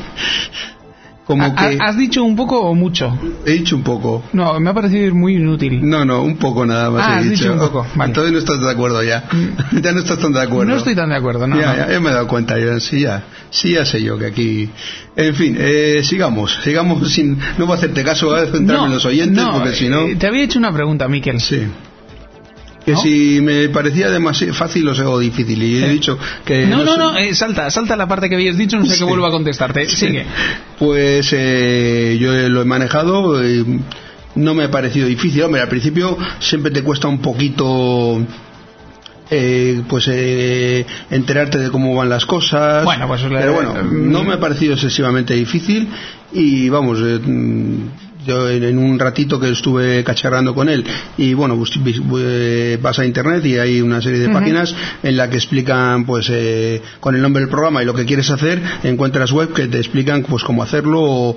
[SPEAKER 3] ¿Has dicho un poco o mucho?
[SPEAKER 15] He dicho un poco.
[SPEAKER 3] No, me ha parecido muy inútil.
[SPEAKER 15] No, un poco nada más he
[SPEAKER 3] has dicho un poco. Vale.
[SPEAKER 15] Entonces no estás de acuerdo ya. Ya no estás tan de acuerdo.
[SPEAKER 3] No estoy tan de acuerdo, no.
[SPEAKER 15] Ya me he dado cuenta. Sí, ya sé yo que aquí... En fin, sigamos sin... No voy a hacerte caso, voy a centrarme en los oyentes, porque si no...
[SPEAKER 3] Te había hecho una pregunta, Miquel.
[SPEAKER 15] Sí. Que si me parecía demasiado fácil o difícil, y he dicho que...
[SPEAKER 3] No, salta la parte que habías dicho, no sé qué vuelvo a contestarte. Sigue.
[SPEAKER 15] Pues yo lo he manejado, no me ha parecido difícil. Hombre, al principio siempre te cuesta un poquito... enterarte de cómo van las cosas.
[SPEAKER 3] Bueno, pues
[SPEAKER 15] pero bueno, no me ha parecido excesivamente difícil, y vamos... Yo en un ratito que estuve cacharrando con él, y bueno, vas a internet y hay una serie de páginas en la que explican pues con el nombre del programa y lo que quieres hacer, encuentras web que te explican pues cómo hacerlo,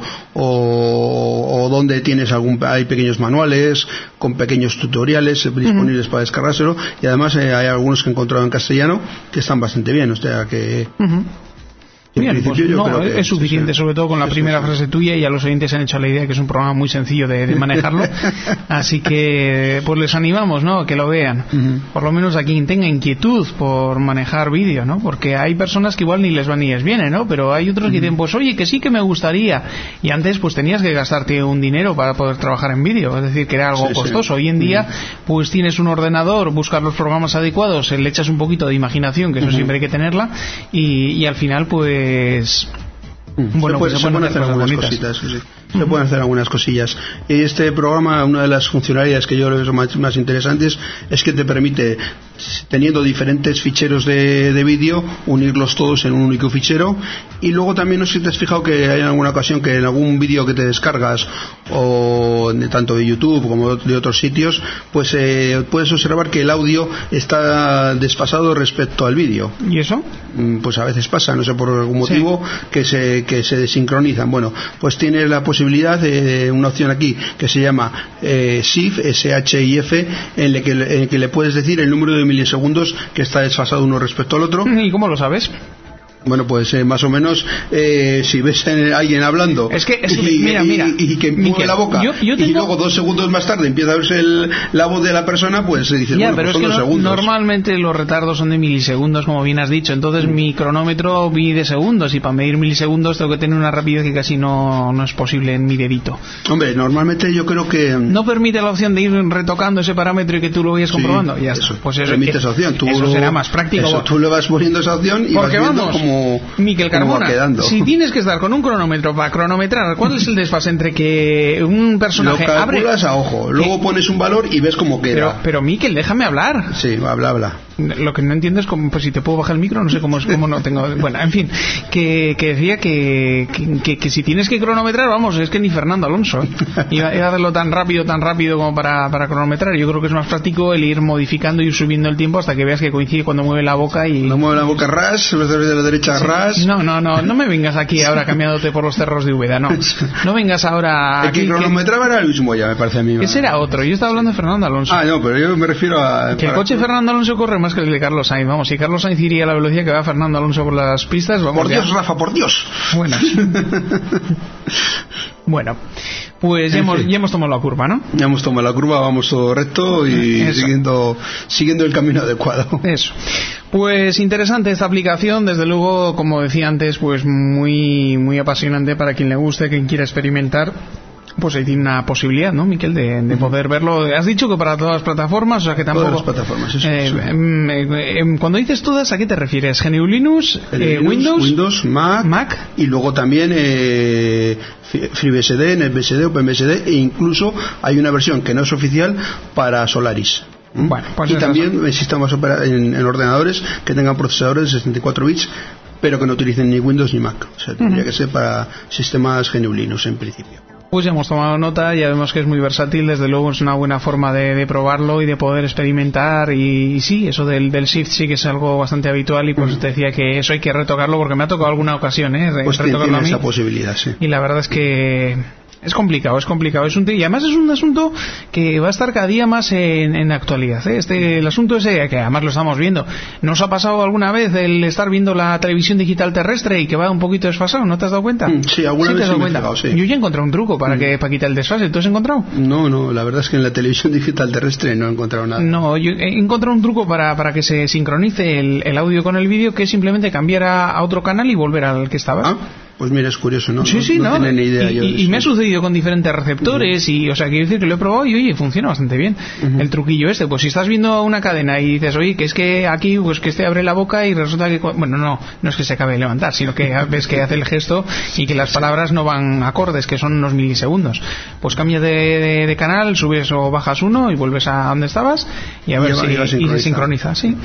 [SPEAKER 15] o donde tienes hay pequeños manuales con pequeños tutoriales disponibles para descargárselo, y además hay algunos que he encontrado en castellano que están bastante bien, o sea que...
[SPEAKER 3] Bien, pues no, es suficiente, sobre todo con la primera frase tuya, y ya los oyentes se han hecho la idea que es un programa muy sencillo de manejarlo, así que pues les animamos, ¿no?, que lo vean, por lo menos a quien tenga inquietud por manejar vídeo, ¿no?, porque hay personas que igual ni les va ni les viene, ¿no?, pero hay otros que dicen, pues oye, que sí que me gustaría, y antes pues tenías que gastarte un dinero para poder trabajar en vídeo, es decir, que era algo costoso. Hoy en día pues tienes un ordenador, buscas los programas adecuados, le echas un poquito de imaginación, que eso siempre hay que tenerla, y al final pues bueno,
[SPEAKER 15] se pueden hacer algunas cositas, se pueden hacer algunas cosillas. Y este programa, una de las funcionalidades que yo creo que son más interesantes, es que te permite, teniendo diferentes ficheros de vídeo, unirlos todos en un único fichero. Y luego también, no sé si te has fijado que hay en alguna ocasión que en algún vídeo que te descargas, o tanto de YouTube como de otros sitios, pues puedes observar que el audio está desfasado respecto al vídeo.
[SPEAKER 3] ¿Y eso?
[SPEAKER 15] Pues a veces pasa, no sé por algún motivo, que se desincronizan. Bueno, pues tienes la posibilidad de una opción aquí que se llama SHIF, S-H-I-F, en el que le puedes decir el número de milisegundos que está desfasado uno respecto al otro.
[SPEAKER 3] ¿Y cómo lo sabes?
[SPEAKER 15] Bueno, pues más o menos, si ves a alguien hablando y que mueve la boca, y luego 2 segundos más tarde empieza a verse la voz de la persona, pues se dice,
[SPEAKER 3] pero
[SPEAKER 15] pues son
[SPEAKER 3] es que
[SPEAKER 15] 2 segundos.
[SPEAKER 3] Normalmente los retardos son de milisegundos, como bien has dicho, entonces mi cronómetro mide segundos, y para medir milisegundos tengo que tener una rapidez que casi no es posible en mi dedito.
[SPEAKER 15] Hombre, normalmente yo creo que...
[SPEAKER 3] ¿No permite la opción de ir retocando ese parámetro y que tú lo vayas comprobando? Ya está. Pues
[SPEAKER 15] permite esa opción.
[SPEAKER 3] Eso será más práctico.
[SPEAKER 15] Tú le vas poniendo esa opción y vas viendo cómo...
[SPEAKER 3] Miquel Carmona, si tienes que estar con un cronómetro para cronometrar, ¿cuál es el desfase entre que un personaje
[SPEAKER 15] lo calculas a ojo, luego pones un valor y ves cómo queda?
[SPEAKER 3] Pero Miquel, déjame hablar.
[SPEAKER 15] Sí, habla.
[SPEAKER 3] Lo que no entiendo es cómo, pues si te puedo bajar el micro, no sé cómo no tengo... Bueno, en fin, que decía que si tienes que cronometrar, vamos, es que ni Fernando Alonso iba a hacerlo tan rápido como para cronometrar. Yo creo que es más práctico el ir modificando y ir subiendo el tiempo hasta que veas que coincide cuando mueve la boca y...
[SPEAKER 15] No mueve la boca ras, de la derecha ras...
[SPEAKER 3] No me vengas aquí ahora cambiándote por los cerros de Úbeda, no vengas ahora
[SPEAKER 15] el
[SPEAKER 3] aquí,
[SPEAKER 15] que cronometraba era Luis Moya, me parece a mí.
[SPEAKER 3] Ese era otro, yo estaba hablando de Fernando Alonso.
[SPEAKER 15] No, pero yo me refiero a...
[SPEAKER 3] Que el coche de Fernando Alonso corre más que el de Carlos Sainz, vamos, si Carlos Sainz iría a la velocidad que va Fernando Alonso por las pistas, vamos.
[SPEAKER 15] Por Dios, Rafa, por Dios.
[SPEAKER 3] Bueno, pues ya hemos tomado la curva, ¿no?
[SPEAKER 15] Ya hemos tomado la curva, vamos todo recto y siguiendo el camino adecuado.
[SPEAKER 3] Eso. Pues interesante esta aplicación, desde luego, como decía antes, pues muy, muy apasionante para quien le guste, quien quiera experimentar. Pues ahí tiene una posibilidad, ¿no, Miquel, de poder verlo. Has dicho que para todas las plataformas, o sea que tampoco...
[SPEAKER 15] Todas las plataformas, eso.
[SPEAKER 3] Cuando dices todas, ¿a qué te refieres? GNU Linux,
[SPEAKER 15] Windows, Mac, y luego también FreeBSD, NetBSD, OpenBSD, e incluso hay una versión que no es oficial para Solaris.
[SPEAKER 3] Bueno, pues
[SPEAKER 15] y también sistemas en ordenadores que tengan procesadores de 64 bits, pero que no utilicen ni Windows ni Mac. O sea, tendría que ser para sistemas GNU Linux en principio.
[SPEAKER 3] Pues ya hemos tomado nota, ya vemos que es muy versátil, desde luego es una buena forma de probarlo y de poder experimentar, y sí, eso del Shift sí que es algo bastante habitual, y pues te decía que eso hay que retocarlo porque me ha tocado alguna ocasión,
[SPEAKER 15] pues
[SPEAKER 3] retocarlo a mí,
[SPEAKER 15] esa posibilidad, sí.
[SPEAKER 3] Y la verdad es que es complicado, y además es un asunto que va a estar cada día más en actualidad, ¿eh? El asunto ese, que además lo estamos viendo. ¿Nos ha pasado alguna vez el estar viendo la televisión digital terrestre y que va un poquito desfasado? ¿No te has dado cuenta?
[SPEAKER 15] Sí, alguna vez sí me he fijado, sí.
[SPEAKER 3] Yo ya he encontrado un truco para quitar el desfase. ¿Tú has encontrado?
[SPEAKER 15] No, la verdad es que en la televisión digital terrestre no he encontrado nada.
[SPEAKER 3] No, yo he encontrado un truco para que se sincronice el audio con el vídeo, que es simplemente cambiar a otro canal y volver al que estabas.
[SPEAKER 15] Pues mira, es curioso, ¿no?
[SPEAKER 3] Sí,
[SPEAKER 15] no tenía ni idea yo de eso.
[SPEAKER 3] Y me ha sucedido con diferentes receptores, y, o sea, quiero decir que lo he probado y, oye, funciona bastante bien. El truquillo pues si estás viendo una cadena y dices, oye, que es que aquí, pues que abre la boca y resulta que, bueno, no es que se acabe de levantar, sino que ves que hace el gesto y que las palabras no van acordes, que son unos milisegundos. Pues cambias de canal, subes o bajas uno y vuelves a donde estabas y a ver si se sincroniza, sí.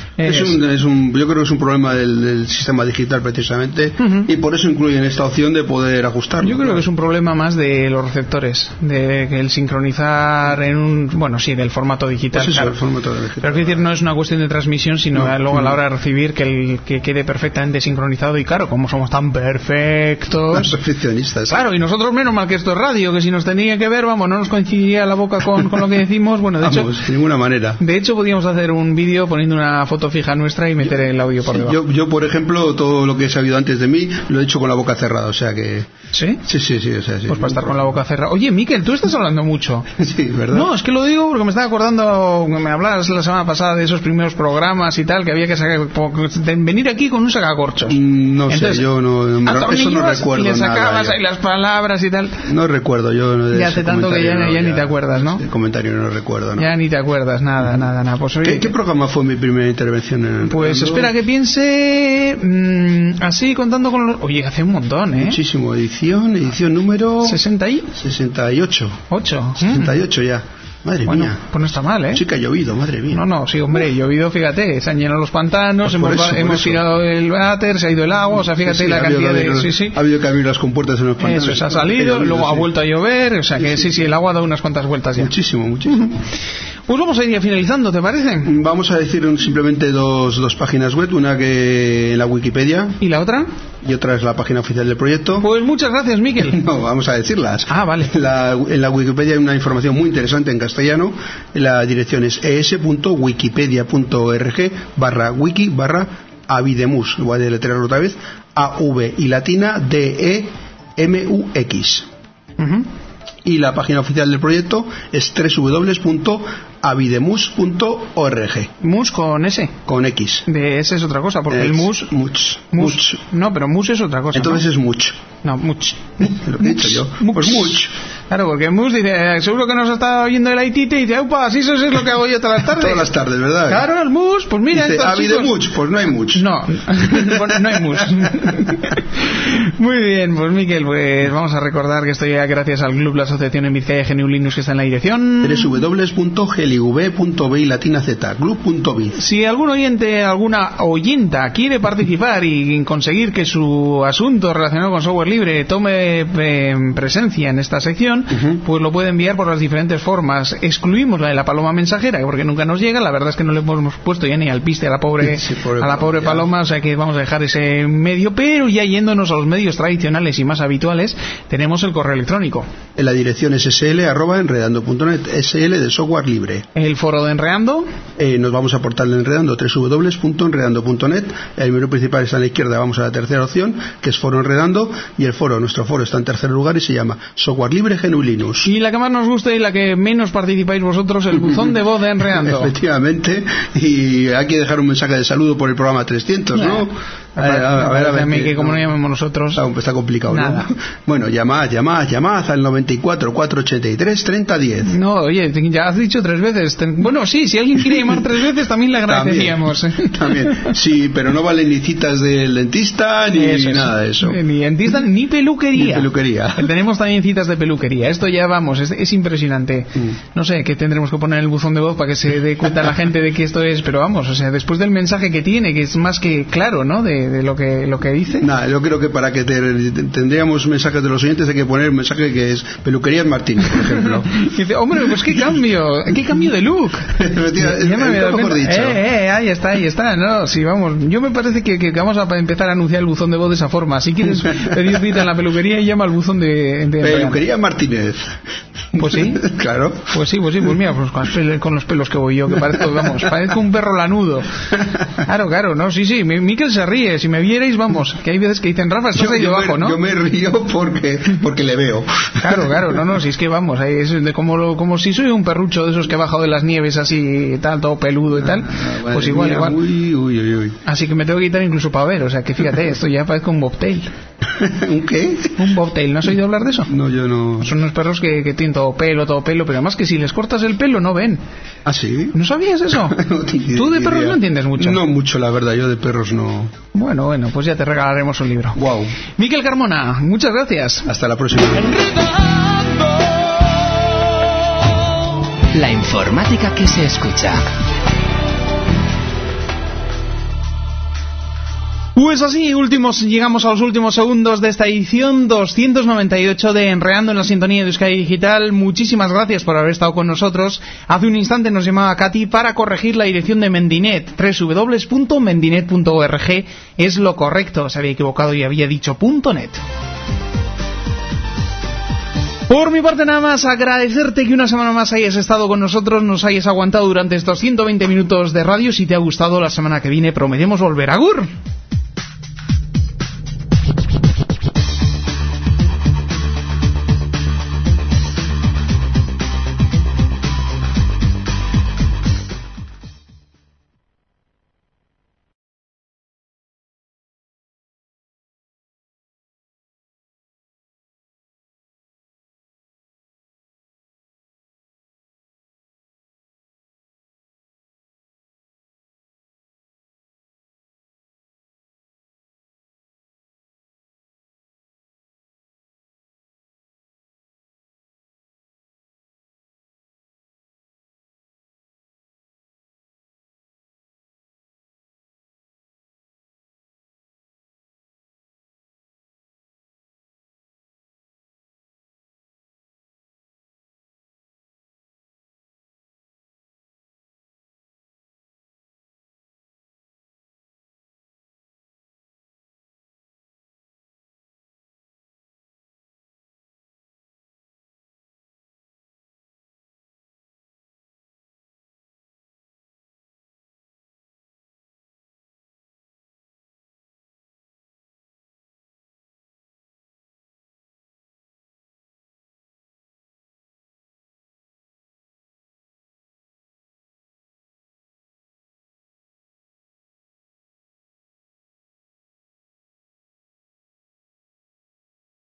[SPEAKER 15] Yo creo que es un problema del sistema digital precisamente, y por eso incluyen esta opción de poder ajustarlo.
[SPEAKER 3] Yo creo que es un problema más de los receptores, de que el sincronizar del formato digital.
[SPEAKER 15] Pues eso,
[SPEAKER 3] claro.
[SPEAKER 15] El formato digital.
[SPEAKER 3] Pero es decir, no es una cuestión de transmisión, sino luego a la hora de recibir que quede perfectamente sincronizado, y claro, como somos tan perfectos,
[SPEAKER 15] perfeccionistas.
[SPEAKER 3] Claro, y nosotros menos mal que esto es radio, que si nos tenía que ver, no nos coincidiría la boca con lo que decimos, de hecho,
[SPEAKER 15] de ninguna manera.
[SPEAKER 3] De hecho, podríamos hacer un vídeo poniendo una foto fija nuestra y meter el audio por debajo.
[SPEAKER 15] Yo, por ejemplo, todo lo que he sabido antes de mí, lo he hecho con la boca cerrada, o sea que...
[SPEAKER 3] ¿Sí?
[SPEAKER 15] Sí, o sea, sí.
[SPEAKER 3] Pues para estar con la boca cerrada. Oye, Miquel, tú estás hablando mucho.
[SPEAKER 15] Sí, ¿verdad?
[SPEAKER 3] No, es que lo digo porque me estaba acordando, me hablabas la semana pasada de esos primeros programas y tal, que había que venir aquí con un sacacorchos.
[SPEAKER 15] No sé, yo eso no recuerdo.
[SPEAKER 3] Y le sacabas
[SPEAKER 15] nada,
[SPEAKER 3] ahí las palabras y tal.
[SPEAKER 15] No recuerdo yo.
[SPEAKER 3] Ya hace tanto que ya ni te acuerdas, ¿no?
[SPEAKER 15] El comentario no recuerdo, ¿no?
[SPEAKER 3] Ya ni te acuerdas, nada. Pues, oye,
[SPEAKER 15] ¿Qué programa fue mi primera intervención en el
[SPEAKER 3] Pues espera que piense, así contando con los... Oye, hace un montón, ¿eh?
[SPEAKER 15] Muchísimo. Edición número...
[SPEAKER 3] 68.
[SPEAKER 15] 68 ya. Madre mía.
[SPEAKER 3] Pues no está mal, ¿eh?
[SPEAKER 15] Sí que ha llovido, madre mía.
[SPEAKER 3] No, sí, hombre, llovido, fíjate, se han llenado los pantanos, hemos tirado el váter, se ha ido el agua, o sea, fíjate la cantidad de...
[SPEAKER 15] Ha habido que abrir las compuertas en los pantanos.
[SPEAKER 3] Eso, se ha salido, luego ha vuelto a llover, o sea que sí, el agua ha dado unas cuantas vueltas ya.
[SPEAKER 15] Muchísimo.
[SPEAKER 3] Pues vamos a ir finalizando, ¿te parece?
[SPEAKER 15] Vamos a decir simplemente dos páginas web, una que en la Wikipedia.
[SPEAKER 3] ¿Y la otra?
[SPEAKER 15] Y otra es la página oficial del proyecto.
[SPEAKER 3] Pues muchas gracias, Miquel.
[SPEAKER 15] No, vamos a decirlas.
[SPEAKER 3] Ah, vale.
[SPEAKER 15] En la Wikipedia hay una información muy interesante en castellano. La dirección es es.wikipedia.org/wiki/avidemux. Voy a deletrearlo otra vez. A-V y latina D-E-M-U-X. Y la página oficial del proyecto es www.avidemus.org.
[SPEAKER 3] ¿Mus con S?
[SPEAKER 15] Con X.
[SPEAKER 3] De S es otra cosa, porque el mus...
[SPEAKER 15] Much.
[SPEAKER 3] No, pero mus es otra cosa.
[SPEAKER 15] Entonces, ¿no? Es much.
[SPEAKER 3] No, much.
[SPEAKER 15] Lo que he dicho yo. Pues much.
[SPEAKER 3] Claro, porque mus dice, seguro que nos está oyendo el Haitite y dice, upa, si eso es lo que hago yo todas las tardes.
[SPEAKER 15] Todas las tardes, ¿verdad?
[SPEAKER 3] Claro, el mus, pues mira...
[SPEAKER 15] Dice, Avidemuch, pues no hay much.
[SPEAKER 3] No, no hay mus. Muy bien, pues Miquel, pues vamos a recordar que estoy gracias al Club, la Asociación en Vizcaya GNU Linux, que está en la dirección
[SPEAKER 15] www.glv.bi latina z club.bi.
[SPEAKER 3] Si algún oyente, alguna oyenta quiere participar y conseguir que su asunto relacionado con software libre tome presencia en esta sección, pues lo puede enviar por las diferentes formas. Excluimos la de la paloma mensajera, porque nunca nos llega, la verdad es que no le hemos puesto ya ni al piste a la pobre paloma, o sea que vamos a dejar ese medio, pero ya yéndonos a los medios tradicionales y más habituales, tenemos el correo electrónico.
[SPEAKER 15] La dirección es sl@enredando.net, SL de software libre.
[SPEAKER 3] El foro de Enredando.
[SPEAKER 15] Nos vamos a portal de Enredando, www.enredando.net. El menú principal está a la izquierda, vamos a la tercera opción, que es foro Enredando, y nuestro foro está en tercer lugar y se llama Software Libre GNU Linux.
[SPEAKER 3] Y la que más nos gusta y la que menos participáis vosotros, el buzón de voz de Enreando.
[SPEAKER 15] Efectivamente, y hay que dejar un mensaje de saludo por el programa 300, ¿no?
[SPEAKER 3] A ver, que como no llamemos nosotros.
[SPEAKER 15] Está complicado,
[SPEAKER 3] nada.
[SPEAKER 15] ¿no? Bueno, llamad al 94 483 3010.
[SPEAKER 3] No, oye, ya has dicho 3 veces. Bueno, sí, si alguien quiere llamar 3 veces también le agradeceríamos.
[SPEAKER 15] También, sí, pero no valen ni citas del dentista ni nada de eso.
[SPEAKER 3] Ni dentista ni peluquería.
[SPEAKER 15] Peluquería.
[SPEAKER 3] Tenemos también citas de peluquería. Esto ya vamos, es impresionante. No sé qué tendremos que poner en el buzón de voz para que se dé cuenta la gente de que esto es, pero vamos, o sea, después del mensaje que tiene, que es más que claro, ¿no? De lo que dice.
[SPEAKER 15] Nada, yo creo que para que tendríamos mensajes de los oyentes hay que poner un mensaje que es Peluquerías Martínez, por ejemplo.
[SPEAKER 3] Y dice, hombre, pues qué cambio de look. Ya me había dado cuenta. Ahí está, no, sí, vamos, yo me parece que vamos a empezar a anunciar el buzón de voz de esa forma. Si quieres pedir cita en la peluquería, llama al buzón de
[SPEAKER 15] Peluquería Martínez.
[SPEAKER 3] Pues sí,
[SPEAKER 15] claro.
[SPEAKER 3] Pues mira, pues con los pelos que voy yo, que parezco un perro lanudo. Claro, no, sí, Miquel se ríe, si me vierais, vamos, que hay veces que dicen, Rafa, estás ahí debajo, ¿no?
[SPEAKER 15] Yo me río porque le veo.
[SPEAKER 3] Claro, no, si es que vamos, es como si soy un perrucho de esos que ha bajado de las nieves así, tal, todo peludo y tal, pues igual.
[SPEAKER 15] Uy.
[SPEAKER 3] Así que me tengo que quitar incluso para ver, o sea, que fíjate, esto ya parece un bobtail.
[SPEAKER 15] ¿Un qué?
[SPEAKER 3] Un bobtail, ¿no has oído hablar de eso?
[SPEAKER 15] No, yo no.
[SPEAKER 3] Son unos perros que tienen todo pelo, pero además que si les cortas el pelo no ven.
[SPEAKER 15] ¿Ah, sí?
[SPEAKER 3] ¿No sabías eso? ¿Tú de perros no entiendes mucho?
[SPEAKER 15] No mucho, la verdad, yo de perros no.
[SPEAKER 3] Bueno, pues ya te regalaremos un libro.
[SPEAKER 15] Wow.
[SPEAKER 3] Miquel Carmona, muchas gracias.
[SPEAKER 15] Hasta la próxima.
[SPEAKER 2] La informática que se escucha.
[SPEAKER 3] Pues así, llegamos a los últimos segundos de esta edición 298 de Enreando en la sintonía de Euskadi Digital. Muchísimas gracias por haber estado con nosotros. Hace un instante nos llamaba Katy para corregir la dirección de Mendinet. www.mendinet.org es lo correcto. Se había equivocado y había dicho .net. Por mi parte nada más, agradecerte que una semana más hayas estado con nosotros, nos hayas aguantado durante estos 120 minutos de radio. Si te ha gustado, la semana que viene prometemos volver. ¡Agur!